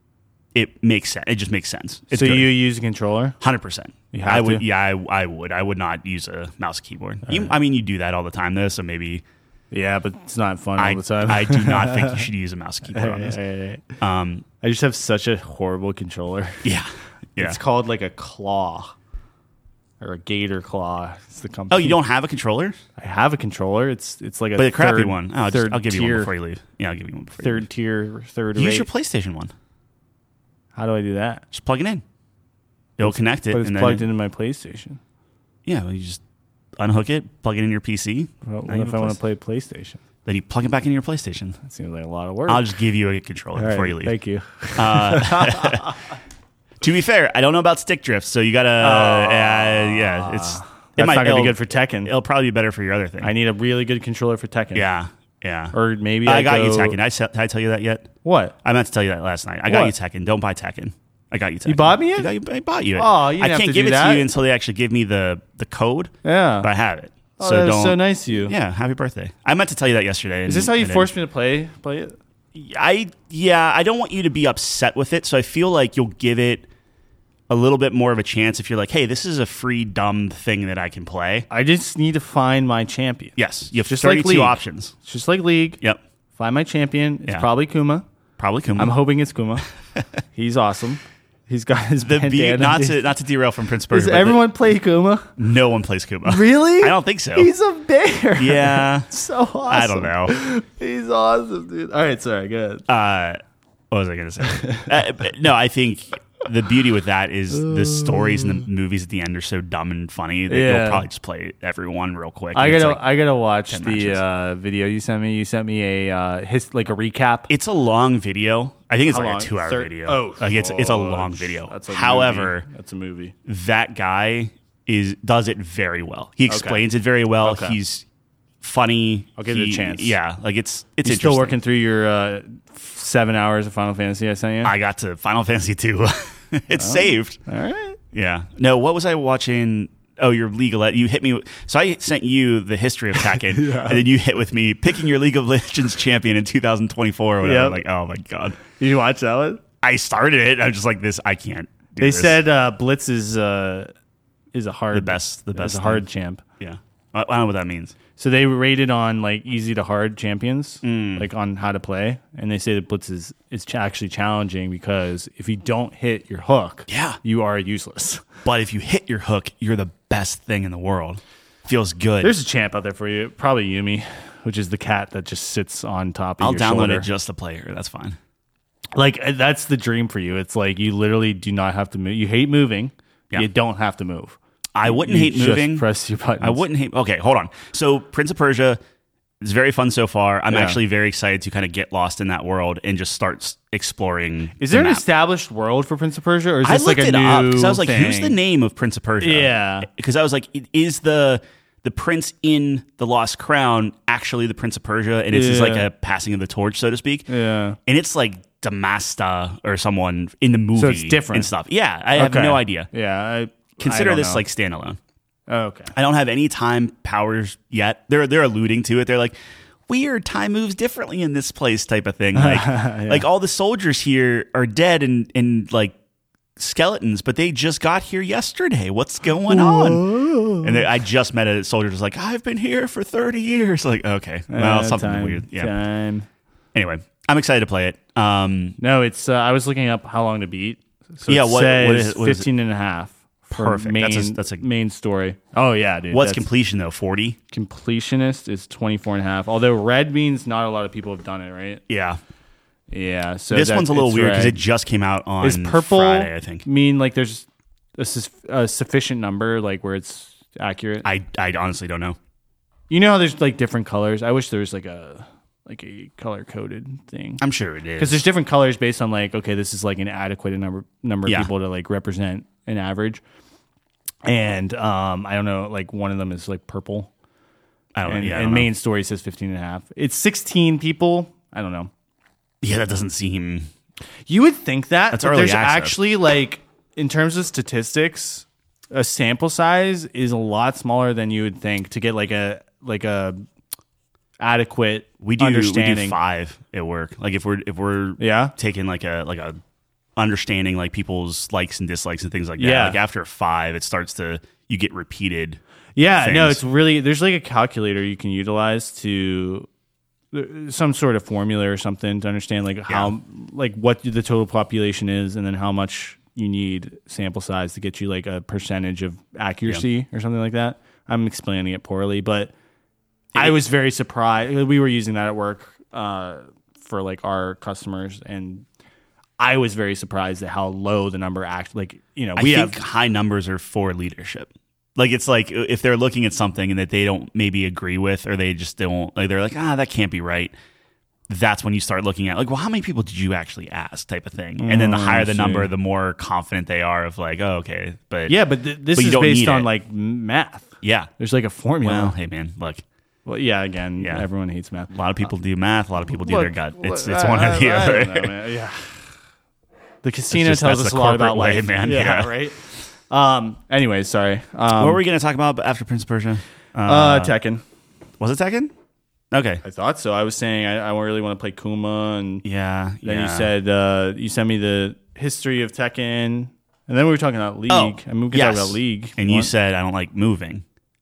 Speaker 2: it makes sense. It just makes sense. It's
Speaker 1: so
Speaker 2: good.
Speaker 1: you use a controller?
Speaker 2: one hundred percent.
Speaker 1: You have
Speaker 2: I would.
Speaker 1: to?
Speaker 2: Yeah, I, I would. I would not use a mouse and keyboard. You, I mean, you do that all the time, though. So maybe.
Speaker 1: Yeah, but it's not fun
Speaker 2: I,
Speaker 1: all the time.
Speaker 2: I do not think you should use a mouse and keyboard on this.
Speaker 1: Hey, hey,
Speaker 2: Um,
Speaker 1: I just have such a horrible controller.
Speaker 2: yeah, yeah.
Speaker 1: It's called like a claw or a gator claw. It's the company.
Speaker 2: Oh, you don't have a controller?
Speaker 1: I have a controller. It's it's like a
Speaker 2: But a crappy
Speaker 1: third,
Speaker 2: one. Oh, I'll,
Speaker 1: third
Speaker 2: just, I'll give
Speaker 1: tier,
Speaker 2: you one before you leave. Yeah, I'll give you one before
Speaker 1: third
Speaker 2: you
Speaker 1: tier, third
Speaker 2: leave. Use
Speaker 1: rate.
Speaker 2: your PlayStation one.
Speaker 1: How do I do that?
Speaker 2: Just plug it in. It'll connect it.
Speaker 1: But it's
Speaker 2: and
Speaker 1: plugged
Speaker 2: then,
Speaker 1: into my PlayStation.
Speaker 2: Yeah, well, you just unhook it, plug it in your P C.
Speaker 1: Well,
Speaker 2: now
Speaker 1: what
Speaker 2: you
Speaker 1: if
Speaker 2: have
Speaker 1: I
Speaker 2: a
Speaker 1: want to
Speaker 2: Play-
Speaker 1: play PlayStation?
Speaker 2: Then you plug it back into your PlayStation.
Speaker 1: That seems like a lot of work.
Speaker 2: I'll just give you a controller
Speaker 1: All
Speaker 2: before
Speaker 1: right,
Speaker 2: you leave.
Speaker 1: Thank you.
Speaker 2: Uh, to be fair, I don't know about stick drift, so you gotta. Uh, yeah, it's. It
Speaker 1: That's
Speaker 2: might,
Speaker 1: not going to
Speaker 2: it'll-
Speaker 1: be good for Tekken.
Speaker 2: It'll probably be better for your other thing.
Speaker 1: I need a really good controller for Tekken.
Speaker 2: yeah, yeah.
Speaker 1: Or maybe
Speaker 2: I,
Speaker 1: I
Speaker 2: got
Speaker 1: go,
Speaker 2: you Tekken. Did I, se- did I tell you that yet?
Speaker 1: What?
Speaker 2: I meant to tell you that last night. I got
Speaker 1: What?
Speaker 2: you Tekken. Don't buy Tekken. I got you Tekken.
Speaker 1: You bought me it?
Speaker 2: I, got you, I bought you it.
Speaker 1: Oh, you didn't
Speaker 2: I
Speaker 1: have
Speaker 2: can't
Speaker 1: to
Speaker 2: give
Speaker 1: do
Speaker 2: it
Speaker 1: that.
Speaker 2: to you until they actually give me the the code.
Speaker 1: Yeah.
Speaker 2: But I have it.
Speaker 1: Oh,
Speaker 2: so
Speaker 1: that was
Speaker 2: don't.
Speaker 1: so nice of you.
Speaker 2: Yeah, happy birthday. I meant to tell you that yesterday.
Speaker 1: Is this how you forced me to play play it?
Speaker 2: I yeah, I don't want you to be upset with it, so I feel like you'll give it a little bit more of a chance if you're like, hey, this is a free dumb thing that I can play.
Speaker 1: I just need to find my champion.
Speaker 2: Yes, you have
Speaker 1: Just like
Speaker 2: thirty-two
Speaker 1: League.
Speaker 2: options.
Speaker 1: It's just like League.
Speaker 2: Yep,
Speaker 1: Find my champion. It's
Speaker 2: Yeah.
Speaker 1: probably Kuma.
Speaker 2: probably Kuma.
Speaker 1: I'm hoping it's Kuma. He's awesome. He's got his
Speaker 2: the be-
Speaker 1: bandana.
Speaker 2: not to not to derail from Prince Persia.
Speaker 1: Does
Speaker 2: but the-
Speaker 1: everyone play Kuma?
Speaker 2: no one plays Kuma.
Speaker 1: Really?
Speaker 2: I don't think so.
Speaker 1: He's a bear.
Speaker 2: Yeah,
Speaker 1: So awesome.
Speaker 2: I don't know.
Speaker 1: He's awesome, dude. All right, sorry, go ahead.
Speaker 2: Uh, what was I going to say? uh, but no, I think the beauty with that is the stories and the movies at the end are so dumb and funny that
Speaker 1: Yeah.
Speaker 2: you'll probably just play everyone real quick.
Speaker 1: I
Speaker 2: It's
Speaker 1: gotta,
Speaker 2: like-
Speaker 1: I gotta watch
Speaker 2: ten
Speaker 1: the
Speaker 2: matches.
Speaker 1: uh, video you sent me. You sent me a uh, his like a recap.
Speaker 2: It's a long video. I think it's
Speaker 1: How
Speaker 2: like
Speaker 1: long?
Speaker 2: a two-hour
Speaker 1: Thir-
Speaker 2: video.
Speaker 1: Oh,
Speaker 2: like it's it's a
Speaker 1: oh,
Speaker 2: long video.
Speaker 1: That's a
Speaker 2: However,
Speaker 1: movie. that's a movie.
Speaker 2: that guy is does it very well. He explains it very well.
Speaker 1: Okay.
Speaker 2: He's funny.
Speaker 1: I'll give
Speaker 2: he,
Speaker 1: it a chance.
Speaker 2: Yeah, like it's it's
Speaker 1: You
Speaker 2: interesting.
Speaker 1: still working through your uh, seven hours of Final Fantasy I sent you?
Speaker 2: I got to Final Fantasy two. It's
Speaker 1: Oh.
Speaker 2: saved.
Speaker 1: All right.
Speaker 2: Yeah. No, what was I watching? Oh, your League of Legends. You hit me. So I sent you the history of Tekken,
Speaker 1: Yeah.
Speaker 2: and then you hit with me picking your League of Legends champion in two thousand twenty-four or whatever.
Speaker 1: Yep.
Speaker 2: I'm like, oh my God.
Speaker 1: Did you watch that one?
Speaker 2: I started it. I'm just like, this, I can't do
Speaker 1: They
Speaker 2: this.
Speaker 1: said uh, Blitz is uh, is a hard
Speaker 2: The best- the best
Speaker 1: is a
Speaker 2: thing.
Speaker 1: hard champ.
Speaker 2: Yeah. I, I don't know what that means.
Speaker 1: So they rated on like easy to hard champions,
Speaker 2: Mm.
Speaker 1: like on how to play, and they say that Blitz is is ch- actually challenging because if you don't hit your hook,
Speaker 2: Yeah.
Speaker 1: you are useless.
Speaker 2: But if you hit your hook, you're the best thing in the world. Feels good.
Speaker 1: There's a champ out there for you, probably Yumi, which is the cat that just sits on top of
Speaker 2: I'll
Speaker 1: your
Speaker 2: download
Speaker 1: shoulder.
Speaker 2: it just to play her. That's fine.
Speaker 1: Like uh, that's the dream for you. It's like you literally do not have to move. You hate moving.
Speaker 2: Yeah.
Speaker 1: You don't have to move.
Speaker 2: I wouldn't
Speaker 1: You
Speaker 2: hate
Speaker 1: just
Speaker 2: moving.
Speaker 1: Press your buttons.
Speaker 2: I wouldn't hate. Okay, hold on. So Prince of Persia is very fun so far. I'm
Speaker 1: Yeah.
Speaker 2: actually very excited to kind of get lost in that world and just start s- exploring.
Speaker 1: Is
Speaker 2: the
Speaker 1: there an
Speaker 2: map.
Speaker 1: established world for Prince of Persia, or is
Speaker 2: I
Speaker 1: this
Speaker 2: looked
Speaker 1: like a
Speaker 2: it
Speaker 1: new
Speaker 2: up because I was like,
Speaker 1: thing?
Speaker 2: "Who's the name of Prince of Persia?"
Speaker 1: Yeah.
Speaker 2: because I was like, "Is the the prince in the Lost Crown actually the Prince of Persia?" And it's just like
Speaker 1: Yeah.
Speaker 2: a passing of the torch, so to speak.
Speaker 1: Yeah.
Speaker 2: And it's like Damasta or someone in the movie,
Speaker 1: So it's different.
Speaker 2: and stuff. Yeah, I have
Speaker 1: Okay.
Speaker 2: no idea.
Speaker 1: Yeah. I,
Speaker 2: Consider
Speaker 1: I don't
Speaker 2: this
Speaker 1: know.
Speaker 2: like standalone.
Speaker 1: Oh, okay.
Speaker 2: I don't have any time powers yet. They're they're alluding to it. They're like, weird, time moves differently in this place, type of thing. Like like all the soldiers here are dead and and like skeletons, but they just got here yesterday. What's going on? And they, I just met a soldier who's like, I've been here for thirty years. Like, okay, well,
Speaker 1: Uh,
Speaker 2: something
Speaker 1: time,
Speaker 2: weird. Yeah.
Speaker 1: Time.
Speaker 2: Anyway, I'm excited to play it. Um,
Speaker 1: No, it's. Uh, I was looking up how long to beat. So
Speaker 2: Yeah,
Speaker 1: it
Speaker 2: what-
Speaker 1: says
Speaker 2: what is it- what is it?
Speaker 1: fifteen and a half. For
Speaker 2: Perfect.
Speaker 1: Main,
Speaker 2: That's a- that's a-
Speaker 1: main story. Oh yeah, dude.
Speaker 2: what's
Speaker 1: that's-
Speaker 2: completion though? forty?
Speaker 1: completionist is twenty-four and a half. Although red means not a lot of people have done it, right?
Speaker 2: Yeah.
Speaker 1: Yeah. So
Speaker 2: This
Speaker 1: that-
Speaker 2: one's a little
Speaker 1: it's
Speaker 2: weird because
Speaker 1: red.
Speaker 2: it just came out on
Speaker 1: Is purple
Speaker 2: Friday, I think.
Speaker 1: mean like there's a, sus- a sufficient number, like where it's accurate?
Speaker 2: I, I honestly don't know.
Speaker 1: You know how there's like different colors. I wish there was like a like a color coded thing.
Speaker 2: I'm sure it
Speaker 1: Because
Speaker 2: is.
Speaker 1: there's different colors based on like, okay, this is like an adequate number number of
Speaker 2: Yeah.
Speaker 1: people to like represent an average. And um, I don't know, like one of them is like purple.
Speaker 2: I don't know.
Speaker 1: And,
Speaker 2: Yeah, I
Speaker 1: and
Speaker 2: don't know.
Speaker 1: main story says fifteen and a half. It's sixteen people. I don't know.
Speaker 2: Yeah, that doesn't seem.
Speaker 1: You would think that.
Speaker 2: That's
Speaker 1: but
Speaker 2: early
Speaker 1: there's
Speaker 2: access.
Speaker 1: actually like, in terms of statistics, a sample size is a lot smaller than you would think to get like a like a adequate
Speaker 2: We do we
Speaker 1: understanding.
Speaker 2: do five at work. Like if we're if we're
Speaker 1: Yeah.
Speaker 2: taking like a like a understanding like people's likes and dislikes and things like that.
Speaker 1: Yeah.
Speaker 2: Like after five, it starts to you get repeated.
Speaker 1: Yeah, no,
Speaker 2: things.
Speaker 1: it's really there's like a calculator you can utilize to uh, some sort of formula or something to understand like how like what the total population is and then how much you need sample size to get you like a percentage of accuracy or something like that. I'm explaining it poorly, but I was very surprised. We were using that at work uh, for like our customers, and I was very surprised at how low the number act. Like you know,
Speaker 2: I
Speaker 1: we
Speaker 2: think
Speaker 1: have
Speaker 2: high numbers are for leadership. Like it's like if they're looking at something and that they don't maybe agree with, or they just don't like they're like ah that can't be right. That's when you start looking at like, well, how many people did you actually ask, type of thing. And then the
Speaker 1: Mm,
Speaker 2: higher
Speaker 1: I
Speaker 2: the
Speaker 1: see.
Speaker 2: number, the more confident they are of like, oh, okay, but
Speaker 1: yeah, but th- this
Speaker 2: But you
Speaker 1: is
Speaker 2: don't
Speaker 1: based
Speaker 2: need
Speaker 1: on
Speaker 2: it.
Speaker 1: like math.
Speaker 2: yeah.
Speaker 1: There's like a formula.
Speaker 2: Well, hey man, look,
Speaker 1: Well, yeah, again,
Speaker 2: Yeah.
Speaker 1: everyone hates math.
Speaker 2: a lot of people do math, a lot of people do
Speaker 1: Look,
Speaker 2: their gut. It's
Speaker 1: look,
Speaker 2: it's
Speaker 1: I-
Speaker 2: one or
Speaker 1: I-
Speaker 2: the
Speaker 1: I
Speaker 2: other.
Speaker 1: don't know, man. Yeah. The casino
Speaker 2: just-
Speaker 1: tells
Speaker 2: that's
Speaker 1: us
Speaker 2: the
Speaker 1: a lot about
Speaker 2: corporate way,
Speaker 1: life,
Speaker 2: man.
Speaker 1: Yeah,
Speaker 2: Yeah.
Speaker 1: right. Um. Anyways, sorry. Um,
Speaker 2: What were we going to talk about after Prince of Persia?
Speaker 1: uh, Tekken.
Speaker 2: Was it Tekken? Okay.
Speaker 1: I thought so. I was saying I, I really want to play Kuma, and
Speaker 2: Yeah.
Speaker 1: then
Speaker 2: yeah.
Speaker 1: you said uh, you sent me the history of Tekken, and then we were talking about League.
Speaker 2: Oh,
Speaker 1: I mean, we could
Speaker 2: yes.
Speaker 1: talk about League.
Speaker 2: and you
Speaker 1: Want-
Speaker 2: said I don't like moving.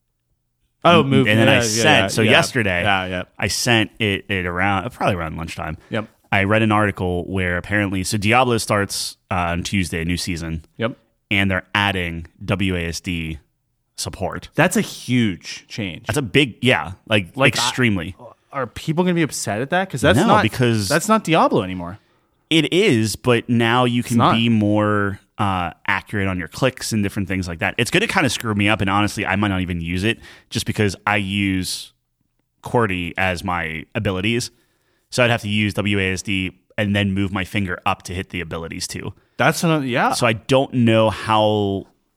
Speaker 1: oh, move,
Speaker 2: and then I
Speaker 1: yeah,
Speaker 2: sent-
Speaker 1: yeah,
Speaker 2: so
Speaker 1: yeah.
Speaker 2: yesterday-
Speaker 1: Yeah, yeah,
Speaker 2: I sent it, it around probably around lunchtime.
Speaker 1: yep,
Speaker 2: I read an article where apparently so Diablo starts uh, on Tuesday, a new season,
Speaker 1: yep.
Speaker 2: and they're adding W A S D support.
Speaker 1: That's a huge change.
Speaker 2: That's a big yeah, like,
Speaker 1: Like, I-
Speaker 2: extremely.
Speaker 1: Are people going to be upset at that? Because that's
Speaker 2: No,
Speaker 1: not
Speaker 2: because-
Speaker 1: that's not Diablo anymore.
Speaker 2: It is, but now you can
Speaker 1: not.
Speaker 2: be more uh, accurate on your clicks and different things like that. It's going to kind of screw me up, and honestly, I might not even use it just because I use QWERTY as my abilities. So I'd have to use W A S D and then move my finger up to hit the abilities too.
Speaker 1: That's another, yeah.
Speaker 2: So I don't know how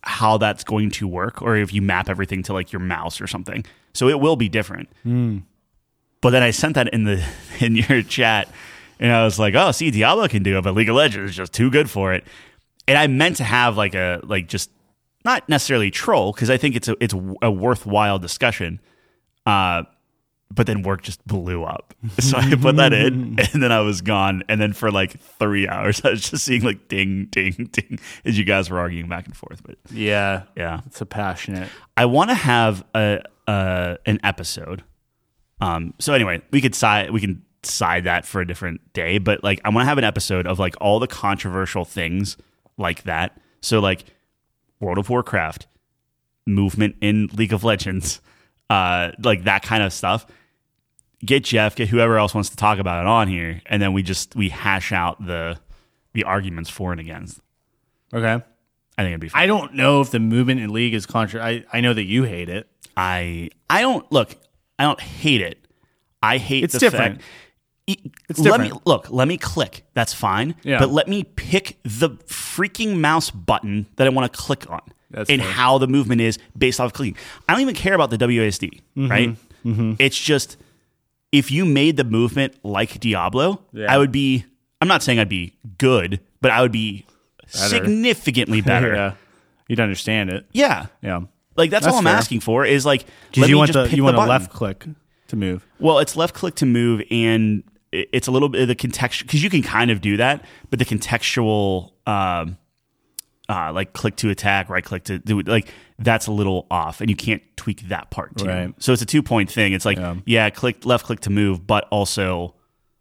Speaker 2: how that's going to work, or if you map everything to like your mouse or something. So it will be different.
Speaker 1: Mm.
Speaker 2: But then I sent that in the in your chat, and I was like, "Oh, see, Diablo can do it, but League of Legends is just too good for it." And I meant to have like a like just not necessarily troll, because I think it's a it's a worthwhile discussion. Uh, but then work just blew up, so I put that in, and then I was gone. And then for like three hours, I was just seeing like ding, ding, ding as you guys were arguing back and forth. But
Speaker 1: Yeah.
Speaker 2: yeah,
Speaker 1: It's a passionate.
Speaker 2: I want to have a, a an episode. Um. So anyway, we could side we can side that for a different day. But like, I want to have an episode of like all the controversial things like that. So like World of Warcraft, movement in League of Legends, uh, like that kind of stuff. Get Jeff, get whoever else wants to talk about it on here, and then we just we hash out the the arguments for and against.
Speaker 1: Okay.
Speaker 2: I think it'd be fun.
Speaker 1: I don't know if the movement in League is contra. I, I know that you hate it.
Speaker 2: I I don't look. I don't hate it. I hate
Speaker 1: It's
Speaker 2: the
Speaker 1: different.
Speaker 2: fact. E-
Speaker 1: It's
Speaker 2: let
Speaker 1: different.
Speaker 2: me look. Let me click. That's fine.
Speaker 1: Yeah.
Speaker 2: But let me pick the freaking mouse button that I want to click on,
Speaker 1: That's
Speaker 2: and
Speaker 1: fair.
Speaker 2: how the movement is based off clicking. I don't even care about the W A S D.
Speaker 1: Mm-hmm.
Speaker 2: Right. It's just if you made the movement like Diablo,
Speaker 1: Yeah.
Speaker 2: I would be. I'm not saying I'd be good, but I would be significantly better.
Speaker 1: Yeah. You'd understand it.
Speaker 2: Yeah.
Speaker 1: Yeah.
Speaker 2: Like that's,
Speaker 1: That's
Speaker 2: all I'm
Speaker 1: fair.
Speaker 2: asking for is like let
Speaker 1: Because
Speaker 2: me
Speaker 1: you want
Speaker 2: just
Speaker 1: the
Speaker 2: pick
Speaker 1: you want
Speaker 2: the
Speaker 1: a
Speaker 2: button.
Speaker 1: left click to move.
Speaker 2: Well, it's left click to move, and it- it's a little bit of the contextual, because you can kind of do that, but the contextual, um, uh, like click to attack, right click to do it, like that's a little off, and you can't tweak that part too.
Speaker 1: Right.
Speaker 2: So it's a two point thing. It's like
Speaker 1: Yeah.
Speaker 2: yeah, click left click to move, but also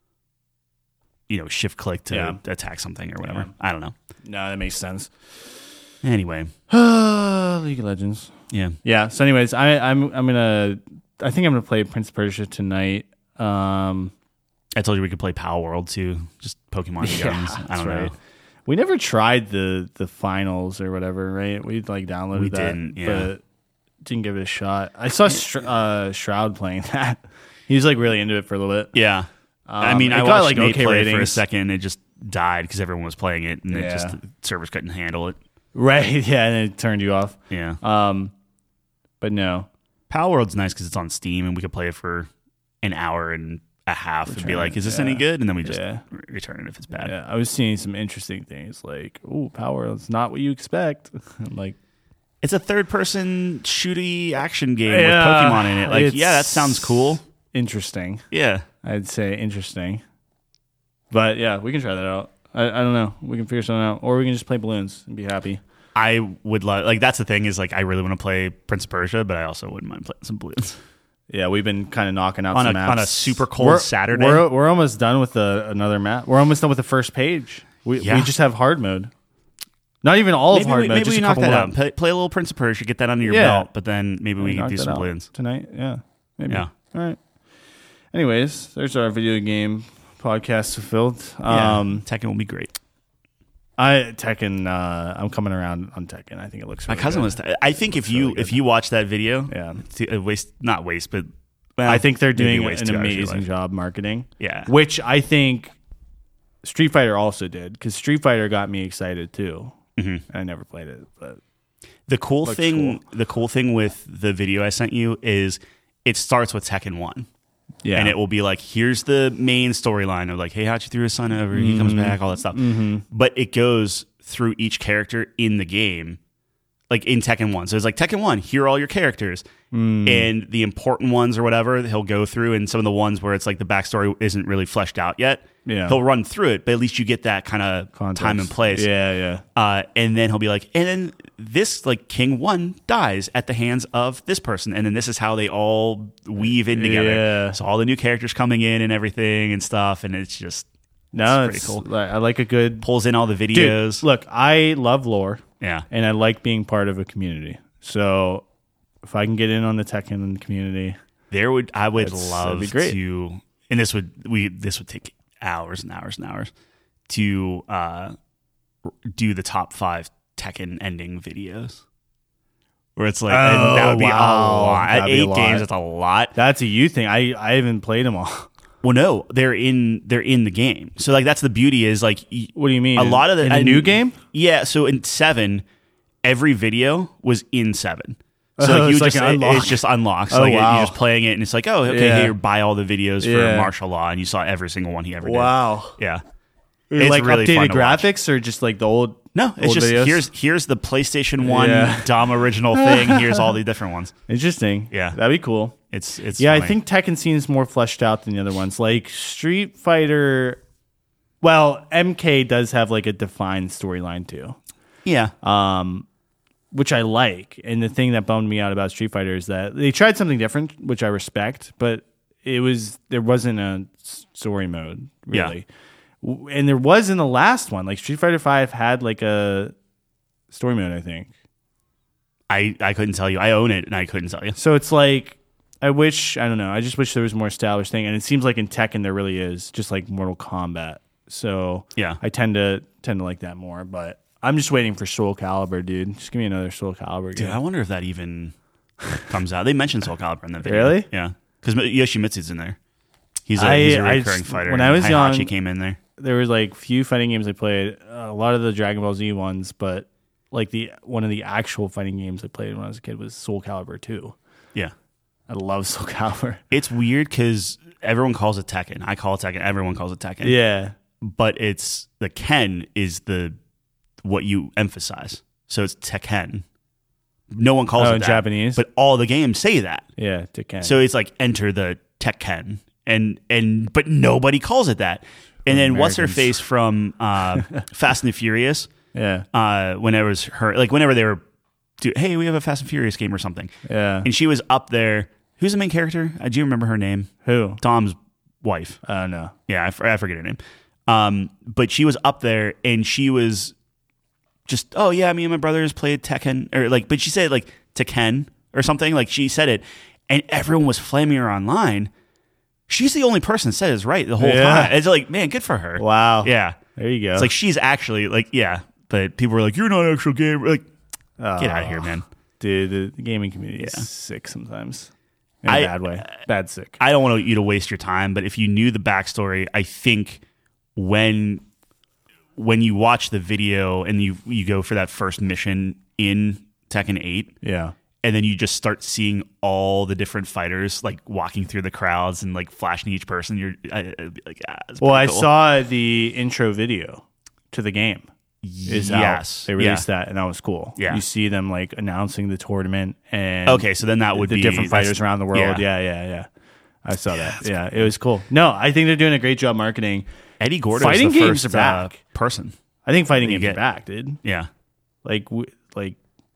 Speaker 2: you know shift click to
Speaker 1: Yeah.
Speaker 2: attack something or whatever.
Speaker 1: Yeah.
Speaker 2: I don't know.
Speaker 1: No, that makes sense.
Speaker 2: Anyway,
Speaker 1: League of Legends.
Speaker 2: yeah.
Speaker 1: Yeah. So, anyways, I, I'm I'm gonna. I think I'm gonna play Prince of Persia tonight. Um,
Speaker 2: I told you we could play Power World too, just Pokemon
Speaker 1: Yeah,
Speaker 2: guns. I
Speaker 1: that's
Speaker 2: don't know.
Speaker 1: right. we never tried the the finals or whatever, right? We like downloaded
Speaker 2: We
Speaker 1: that,
Speaker 2: didn't, yeah.
Speaker 1: but didn't give it a shot. I saw Str- uh, Shroud playing that. He was like really into it for a little bit.
Speaker 2: Yeah. I
Speaker 1: Um,
Speaker 2: mean,
Speaker 1: it
Speaker 2: I
Speaker 1: got,
Speaker 2: watched
Speaker 1: like,
Speaker 2: Nate
Speaker 1: okay
Speaker 2: play it for a
Speaker 1: ratings.
Speaker 2: second. It just died because everyone was playing it, and it
Speaker 1: Yeah.
Speaker 2: just the servers couldn't handle it.
Speaker 1: Right. Yeah, and it turned you off.
Speaker 2: Yeah.
Speaker 1: Um, but no.
Speaker 2: Power World's nice because it's on Steam, and we could play it for an hour and a half and be
Speaker 1: Return
Speaker 2: like,
Speaker 1: it,
Speaker 2: "Is this
Speaker 1: yeah.
Speaker 2: any good?" And then we just
Speaker 1: Yeah.
Speaker 2: re- return it if it's bad.
Speaker 1: Yeah, I was seeing some interesting things like, "Ooh, power! It's not what you expect." I'm like,
Speaker 2: It's a third-person shooty action game
Speaker 1: Yeah,
Speaker 2: with Pokemon in it. Like,
Speaker 1: it's-
Speaker 2: yeah, that sounds cool.
Speaker 1: interesting.
Speaker 2: Yeah.
Speaker 1: I'd say interesting. But yeah, we can try that out. I, I don't know. We can figure something out, or we can just play balloons and be happy.
Speaker 2: I would love, like, that's the thing is, like, I really want to play Prince of Persia, but I also wouldn't mind playing some Balloons.
Speaker 1: Yeah, we've been kind of knocking out
Speaker 2: On
Speaker 1: some
Speaker 2: a-
Speaker 1: maps
Speaker 2: on a super cold
Speaker 1: We're-
Speaker 2: Saturday?
Speaker 1: We're we're almost done with the another map. We're almost done with the first page. We
Speaker 2: Yeah.
Speaker 1: we just have hard mode. Not even all
Speaker 2: Maybe
Speaker 1: of hard
Speaker 2: we,
Speaker 1: mode.
Speaker 2: maybe
Speaker 1: just
Speaker 2: we
Speaker 1: a
Speaker 2: knock
Speaker 1: couple
Speaker 2: that
Speaker 1: more.
Speaker 2: out. Play, play a little Prince of Persia, get that under your
Speaker 1: Yeah.
Speaker 2: belt, but then maybe we can
Speaker 1: Knock
Speaker 2: do
Speaker 1: that
Speaker 2: some
Speaker 1: out
Speaker 2: Balloons.
Speaker 1: tonight. Yeah, maybe.
Speaker 2: Yeah.
Speaker 1: All right. Anyways, there's our video game podcast fulfilled.
Speaker 2: Yeah,
Speaker 1: Um,
Speaker 2: Tekken will be great.
Speaker 1: I Tekken. Uh, I'm coming around on Tekken. I think it looks.
Speaker 2: My
Speaker 1: Really
Speaker 2: cousin
Speaker 1: good.
Speaker 2: was. T- I think if
Speaker 1: Looks
Speaker 2: you
Speaker 1: really good.
Speaker 2: if you watch that video,
Speaker 1: Yeah.
Speaker 2: to, uh, waste not waste, but well,
Speaker 1: I think they're
Speaker 2: maybe
Speaker 1: doing
Speaker 2: waste
Speaker 1: an
Speaker 2: two hours of your
Speaker 1: amazing
Speaker 2: life.
Speaker 1: job marketing.
Speaker 2: Yeah,
Speaker 1: Which I think Street Fighter also did, because Street Fighter got me excited too.
Speaker 2: Mm-hmm.
Speaker 1: I never played it, but
Speaker 2: the cool
Speaker 1: Looks
Speaker 2: thing. The cool thing with the video I sent you is it starts with Tekken One.
Speaker 1: yeah,
Speaker 2: And it will be like, here's the main storyline of like, hey, Hachi threw his son over, he comes back, all that stuff.
Speaker 1: Mm-hmm.
Speaker 2: But it goes through each character in the game, like in Tekken one. So it's like, Tekken one, here are all your characters.
Speaker 1: Mm.
Speaker 2: And the important ones or whatever, he'll go through. And some of the ones where it's like the backstory isn't really fleshed out yet,
Speaker 1: Yeah.
Speaker 2: he'll run through it. But at least you get that kind of
Speaker 1: Context.
Speaker 2: time and place.
Speaker 1: Yeah, yeah.
Speaker 2: Uh, and then he'll be like, and then this like King One dies at the hands of this person, and then this is how they all weave in together.
Speaker 1: Yeah.
Speaker 2: So all the new characters coming in and everything and stuff, and it's just
Speaker 1: No,
Speaker 2: it's
Speaker 1: it's,
Speaker 2: pretty cool.
Speaker 1: like- I like a good
Speaker 2: pulls in all the
Speaker 1: Dude,
Speaker 2: videos.
Speaker 1: look, I love lore,
Speaker 2: Yeah,
Speaker 1: and I like being part of a community. So if I can get in on the Tekken community,
Speaker 2: there would I would
Speaker 1: That's- that'd
Speaker 2: love
Speaker 1: be great.
Speaker 2: to, and this would we this would take hours and hours and hours to uh, do the top five Tekken ending videos. Where it's like, and
Speaker 1: Oh,
Speaker 2: that would be
Speaker 1: wow.
Speaker 2: a lot. At
Speaker 1: That'd be a
Speaker 2: eight
Speaker 1: lot.
Speaker 2: games, that's a lot.
Speaker 1: that's a you thing. I I haven't played them all.
Speaker 2: Well, no, they're in they're in the game. So like that's the beauty is like y-
Speaker 1: What do you mean?
Speaker 2: a lot of the
Speaker 1: in the
Speaker 2: and-
Speaker 1: new game?
Speaker 2: Yeah, so in seven, every video was in seven. So
Speaker 1: Oh,
Speaker 2: like, you
Speaker 1: it's
Speaker 2: just
Speaker 1: like an
Speaker 2: it-
Speaker 1: unlock.
Speaker 2: it's just unlocks.
Speaker 1: Oh,
Speaker 2: like
Speaker 1: wow.
Speaker 2: you're just playing it, and it's like, oh, okay,
Speaker 1: Yeah.
Speaker 2: here, buy all the videos for
Speaker 1: Yeah.
Speaker 2: martial law, and you saw every single one he ever
Speaker 1: Wow.
Speaker 2: did. Yeah, it's
Speaker 1: like
Speaker 2: really
Speaker 1: updated
Speaker 2: fun to watch.
Speaker 1: graphics or just like the old?
Speaker 2: No, it's
Speaker 1: old
Speaker 2: just
Speaker 1: videos?
Speaker 2: here's here's the PlayStation One
Speaker 1: Yeah.
Speaker 2: Dom original thing. Here's all the different ones.
Speaker 1: Interesting.
Speaker 2: Yeah.
Speaker 1: That'd be cool.
Speaker 2: It's it's
Speaker 1: Yeah, I
Speaker 2: funny.
Speaker 1: think Tekken seems more fleshed out than the other ones. Like Street Fighter, well, M K does have like a defined storyline too,
Speaker 2: yeah.
Speaker 1: um, which I like. And the thing that bummed me out about Street Fighter is that they tried something different, which I respect, but it was there wasn't a s- story mode really. W And there was in the last one, like Street Fighter Five had like a story mode, I think.
Speaker 2: I I couldn't tell you. I own it, and I couldn't tell you.
Speaker 1: So it's like, I wish, I don't know, I just wish there was more established thing. And it seems like in Tekken there really is, just like Mortal Kombat. So
Speaker 2: Yeah.
Speaker 1: I tend to tend to like that more. But I'm just waiting for Soul Calibur, dude. Just give me another Soul Calibur
Speaker 2: Dude,
Speaker 1: game.
Speaker 2: I wonder if that even comes out. They mentioned Soul Calibur in that video.
Speaker 1: Really?
Speaker 2: Yeah, because Yoshimitsu's in there. He's a,
Speaker 1: I-
Speaker 2: he's a
Speaker 1: I
Speaker 2: recurring
Speaker 1: just-
Speaker 2: fighter.
Speaker 1: when
Speaker 2: and
Speaker 1: I was
Speaker 2: Heihachi
Speaker 1: young-
Speaker 2: came in there.
Speaker 1: There was like few fighting games I played, uh, a lot of the Dragon Ball Z ones, but like the one of the actual fighting games I played when I was a kid was Soul Calibur two.
Speaker 2: Yeah,
Speaker 1: I love Soul Calibur.
Speaker 2: it's weird because everyone calls it Tekken. I call it Tekken. Everyone calls it Tekken.
Speaker 1: Yeah.
Speaker 2: but it's the Ken is the what you emphasize. So it's Tekken. No one calls
Speaker 1: Oh,
Speaker 2: it
Speaker 1: in
Speaker 2: that,
Speaker 1: Japanese?
Speaker 2: but all the games say that.
Speaker 1: Yeah, Tekken.
Speaker 2: So it's like enter the Tekken, and and but nobody calls it that. And then what's her
Speaker 1: Americans.
Speaker 2: face from uh, Fast and the Furious?
Speaker 1: yeah.
Speaker 2: Uh, when it was her, like whenever they were, do, hey, we have a Fast and Furious game or something,
Speaker 1: Yeah.
Speaker 2: and she was up there. Who's the main character? Uh, do you remember her name?
Speaker 1: Who?
Speaker 2: Dom's wife.
Speaker 1: I don't know.
Speaker 2: Yeah, I, f- I forget her name. Um, but she was up there, and she was just, oh yeah, me and my brothers played Tekken, or like, but she said like Tekken or something. Like she said it, and everyone was flaming her online. She's the only person that said it's right the whole
Speaker 1: Yeah.
Speaker 2: time. It's like, man, good for her.
Speaker 1: Wow.
Speaker 2: Yeah,
Speaker 1: There you go.
Speaker 2: it's like she's actually like, yeah. But people were like, you're not an actual gamer. Like,
Speaker 1: Oh,
Speaker 2: get out of here, man.
Speaker 1: Dude, the, the gaming community
Speaker 2: Yeah.
Speaker 1: is sick sometimes. In a
Speaker 2: I-
Speaker 1: bad way. Bad sick.
Speaker 2: I don't want you to waste your time, but if you knew the backstory, I think when when you watch the video and you you go for that first mission in Tekken eight,
Speaker 1: Yeah.
Speaker 2: and then you just start seeing all the different fighters like walking through the crowds and like flashing each person, you're I, I'd be like, ah, that's
Speaker 1: Well, I
Speaker 2: pretty cool.
Speaker 1: saw the intro video to the game. Is
Speaker 2: yes,
Speaker 1: out. They released
Speaker 2: yeah.
Speaker 1: that, and that was cool.
Speaker 2: Yeah.
Speaker 1: You see them like announcing the tournament and
Speaker 2: Okay, so then that would
Speaker 1: the
Speaker 2: be
Speaker 1: different
Speaker 2: that's-
Speaker 1: fighters around the world.
Speaker 2: yeah.
Speaker 1: Yeah, yeah, yeah. I saw that. Yeah, it was cool. No, I think they're doing a great job marketing.
Speaker 2: Eddie Gordo
Speaker 1: Fighting
Speaker 2: is the
Speaker 1: games
Speaker 2: first
Speaker 1: are back.
Speaker 2: Uh, person.
Speaker 1: I think fighting
Speaker 2: You
Speaker 1: games are
Speaker 2: get-
Speaker 1: back, dude.
Speaker 2: Yeah,
Speaker 1: Like, w- like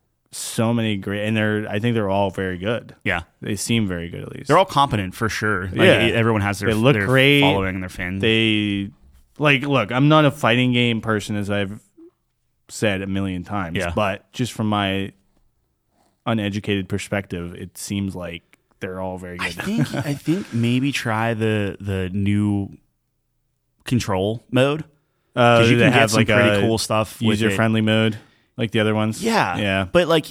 Speaker 1: so many great, and they're. I think they're all very good.
Speaker 2: yeah.
Speaker 1: They seem very good, at least.
Speaker 2: They're all competent for sure. Like,
Speaker 1: Yeah.
Speaker 2: everyone has their,
Speaker 1: They look
Speaker 2: their
Speaker 1: great.
Speaker 2: following and their fans.
Speaker 1: they like look. I'm not a fighting game person, as I've said a million times.
Speaker 2: Yeah.
Speaker 1: But just from my uneducated perspective, it seems like they're all very
Speaker 2: I
Speaker 1: good.
Speaker 2: think I think maybe try the the new control mode
Speaker 1: Uh,
Speaker 2: because you
Speaker 1: they
Speaker 2: can
Speaker 1: have
Speaker 2: get some
Speaker 1: like
Speaker 2: pretty
Speaker 1: a
Speaker 2: cool stuff. with
Speaker 1: user
Speaker 2: it.
Speaker 1: friendly mode, like the other ones.
Speaker 2: Yeah,
Speaker 1: yeah.
Speaker 2: But like,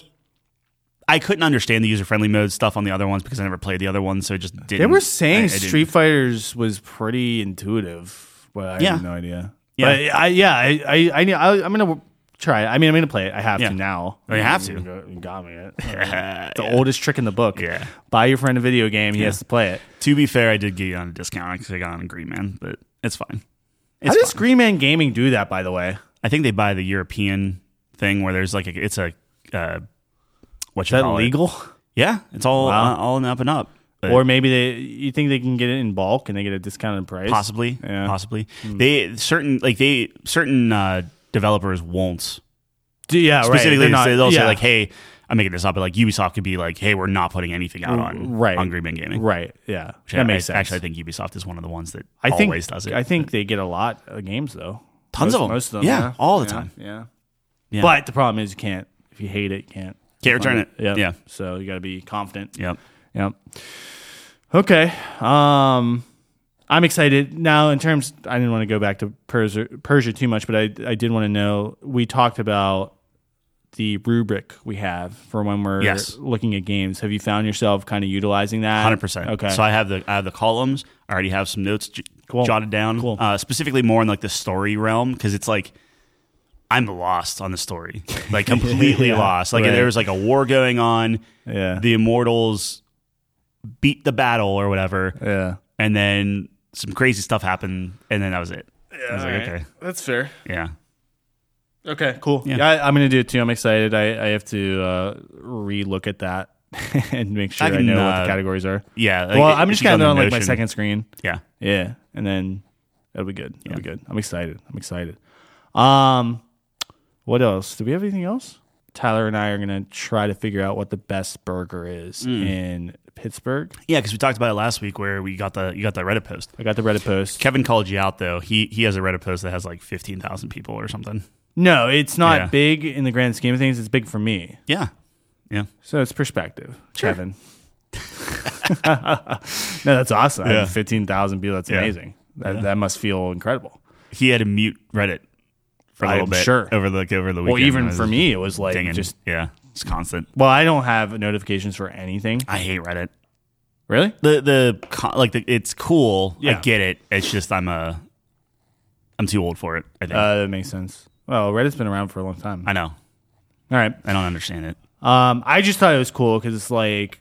Speaker 2: I couldn't understand the user friendly mode stuff on the other ones because I never played the other ones, so it just didn't.
Speaker 1: They were
Speaker 2: I-
Speaker 1: saying
Speaker 2: I didn't-
Speaker 1: Street Fighters was pretty intuitive, but I
Speaker 2: Yeah.
Speaker 1: have no idea.
Speaker 2: Yeah.
Speaker 1: But I, yeah, I, I, I, I, I'm gonna try it. I mean, I'm gonna play it. I have
Speaker 2: Yeah.
Speaker 1: to now.
Speaker 2: Oh, you have to.
Speaker 1: You got me it. the
Speaker 2: Yeah.
Speaker 1: oldest trick in the book.
Speaker 2: Yeah.
Speaker 1: Buy your friend a video game. He has to play it.
Speaker 2: To be fair, I did get it on a discount because I got it on Green Man, but it's fine. It's
Speaker 1: How does
Speaker 2: fine.
Speaker 1: Green Man Gaming do that? By the way,
Speaker 2: I think they buy the European thing where there's like a, it's a uh, what
Speaker 1: is
Speaker 2: you
Speaker 1: that
Speaker 2: call it?
Speaker 1: legal?
Speaker 2: Yeah, it's all
Speaker 1: Wow.
Speaker 2: uh, all in up and up. But
Speaker 1: Or maybe they, you think they can get it in bulk and they get a discounted price?
Speaker 2: possibly,
Speaker 1: Yeah.
Speaker 2: possibly. They certain like they certain uh, developers won't
Speaker 1: Do- yeah, right.
Speaker 2: specifically.
Speaker 1: They're not-
Speaker 2: they'll say
Speaker 1: yeah.
Speaker 2: like, "Hey, I'm making this up," but like Ubisoft could be like, "Hey, we're not putting anything out on
Speaker 1: Right.
Speaker 2: on Green Man Gaming."
Speaker 1: right. Yeah,
Speaker 2: Which
Speaker 1: that
Speaker 2: I-
Speaker 1: makes
Speaker 2: I-
Speaker 1: sense.
Speaker 2: Actually, I think Ubisoft is one of the ones that
Speaker 1: I think
Speaker 2: always does it.
Speaker 1: I think they get a lot of games though.
Speaker 2: Tons
Speaker 1: most,
Speaker 2: of 'em.
Speaker 1: Most of them.
Speaker 2: Yeah,
Speaker 1: Yeah,
Speaker 2: all the
Speaker 1: Yeah,
Speaker 2: time.
Speaker 1: Yeah.
Speaker 2: Yeah.
Speaker 1: But the problem is you can't. If you hate it, you can't.
Speaker 2: Can't return it.
Speaker 1: Yep.
Speaker 2: Yeah.
Speaker 1: So you got to be confident.
Speaker 2: Yep.
Speaker 1: Yep. Okay. Um, I'm excited now. In terms, I didn't want to go back to Persia, Persia too much, but I I did want to know. We talked about the rubric we have for when we're
Speaker 2: Yes.
Speaker 1: looking at games. Have you found yourself kind of utilizing that?
Speaker 2: Hundred percent.
Speaker 1: Okay.
Speaker 2: So I have the I have the columns. I already have some notes j-
Speaker 1: Cool.
Speaker 2: jotted down.
Speaker 1: Cool.
Speaker 2: Uh, specifically more in like the story realm because it's like I'm lost on the story, like completely
Speaker 1: Yeah,
Speaker 2: lost. Like
Speaker 1: right.
Speaker 2: there was like a war going on.
Speaker 1: Yeah.
Speaker 2: The Immortals beat the battle or whatever,
Speaker 1: Yeah.
Speaker 2: and then some crazy stuff happened, and then that was it. I was like,
Speaker 1: Alright.
Speaker 2: okay,
Speaker 1: That's fair.
Speaker 2: yeah,
Speaker 1: Okay, cool.
Speaker 2: Yeah.
Speaker 1: Yeah, I, I'm going to do it too. I'm excited. I, I have to uh, re-look at that and make sure
Speaker 2: I
Speaker 1: I,
Speaker 2: can,
Speaker 1: know what
Speaker 2: uh,
Speaker 1: the categories are.
Speaker 2: yeah. like,
Speaker 1: Well,
Speaker 2: if
Speaker 1: I'm just
Speaker 2: you
Speaker 1: kind
Speaker 2: go
Speaker 1: of on
Speaker 2: the
Speaker 1: like my
Speaker 2: Notion-
Speaker 1: second screen.
Speaker 2: Yeah,
Speaker 1: Yeah, and then it'll be good. It'll
Speaker 2: Yeah.
Speaker 1: be good. I'm excited. I'm excited. Um, what else? Do we have anything else? Tyler and I are gonna try to figure out what the best burger is
Speaker 2: Mm.
Speaker 1: in Pittsburgh.
Speaker 2: yeah, because we talked about it last week where we got the you got that Reddit post.
Speaker 1: I got the Reddit post.
Speaker 2: Kevin called you out though. He he has a Reddit post that has like fifteen thousand people or something.
Speaker 1: No, it's not
Speaker 2: Yeah.
Speaker 1: big in the grand scheme of things. It's big for me.
Speaker 2: Yeah, yeah.
Speaker 1: So it's perspective,
Speaker 2: Sure.
Speaker 1: Kevin. No, that's awesome.
Speaker 2: Yeah.
Speaker 1: fifteen thousand people. That's
Speaker 2: Yeah.
Speaker 1: amazing. That,
Speaker 2: Yeah.
Speaker 1: that must feel incredible.
Speaker 2: He had to mute Reddit for a little
Speaker 1: I'm
Speaker 2: bit.
Speaker 1: sure.
Speaker 2: over the over the weekend.
Speaker 1: Well, even
Speaker 2: It was
Speaker 1: for me, it was like
Speaker 2: dinging.
Speaker 1: just.
Speaker 2: yeah, it's constant.
Speaker 1: Well, I don't have notifications for anything.
Speaker 2: I hate Reddit.
Speaker 1: Really?
Speaker 2: The the co- like the, it's cool. I
Speaker 1: Yeah.
Speaker 2: get it. It's just I'm a I'm too old for it. I think.
Speaker 1: Uh, that makes sense. Well, Reddit's been around for a long time.
Speaker 2: I know.
Speaker 1: All right.
Speaker 2: I don't understand it.
Speaker 1: Um, I just thought it was cool because it's like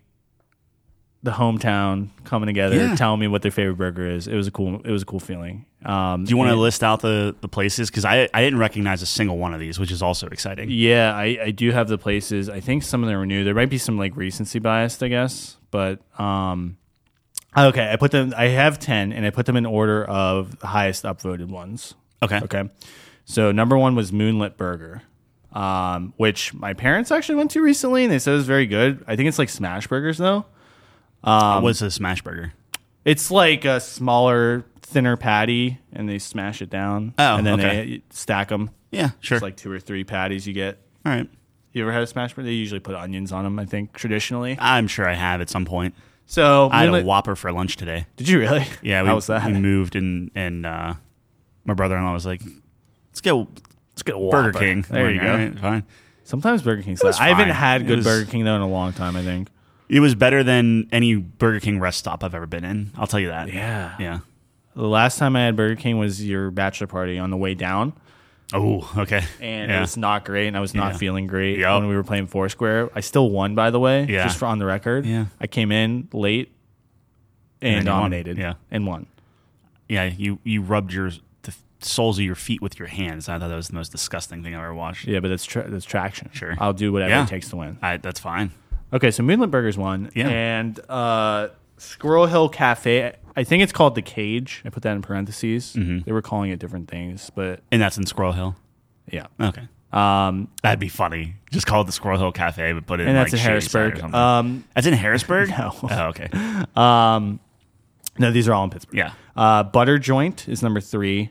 Speaker 1: the hometown coming together,
Speaker 2: Yeah.
Speaker 1: telling me what their favorite burger is. It was a cool. It was a cool feeling. Um,
Speaker 2: Do you want to
Speaker 1: and-
Speaker 2: list out the the places? Because I I didn't recognize a single one of these, which is also exciting.
Speaker 1: Yeah, I, I do have the places. I think some of them are new. There might be some like recency biased, I guess. But um, okay, I put them. I have ten, and I put them in order of the highest upvoted ones.
Speaker 2: Okay.
Speaker 1: Okay, so number one was Moonlit Burger, um, which my parents actually went to recently, and they said it was very good. I think it's like Smash Burgers though.
Speaker 2: Um, What's a smash burger?
Speaker 1: It's like a smaller, thinner patty, and they smash it down.
Speaker 2: Oh,
Speaker 1: and then
Speaker 2: okay.
Speaker 1: they stack them.
Speaker 2: Yeah, sure.
Speaker 1: It's like two or three patties you get.
Speaker 2: All right.
Speaker 1: You ever had a smash burger? They usually put onions on them, I think, traditionally.
Speaker 2: I'm sure I have at some point.
Speaker 1: So
Speaker 2: I had a
Speaker 1: Moonlit-
Speaker 2: Whopper for lunch today.
Speaker 1: Did you really?
Speaker 2: Yeah, we,
Speaker 1: How was that?
Speaker 2: we moved and and uh, my brother-in-law was like, "Let's go
Speaker 1: Let's get a
Speaker 2: Burger
Speaker 1: Whopper.
Speaker 2: King."
Speaker 1: There
Speaker 2: I'm
Speaker 1: you
Speaker 2: like,
Speaker 1: go.
Speaker 2: "All right, fine."
Speaker 1: Sometimes Burger King's.
Speaker 2: was
Speaker 1: I haven't
Speaker 2: fine.
Speaker 1: had
Speaker 2: It
Speaker 1: good
Speaker 2: was-
Speaker 1: Burger King though in a long time. I think.
Speaker 2: It was better than any Burger King rest stop I've ever been in. I'll tell you that.
Speaker 1: Yeah.
Speaker 2: Yeah.
Speaker 1: The last time I had Burger King was your bachelor party on the way down,
Speaker 2: Oh, okay.
Speaker 1: and
Speaker 2: yeah.
Speaker 1: it was not great, and I was not
Speaker 2: Yeah.
Speaker 1: feeling great
Speaker 2: Yep.
Speaker 1: when we were playing Foursquare. I still won, by the way.
Speaker 2: Yeah.
Speaker 1: Just for on the record.
Speaker 2: Yeah.
Speaker 1: I came in late and,
Speaker 2: then you won.
Speaker 1: dominated.
Speaker 2: Yeah.
Speaker 1: And won.
Speaker 2: yeah, you you rubbed your the soles of your feet with your hands. I thought that was the most disgusting thing I ever watched.
Speaker 1: Yeah, but that's tra- that's traction.
Speaker 2: Sure.
Speaker 1: I'll do whatever
Speaker 2: Yeah.
Speaker 1: it takes to win.
Speaker 2: I, that's fine.
Speaker 1: Okay, so Moonlit Burgers won.
Speaker 2: Yeah.
Speaker 1: And uh, Squirrel Hill Cafe, I think it's called The Cage. I put that in parentheses.
Speaker 2: Mm-hmm.
Speaker 1: They were calling it different things, but
Speaker 2: And that's in Squirrel Hill.
Speaker 1: yeah.
Speaker 2: Okay.
Speaker 1: Um,
Speaker 2: That'd be funny. Just call it the Squirrel Hill Cafe, but put it
Speaker 1: and
Speaker 2: in
Speaker 1: that's
Speaker 2: like
Speaker 1: in
Speaker 2: Shady Side or
Speaker 1: Harrisburg.
Speaker 2: something.
Speaker 1: Um,
Speaker 2: That's in Harrisburg?
Speaker 1: No.
Speaker 2: Oh, okay.
Speaker 1: um, no, these are all in Pittsburgh.
Speaker 2: Yeah.
Speaker 1: Uh, Butter Joint is number three.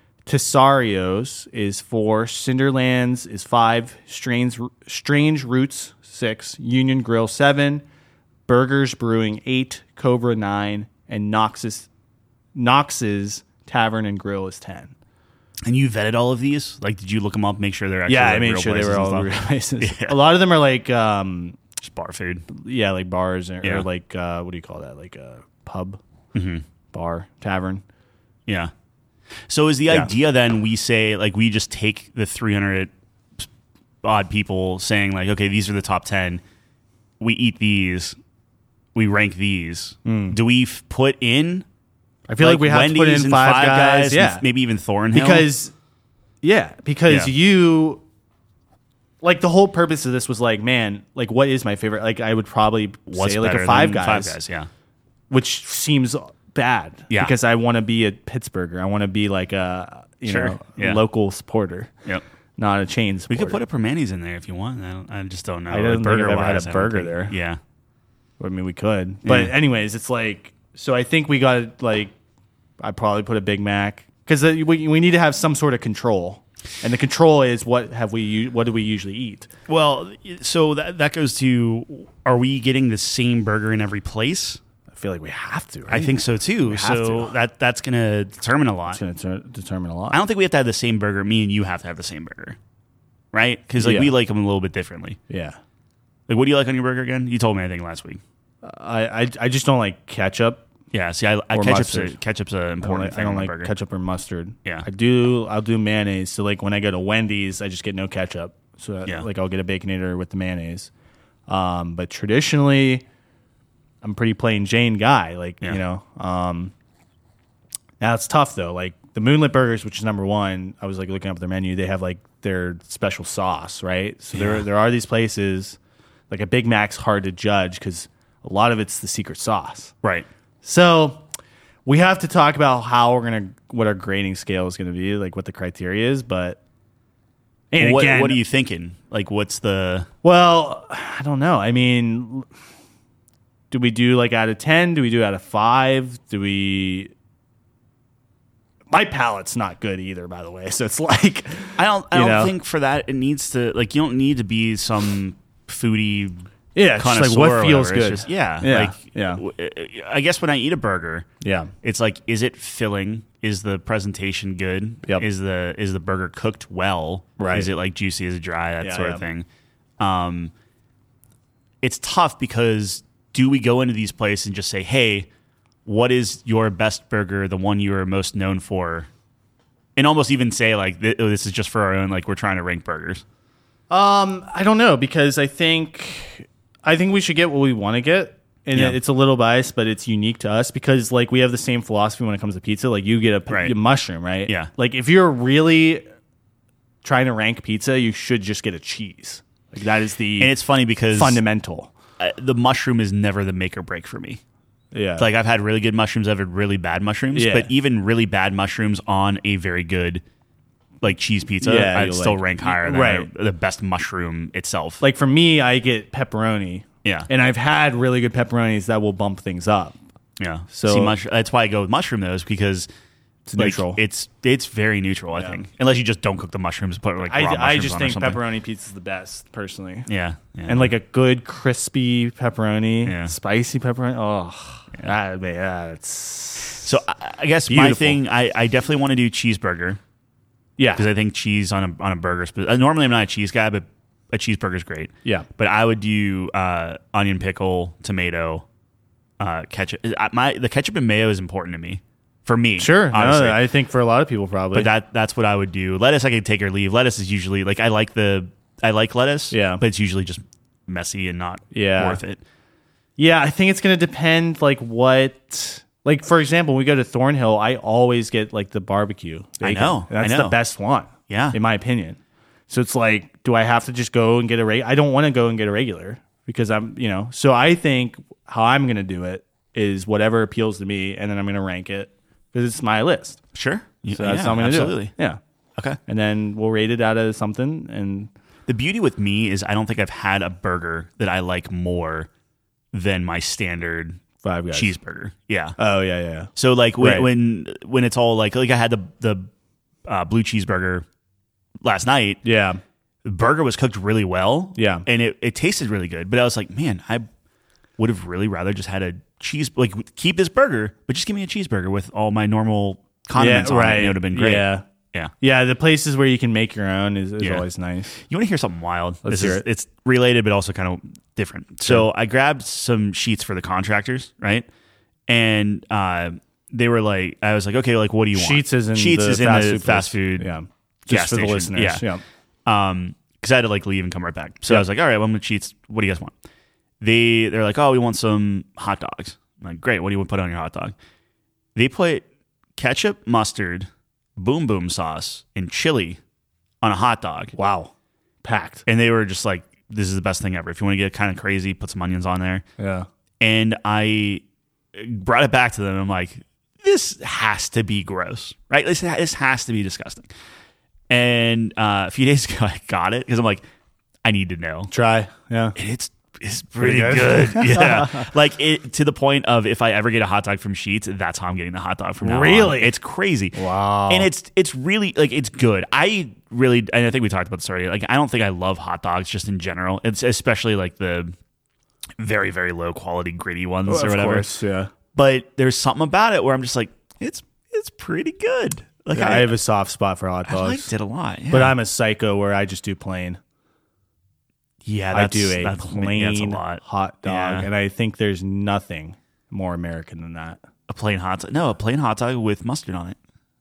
Speaker 1: Tesario's is four. Cinderlands is five. Strange, Strange Roots six. Union Grill seven. Burgers Brewing eight. Cobra nine. And Knox's Knox's Tavern and Grill is ten.
Speaker 2: And you vetted all of these? Like, did you look them up, make sure they're actually
Speaker 1: Yeah,
Speaker 2: like,
Speaker 1: I made
Speaker 2: real
Speaker 1: sure they
Speaker 2: places
Speaker 1: were
Speaker 2: and
Speaker 1: all real
Speaker 2: stuff?
Speaker 1: places.
Speaker 2: Yeah.
Speaker 1: A lot of them are like, um,
Speaker 2: Just bar food.
Speaker 1: yeah, like bars or,
Speaker 2: Yeah.
Speaker 1: or like uh, what do you call that? Like a pub,
Speaker 2: Mm-hmm.
Speaker 1: bar, tavern.
Speaker 2: Yeah. So is the
Speaker 1: Yeah.
Speaker 2: idea then we say, like, we just take the three hundred odd people saying, like, okay, these are the top ten. We eat these. We rank these. Do we f- put in?
Speaker 1: I feel like, we have
Speaker 2: Wendy's
Speaker 1: to put in
Speaker 2: and
Speaker 1: five, guys,
Speaker 2: and
Speaker 1: yeah,
Speaker 2: f- maybe even Thornhill.
Speaker 1: because yeah, because
Speaker 2: Yeah.
Speaker 1: you like the whole purpose of this was like, man, like what is my favorite? Like I would probably
Speaker 2: What's
Speaker 1: say like
Speaker 2: better
Speaker 1: a five
Speaker 2: than
Speaker 1: guys,
Speaker 2: Five Guys, yeah.
Speaker 1: which seems bad,
Speaker 2: Yeah.
Speaker 1: because I want to be a Pittsburgher. I want to be like a you
Speaker 2: Sure,
Speaker 1: know
Speaker 2: yeah.
Speaker 1: local supporter,
Speaker 2: Yep.
Speaker 1: not a chain
Speaker 2: We
Speaker 1: supporter.
Speaker 2: could put a Permanis in there if you want. I, don't, I just don't know.
Speaker 1: I don't think I've ever had a
Speaker 2: Burger-wise, I don't
Speaker 1: burger
Speaker 2: think-
Speaker 1: there.
Speaker 2: Yeah.
Speaker 1: I mean, we could, but
Speaker 2: Yeah.
Speaker 1: anyways, it's like so. I think we got like I'd probably put a Big Mac because we we need to have some sort of control, and the control is what have we u- what do we usually eat?
Speaker 2: Well, so that that goes to: are we getting the same burger in every place?
Speaker 1: I feel like we have to. Right?
Speaker 2: I think so too.
Speaker 1: have
Speaker 2: So
Speaker 1: to.
Speaker 2: that that's going to determine a lot.
Speaker 1: it's going to determine a lot.
Speaker 2: I don't think we have to have the same burger. Me and you have to have the same burger, right? Because like
Speaker 1: Yeah.
Speaker 2: we like them a little bit differently.
Speaker 1: Yeah,
Speaker 2: Like, what do you like on your burger again? You told me I think last week.
Speaker 1: I, I I just don't like ketchup.
Speaker 2: Yeah, see, I, I
Speaker 1: Or
Speaker 2: ketchup's a,
Speaker 1: mustard.
Speaker 2: ketchup's an
Speaker 1: I don't
Speaker 2: important
Speaker 1: like, I
Speaker 2: thing
Speaker 1: don't
Speaker 2: on a
Speaker 1: like
Speaker 2: burger.
Speaker 1: ketchup or mustard.
Speaker 2: Yeah.
Speaker 1: I do. I'll do mayonnaise. So like when I go to Wendy's, I just get no ketchup. So that,
Speaker 2: Yeah.
Speaker 1: like I'll get a Baconator with the mayonnaise. Um, but traditionally, I'm a pretty plain Jane guy. Like
Speaker 2: Yeah.
Speaker 1: you know. Um, now it's tough though. Like the Moonlit Burgers, which is number one. I was like looking up their menu. They have like their special sauce, right? So
Speaker 2: Yeah.
Speaker 1: there there are these places. Like a Big Mac's hard to judge because a lot of it's the secret sauce.
Speaker 2: Right.
Speaker 1: So we have to talk about how we're gonna, what our grading scale is gonna be, like what the criteria is. But and
Speaker 2: What,
Speaker 1: again,
Speaker 2: what are you thinking? Like, what's the...
Speaker 1: well, I don't know. I mean, do we do like out of ten? Do we do out of five? Do we? My palate's not good either, by the way. So it's like
Speaker 2: I don't, I
Speaker 1: you
Speaker 2: don't
Speaker 1: know?
Speaker 2: think for that it needs to... Like, you don't need to be some foodie...
Speaker 1: yeah, it's just like
Speaker 2: connoisseur
Speaker 1: what
Speaker 2: or
Speaker 1: feels
Speaker 2: whatever.
Speaker 1: good.
Speaker 2: It's just- yeah,
Speaker 1: Yeah,
Speaker 2: like
Speaker 1: yeah.
Speaker 2: w- I guess when I eat a burger,
Speaker 1: Yeah,
Speaker 2: it's like, is it filling? Is the presentation good?
Speaker 1: Yep.
Speaker 2: Is the is the burger cooked well?
Speaker 1: Right.
Speaker 2: Is it like juicy? Is it dry? That
Speaker 1: Yeah,
Speaker 2: sort
Speaker 1: yeah.
Speaker 2: of thing. Um, it's tough because do we go into these places and just say, hey, what is your best burger, the one you are most known for? And almost even say like, th- oh, this is just for our own, like we're trying to rank burgers.
Speaker 1: Um, I don't know because I think I think we should get what we want to get, and
Speaker 2: Yeah.
Speaker 1: it's a little biased, but it's unique to us because like we have the same philosophy when it comes to pizza. Like you get a,
Speaker 2: Right.
Speaker 1: a mushroom, right?
Speaker 2: Yeah.
Speaker 1: Like if you're really trying to rank pizza, you should just get a cheese. Like that is the
Speaker 2: And it's funny because
Speaker 1: fundamental.
Speaker 2: uh, the mushroom is never the make or break for me.
Speaker 1: Yeah.
Speaker 2: Like I've had really good mushrooms, I've had really bad mushrooms,
Speaker 1: Yeah.
Speaker 2: but even really bad mushrooms on a very good like cheese pizza,
Speaker 1: Yeah,
Speaker 2: I'd
Speaker 1: you'll
Speaker 2: still
Speaker 1: like-
Speaker 2: rank higher than
Speaker 1: right.
Speaker 2: the best mushroom itself.
Speaker 1: like for me, I get pepperoni.
Speaker 2: Yeah.
Speaker 1: And I've had really good pepperonis that will bump things up.
Speaker 2: yeah,
Speaker 1: So-
Speaker 2: See, mush- that's why I go with mushroom though, is because
Speaker 1: It's
Speaker 2: like,
Speaker 1: neutral.
Speaker 2: It's it's very neutral, I
Speaker 1: Yeah.
Speaker 2: think, unless you just don't cook the mushrooms, put like raw
Speaker 1: I, I
Speaker 2: mushrooms
Speaker 1: just
Speaker 2: on or
Speaker 1: think
Speaker 2: something.
Speaker 1: pepperoni pizza is the best, personally.
Speaker 2: Yeah, yeah.
Speaker 1: And like a good crispy pepperoni,
Speaker 2: Yeah.
Speaker 1: spicy pepperoni. Oh, that, man, that's
Speaker 2: so I, I guess my
Speaker 1: Beautiful.
Speaker 2: thing, I, I definitely want to do cheeseburger.
Speaker 1: yeah,
Speaker 2: Because I think cheese on a on a burger. spe- uh, Normally, I'm not a cheese guy, but a cheeseburger is great.
Speaker 1: yeah,
Speaker 2: But I would do uh, onion, pickle, tomato, uh, ketchup. Uh, My the ketchup and mayo is important to me. For me,
Speaker 1: sure. No,
Speaker 2: honestly.
Speaker 1: I think for a lot of people, probably.
Speaker 2: but that that's what I would do. Lettuce, I could take or leave. Lettuce is usually like I like the I like lettuce.
Speaker 1: Yeah.
Speaker 2: but it's usually just messy and not
Speaker 1: Yeah.
Speaker 2: worth it.
Speaker 1: yeah, I think it's gonna depend. Like what, like for example, when we go to Thornhill, I always get like the barbecue.
Speaker 2: I
Speaker 1: bacon.
Speaker 2: know,
Speaker 1: And that's
Speaker 2: I know.
Speaker 1: the best one.
Speaker 2: Yeah.
Speaker 1: in my opinion. So it's like, do I have to just go and get a regular? I don't want to go and get a regular because I'm, you know. So I think how I'm gonna do it is whatever appeals to me, and then I'm gonna rank it because it's my list.
Speaker 2: Sure, You-
Speaker 1: So that's
Speaker 2: yeah,
Speaker 1: how I'm gonna
Speaker 2: absolutely.
Speaker 1: do it. Yeah.
Speaker 2: Okay.
Speaker 1: And then we'll rate it out of something. And
Speaker 2: The beauty with me is I don't think I've had a burger that I like more than my standard
Speaker 1: Five Guys.
Speaker 2: cheeseburger. Yeah.
Speaker 1: Oh yeah, yeah, yeah.
Speaker 2: So like when
Speaker 1: Right.
Speaker 2: when when it's all like like I had the the uh, blue cheeseburger last night.
Speaker 1: Yeah.
Speaker 2: The burger was cooked really well.
Speaker 1: Yeah.
Speaker 2: and it, it tasted really good. But I was like, man, I would have really rather just had a cheese like keep this burger, but just give me a cheeseburger with all my normal condiments
Speaker 1: yeah,
Speaker 2: on
Speaker 1: right.
Speaker 2: it. And it would have been great.
Speaker 1: Yeah.
Speaker 2: yeah.
Speaker 1: Yeah, the places where you can make your own is, is
Speaker 2: Yeah.
Speaker 1: always nice.
Speaker 2: You want to hear something wild?
Speaker 1: Let's
Speaker 2: this
Speaker 1: hear
Speaker 2: is,
Speaker 1: it.
Speaker 2: It's related, but also kind of different. So I grabbed some sheets for the contractors, right? And uh, they were like, I was like, okay, like, what do you want?
Speaker 1: Sheets is in
Speaker 2: Sheets
Speaker 1: the
Speaker 2: is in
Speaker 1: fast
Speaker 2: the
Speaker 1: food
Speaker 2: fast
Speaker 1: place.
Speaker 2: food.
Speaker 1: Yeah.
Speaker 2: gas
Speaker 1: Just for the
Speaker 2: station.
Speaker 1: listeners.
Speaker 2: Yeah.
Speaker 1: Yeah.
Speaker 2: Um, because I had to like leave and come right back. So
Speaker 1: Yeah.
Speaker 2: I was like, all right, well, I'm with Sheets. What do you guys want? They they're like, oh, we want some hot dogs. I'm like, great. What do you want to put on your hot dog? They put ketchup, mustard, boom boom sauce, and chili on a hot dog.
Speaker 1: Wow. Packed.
Speaker 2: And they were just like, this is the best thing ever. If you want to get kind of crazy, put some onions on there.
Speaker 1: Yeah.
Speaker 2: And I brought it back to them. I'm like, this has to be gross, right? This, this has to be disgusting. And uh, a few days ago, I got it because I'm like, I need to know.
Speaker 1: Try. Yeah.
Speaker 2: And it's it's pretty,
Speaker 1: Pretty
Speaker 2: good.
Speaker 1: good.
Speaker 2: Yeah. Like it to the point of if I ever get a hot dog from Sheets, that's how I'm getting the hot dog from now on.
Speaker 1: Really?
Speaker 2: It's crazy.
Speaker 1: Wow.
Speaker 2: And it's it's really like it's good. I really and I think we talked about this already. Like I don't think I love hot dogs just in general. It's especially like the very, very low quality gritty ones or
Speaker 1: of
Speaker 2: whatever.
Speaker 1: course, yeah.
Speaker 2: But there's something about it where I'm just like, it's it's pretty good. Like
Speaker 1: Yeah,
Speaker 2: I,
Speaker 1: I have a soft spot for hot
Speaker 2: I
Speaker 1: dogs.
Speaker 2: liked it a lot. Yeah.
Speaker 1: But I'm a psycho where I just do plain.
Speaker 2: yeah,
Speaker 1: I
Speaker 2: that's,
Speaker 1: do a
Speaker 2: that's,
Speaker 1: plain
Speaker 2: that's a lot.
Speaker 1: hot dog,
Speaker 2: Yeah.
Speaker 1: and I think there's nothing more American than that.
Speaker 2: A plain hot dog? No, a plain hot dog with mustard on it.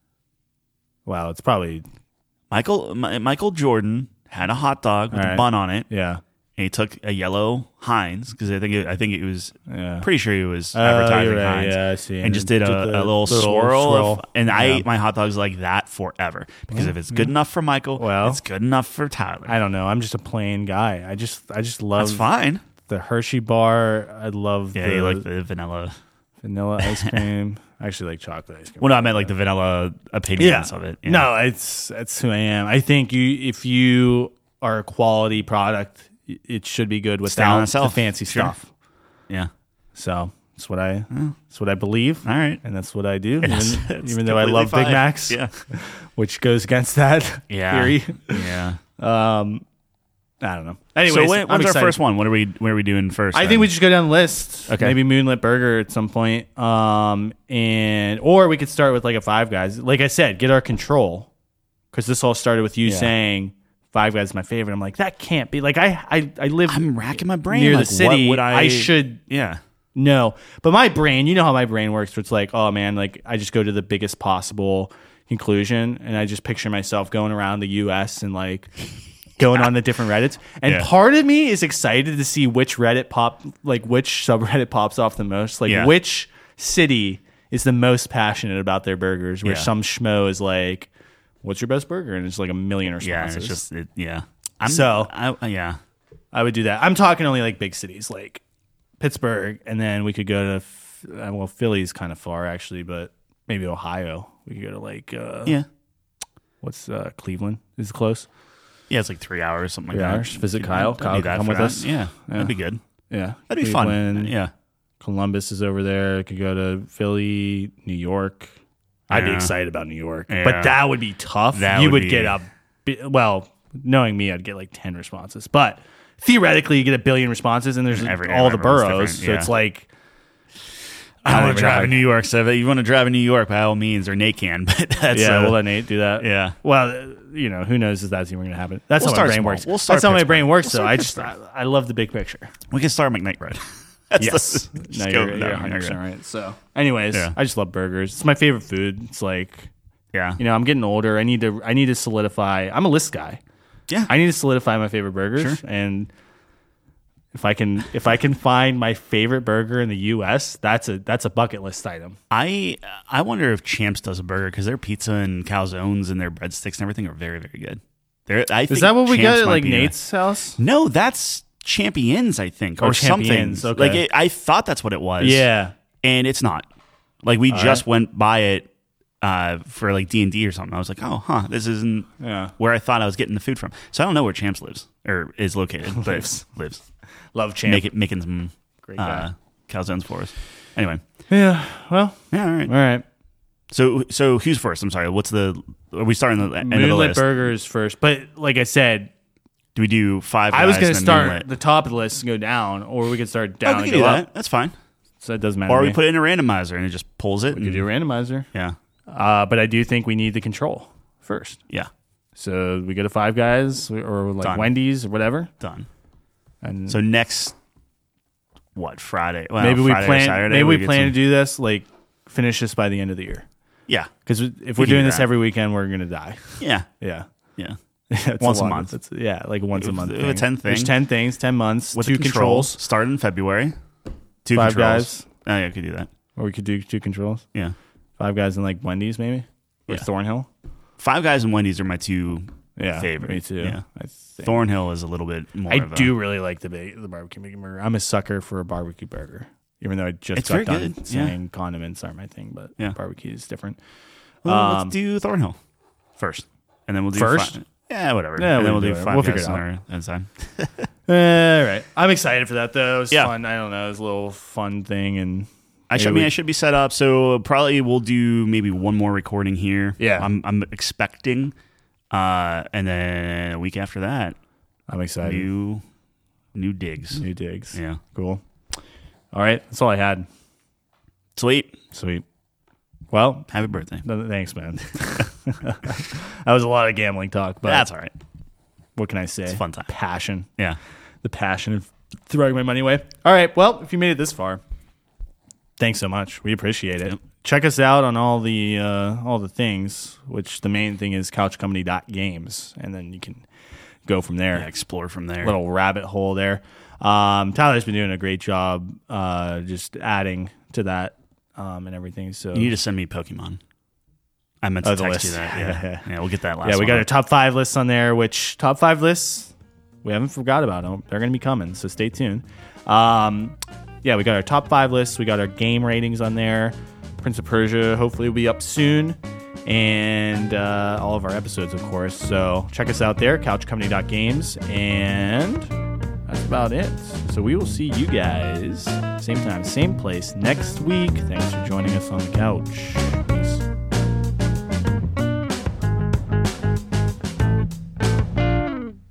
Speaker 1: Wow, it's probably
Speaker 2: Michael M- Michael Jordan had a hot dog with
Speaker 1: All
Speaker 2: a
Speaker 1: right.
Speaker 2: bun on it,
Speaker 1: yeah.
Speaker 2: and he took a yellow Heinz because I think it, I think it was
Speaker 1: Yeah.
Speaker 2: pretty sure he was
Speaker 1: Oh,
Speaker 2: advertising
Speaker 1: you're right.
Speaker 2: Heinz.
Speaker 1: Yeah, I see.
Speaker 2: And just did a,
Speaker 1: the
Speaker 2: a little, swirl, of- and I
Speaker 1: Yeah.
Speaker 2: ate my hot dogs like that forever because if it's good enough for Michael,
Speaker 1: Well,
Speaker 2: it's good enough for Tyler.
Speaker 1: I don't know. I'm just a plain guy. I just I just love
Speaker 2: That's fine.
Speaker 1: the Hershey bar. I love
Speaker 2: Yeah,
Speaker 1: the
Speaker 2: you like the vanilla.
Speaker 1: vanilla ice cream. I actually like chocolate ice cream.
Speaker 2: Well, no, I meant like the vanilla opinions of it. Yeah.
Speaker 1: No, it's that's who I am. I think you if you are a quality product, it should be good
Speaker 2: Stand on
Speaker 1: without the
Speaker 2: itself.
Speaker 1: fancy
Speaker 2: Sure.
Speaker 1: stuff.
Speaker 2: Yeah.
Speaker 1: So that's what I that's what I believe.
Speaker 2: All right.
Speaker 1: And that's what I do.
Speaker 2: It's-
Speaker 1: Even,
Speaker 2: it's
Speaker 1: even though I
Speaker 2: completely
Speaker 1: love Big
Speaker 2: fine.
Speaker 1: Macs,
Speaker 2: Yeah.
Speaker 1: which goes against that
Speaker 2: Yeah.
Speaker 1: theory.
Speaker 2: Yeah.
Speaker 1: Um, I don't know. Anyways,
Speaker 2: so when,
Speaker 1: I'm
Speaker 2: when's our
Speaker 1: excited.
Speaker 2: first one? What are we what are we doing first?
Speaker 1: I
Speaker 2: then?
Speaker 1: think we just go down the list.
Speaker 2: Okay.
Speaker 1: Maybe Moonlit Burger at some point. Um, and or we could start with like a Five Guys. Like I said, get our control because this all started with you
Speaker 2: Yeah.
Speaker 1: saying Five Guys is my favorite. I'm like that can't be. Like I I, I live
Speaker 2: I'm racking my brain
Speaker 1: near
Speaker 2: like,
Speaker 1: the city.
Speaker 2: What would I,
Speaker 1: I should
Speaker 2: Yeah.
Speaker 1: know, but my brain, you know how my brain works. Where it's like, oh man, like I just go to the biggest possible conclusion, and I just picture myself going around the U S and like. Going on the different Reddits, and
Speaker 2: Yeah.
Speaker 1: part of me is excited to see which Reddit pop, like which subreddit pops off the most, like
Speaker 2: Yeah.
Speaker 1: which city is the most passionate about their burgers. Where
Speaker 2: Yeah.
Speaker 1: some schmo is like, "What's your best burger?" and it's like a million
Speaker 2: Yeah.
Speaker 1: responses.
Speaker 2: It's just it, yeah. I'm,
Speaker 1: So-
Speaker 2: I, yeah.
Speaker 1: I would do that. I'm talking only like big cities, like Pittsburgh, and then we could go to F- uh, well, Philly's kind of far actually, but maybe Ohio. We could go to like uh,
Speaker 2: Yeah.
Speaker 1: what's uh, Cleveland? Is it close?
Speaker 2: Yeah, it's like three hours, something like
Speaker 1: Three
Speaker 2: that.
Speaker 1: hours. Visit
Speaker 2: Could-
Speaker 1: Kyle.
Speaker 2: I'd
Speaker 1: Kyle
Speaker 2: do
Speaker 1: can
Speaker 2: that
Speaker 1: come
Speaker 2: for
Speaker 1: with
Speaker 2: that.
Speaker 1: us.
Speaker 2: Yeah,
Speaker 1: Yeah.
Speaker 2: that'd be good.
Speaker 1: Yeah,
Speaker 2: That'd be fun.
Speaker 1: Cleveland,
Speaker 2: Yeah.
Speaker 1: Columbus is over there. I could go to Philly, New York. I'd be
Speaker 2: Yeah.
Speaker 1: excited about New York,
Speaker 2: Yeah.
Speaker 1: but that would be tough.
Speaker 2: That
Speaker 1: you
Speaker 2: would
Speaker 1: would
Speaker 2: be-
Speaker 1: get a bi- well, knowing me, I'd get like ten responses, but theoretically, you get a billion responses, and there's
Speaker 2: Every-
Speaker 1: all the
Speaker 2: everyone's
Speaker 1: boroughs,
Speaker 2: different,
Speaker 1: so
Speaker 2: yeah.
Speaker 1: it's like
Speaker 2: I
Speaker 1: don't
Speaker 2: want
Speaker 1: even
Speaker 2: to drive
Speaker 1: know.
Speaker 2: in New York. So if you want to drive in New York, by all means, or Nate can. But that's
Speaker 1: yeah,
Speaker 2: uh,
Speaker 1: we'll let Nate do that.
Speaker 2: yeah.
Speaker 1: Well, uh, you know, who knows if that's even going to happen. That's
Speaker 2: We'll
Speaker 1: how my
Speaker 2: start
Speaker 1: brain
Speaker 2: small.
Speaker 1: works.
Speaker 2: We'll start
Speaker 1: that's how my
Speaker 2: Pittsburgh.
Speaker 1: brain works.
Speaker 2: We'll
Speaker 1: so
Speaker 2: start
Speaker 1: I just I, I love the big picture.
Speaker 2: we can start McKnight Road. That's
Speaker 1: Yes.
Speaker 2: the-
Speaker 1: no,
Speaker 2: just
Speaker 1: you're,
Speaker 2: go
Speaker 1: you're
Speaker 2: down
Speaker 1: one hundred percent
Speaker 2: McKnight Road.
Speaker 1: right. So, anyways,
Speaker 2: Yeah.
Speaker 1: I just love burgers. It's my favorite food. It's like,
Speaker 2: Yeah.
Speaker 1: you know, I'm getting older. I need to I need to solidify. I'm a list guy.
Speaker 2: Yeah.
Speaker 1: I need to solidify my favorite burgers,
Speaker 2: Sure.
Speaker 1: and if I can if I can find my favorite burger in the U S, that's a that's a bucket list item.
Speaker 2: I I wonder if Champs does a burger because their pizza and calzones and their breadsticks and everything are very very good. They're, I
Speaker 1: Is
Speaker 2: think
Speaker 1: that what we
Speaker 2: Champs
Speaker 1: get at
Speaker 2: might
Speaker 1: like
Speaker 2: be a-
Speaker 1: Nate's house?
Speaker 2: No, that's Champions, I think,
Speaker 1: Oh,
Speaker 2: or something.
Speaker 1: Champions, okay.
Speaker 2: Like it, I thought that's what it was.
Speaker 1: Yeah.
Speaker 2: and it's not. Like we
Speaker 1: All
Speaker 2: just
Speaker 1: right.
Speaker 2: went by it uh, for like D and D or something. I was like, oh, huh, this isn't
Speaker 1: Yeah.
Speaker 2: where I thought I was getting the food from. So I don't know where Champs lives or is located, but
Speaker 1: Lives.
Speaker 2: lives.
Speaker 1: Love champ.
Speaker 2: Make it, making some
Speaker 1: Great
Speaker 2: uh,
Speaker 1: guy.
Speaker 2: calzones for us. Anyway,
Speaker 1: Yeah. Well,
Speaker 2: yeah, all right.
Speaker 1: all right.
Speaker 2: So, so who's first? I'm sorry. What's the? Are we starting the end of the
Speaker 1: Moonlit
Speaker 2: list?
Speaker 1: burgers first, but like I said,
Speaker 2: Do we do five?
Speaker 1: I was
Speaker 2: guys
Speaker 1: going to
Speaker 2: and then
Speaker 1: start
Speaker 2: Moonlit?
Speaker 1: the top of the list and go down, or we could start down
Speaker 2: Oh, we
Speaker 1: and
Speaker 2: can
Speaker 1: go
Speaker 2: do
Speaker 1: up.
Speaker 2: that. That's fine.
Speaker 1: So it doesn't matter.
Speaker 2: Or
Speaker 1: to
Speaker 2: we
Speaker 1: me.
Speaker 2: put it in a randomizer and it just pulls it.
Speaker 1: we could
Speaker 2: and-
Speaker 1: do a randomizer.
Speaker 2: yeah,
Speaker 1: Uh, but I do think we need the control first.
Speaker 2: yeah,
Speaker 1: So we go to Five Guys or like
Speaker 2: Done.
Speaker 1: Wendy's or whatever,
Speaker 2: done.
Speaker 1: and
Speaker 2: So next, what Friday? Well,
Speaker 1: maybe we
Speaker 2: Friday or
Speaker 1: plan.
Speaker 2: Saturday,
Speaker 1: maybe we
Speaker 2: get
Speaker 1: plan
Speaker 2: some-
Speaker 1: to do this like finish this by the end of the year.
Speaker 2: Yeah,
Speaker 1: Because if
Speaker 2: We
Speaker 1: we're
Speaker 2: can
Speaker 1: doing
Speaker 2: do
Speaker 1: this
Speaker 2: that.
Speaker 1: every weekend, we're gonna die.
Speaker 2: yeah,
Speaker 1: Yeah.
Speaker 2: yeah.
Speaker 1: It's
Speaker 2: Once a
Speaker 1: lot.
Speaker 2: month.
Speaker 1: It's, yeah, like once a
Speaker 2: With-
Speaker 1: month.
Speaker 2: with a
Speaker 1: thing.
Speaker 2: ten
Speaker 1: There's
Speaker 2: thing.
Speaker 1: ten things, ten months,
Speaker 2: With
Speaker 1: two
Speaker 2: the
Speaker 1: controls,
Speaker 2: controls, started in February. Two
Speaker 1: Five
Speaker 2: controls.
Speaker 1: Guys,
Speaker 2: Oh yeah, I could do that.
Speaker 1: or we could do two controls.
Speaker 2: Yeah,
Speaker 1: Five Guys and like Wendy's maybe, or
Speaker 2: Yeah.
Speaker 1: Thornhill.
Speaker 2: Five Guys and Wendy's are my two
Speaker 1: Yeah,
Speaker 2: favorite.
Speaker 1: me too.
Speaker 2: Yeah.
Speaker 1: I, think.
Speaker 2: Thornhill is a little bit more.
Speaker 1: I
Speaker 2: of a,
Speaker 1: do really like the ba- the barbecue bacon burger. I'm a sucker for a barbecue burger, even though I just
Speaker 2: It's
Speaker 1: got
Speaker 2: very
Speaker 1: done
Speaker 2: good, yeah.
Speaker 1: saying condiments aren't my thing, but
Speaker 2: Yeah.
Speaker 1: barbecue is different.
Speaker 2: Well,
Speaker 1: Um,
Speaker 2: let's do Thornhill first, and then we'll do
Speaker 1: First?
Speaker 2: Fi- yeah, whatever.
Speaker 1: Yeah,
Speaker 2: and then
Speaker 1: we
Speaker 2: we'll
Speaker 1: can
Speaker 2: do
Speaker 1: do it.
Speaker 2: Five
Speaker 1: We'll
Speaker 2: Guys
Speaker 1: figure it
Speaker 2: on
Speaker 1: out.
Speaker 2: our inside.
Speaker 1: All right, I'm excited for that though. It was
Speaker 2: Yeah.
Speaker 1: fun. I don't know, it was a little fun thing, and
Speaker 2: I should I
Speaker 1: maybe
Speaker 2: mean
Speaker 1: we-
Speaker 2: I should be set up, so probably we'll do maybe one more recording here.
Speaker 1: Yeah.
Speaker 2: I'm I'm expecting, uh, and then a week after that,
Speaker 1: I'm excited.
Speaker 2: new new digs.
Speaker 1: New digs.
Speaker 2: Yeah,
Speaker 1: Cool. All right, that's all I had.
Speaker 2: sweet.
Speaker 1: Sweet. Well,
Speaker 2: Happy birthday.
Speaker 1: th- thanks, man. That was a lot of gambling talk, but
Speaker 2: That's all right.
Speaker 1: what can I say?
Speaker 2: It's a fun time.
Speaker 1: Passion.
Speaker 2: Yeah.
Speaker 1: The passion of throwing my money away. All right, well, if you made it this far, Thanks so much. We appreciate it. Yep. Check us out on all the uh, all the things, which the main thing is couch company dot games, and then you can go from there.
Speaker 2: Yeah, explore from there.
Speaker 1: Little rabbit hole there. Um, Tyler's been doing a great job uh, just adding to that um, and everything. So
Speaker 2: you need to send me Pokemon. I meant to
Speaker 1: oh,
Speaker 2: text
Speaker 1: list.
Speaker 2: you that. Yeah. yeah, we'll get that last
Speaker 1: Yeah, we
Speaker 2: one
Speaker 1: got
Speaker 2: up.
Speaker 1: our top five lists on there, which top five lists, we haven't forgot about them. They're going to be coming, so stay tuned. Um, yeah, we got our top five lists. We got our game ratings on there. Prince of Persia hopefully will be up soon. And uh, all of our episodes, of course. So check us out there, couch company dot games. And that's about it. So we will see you guys same time, same place next week. Thanks for joining us on the couch.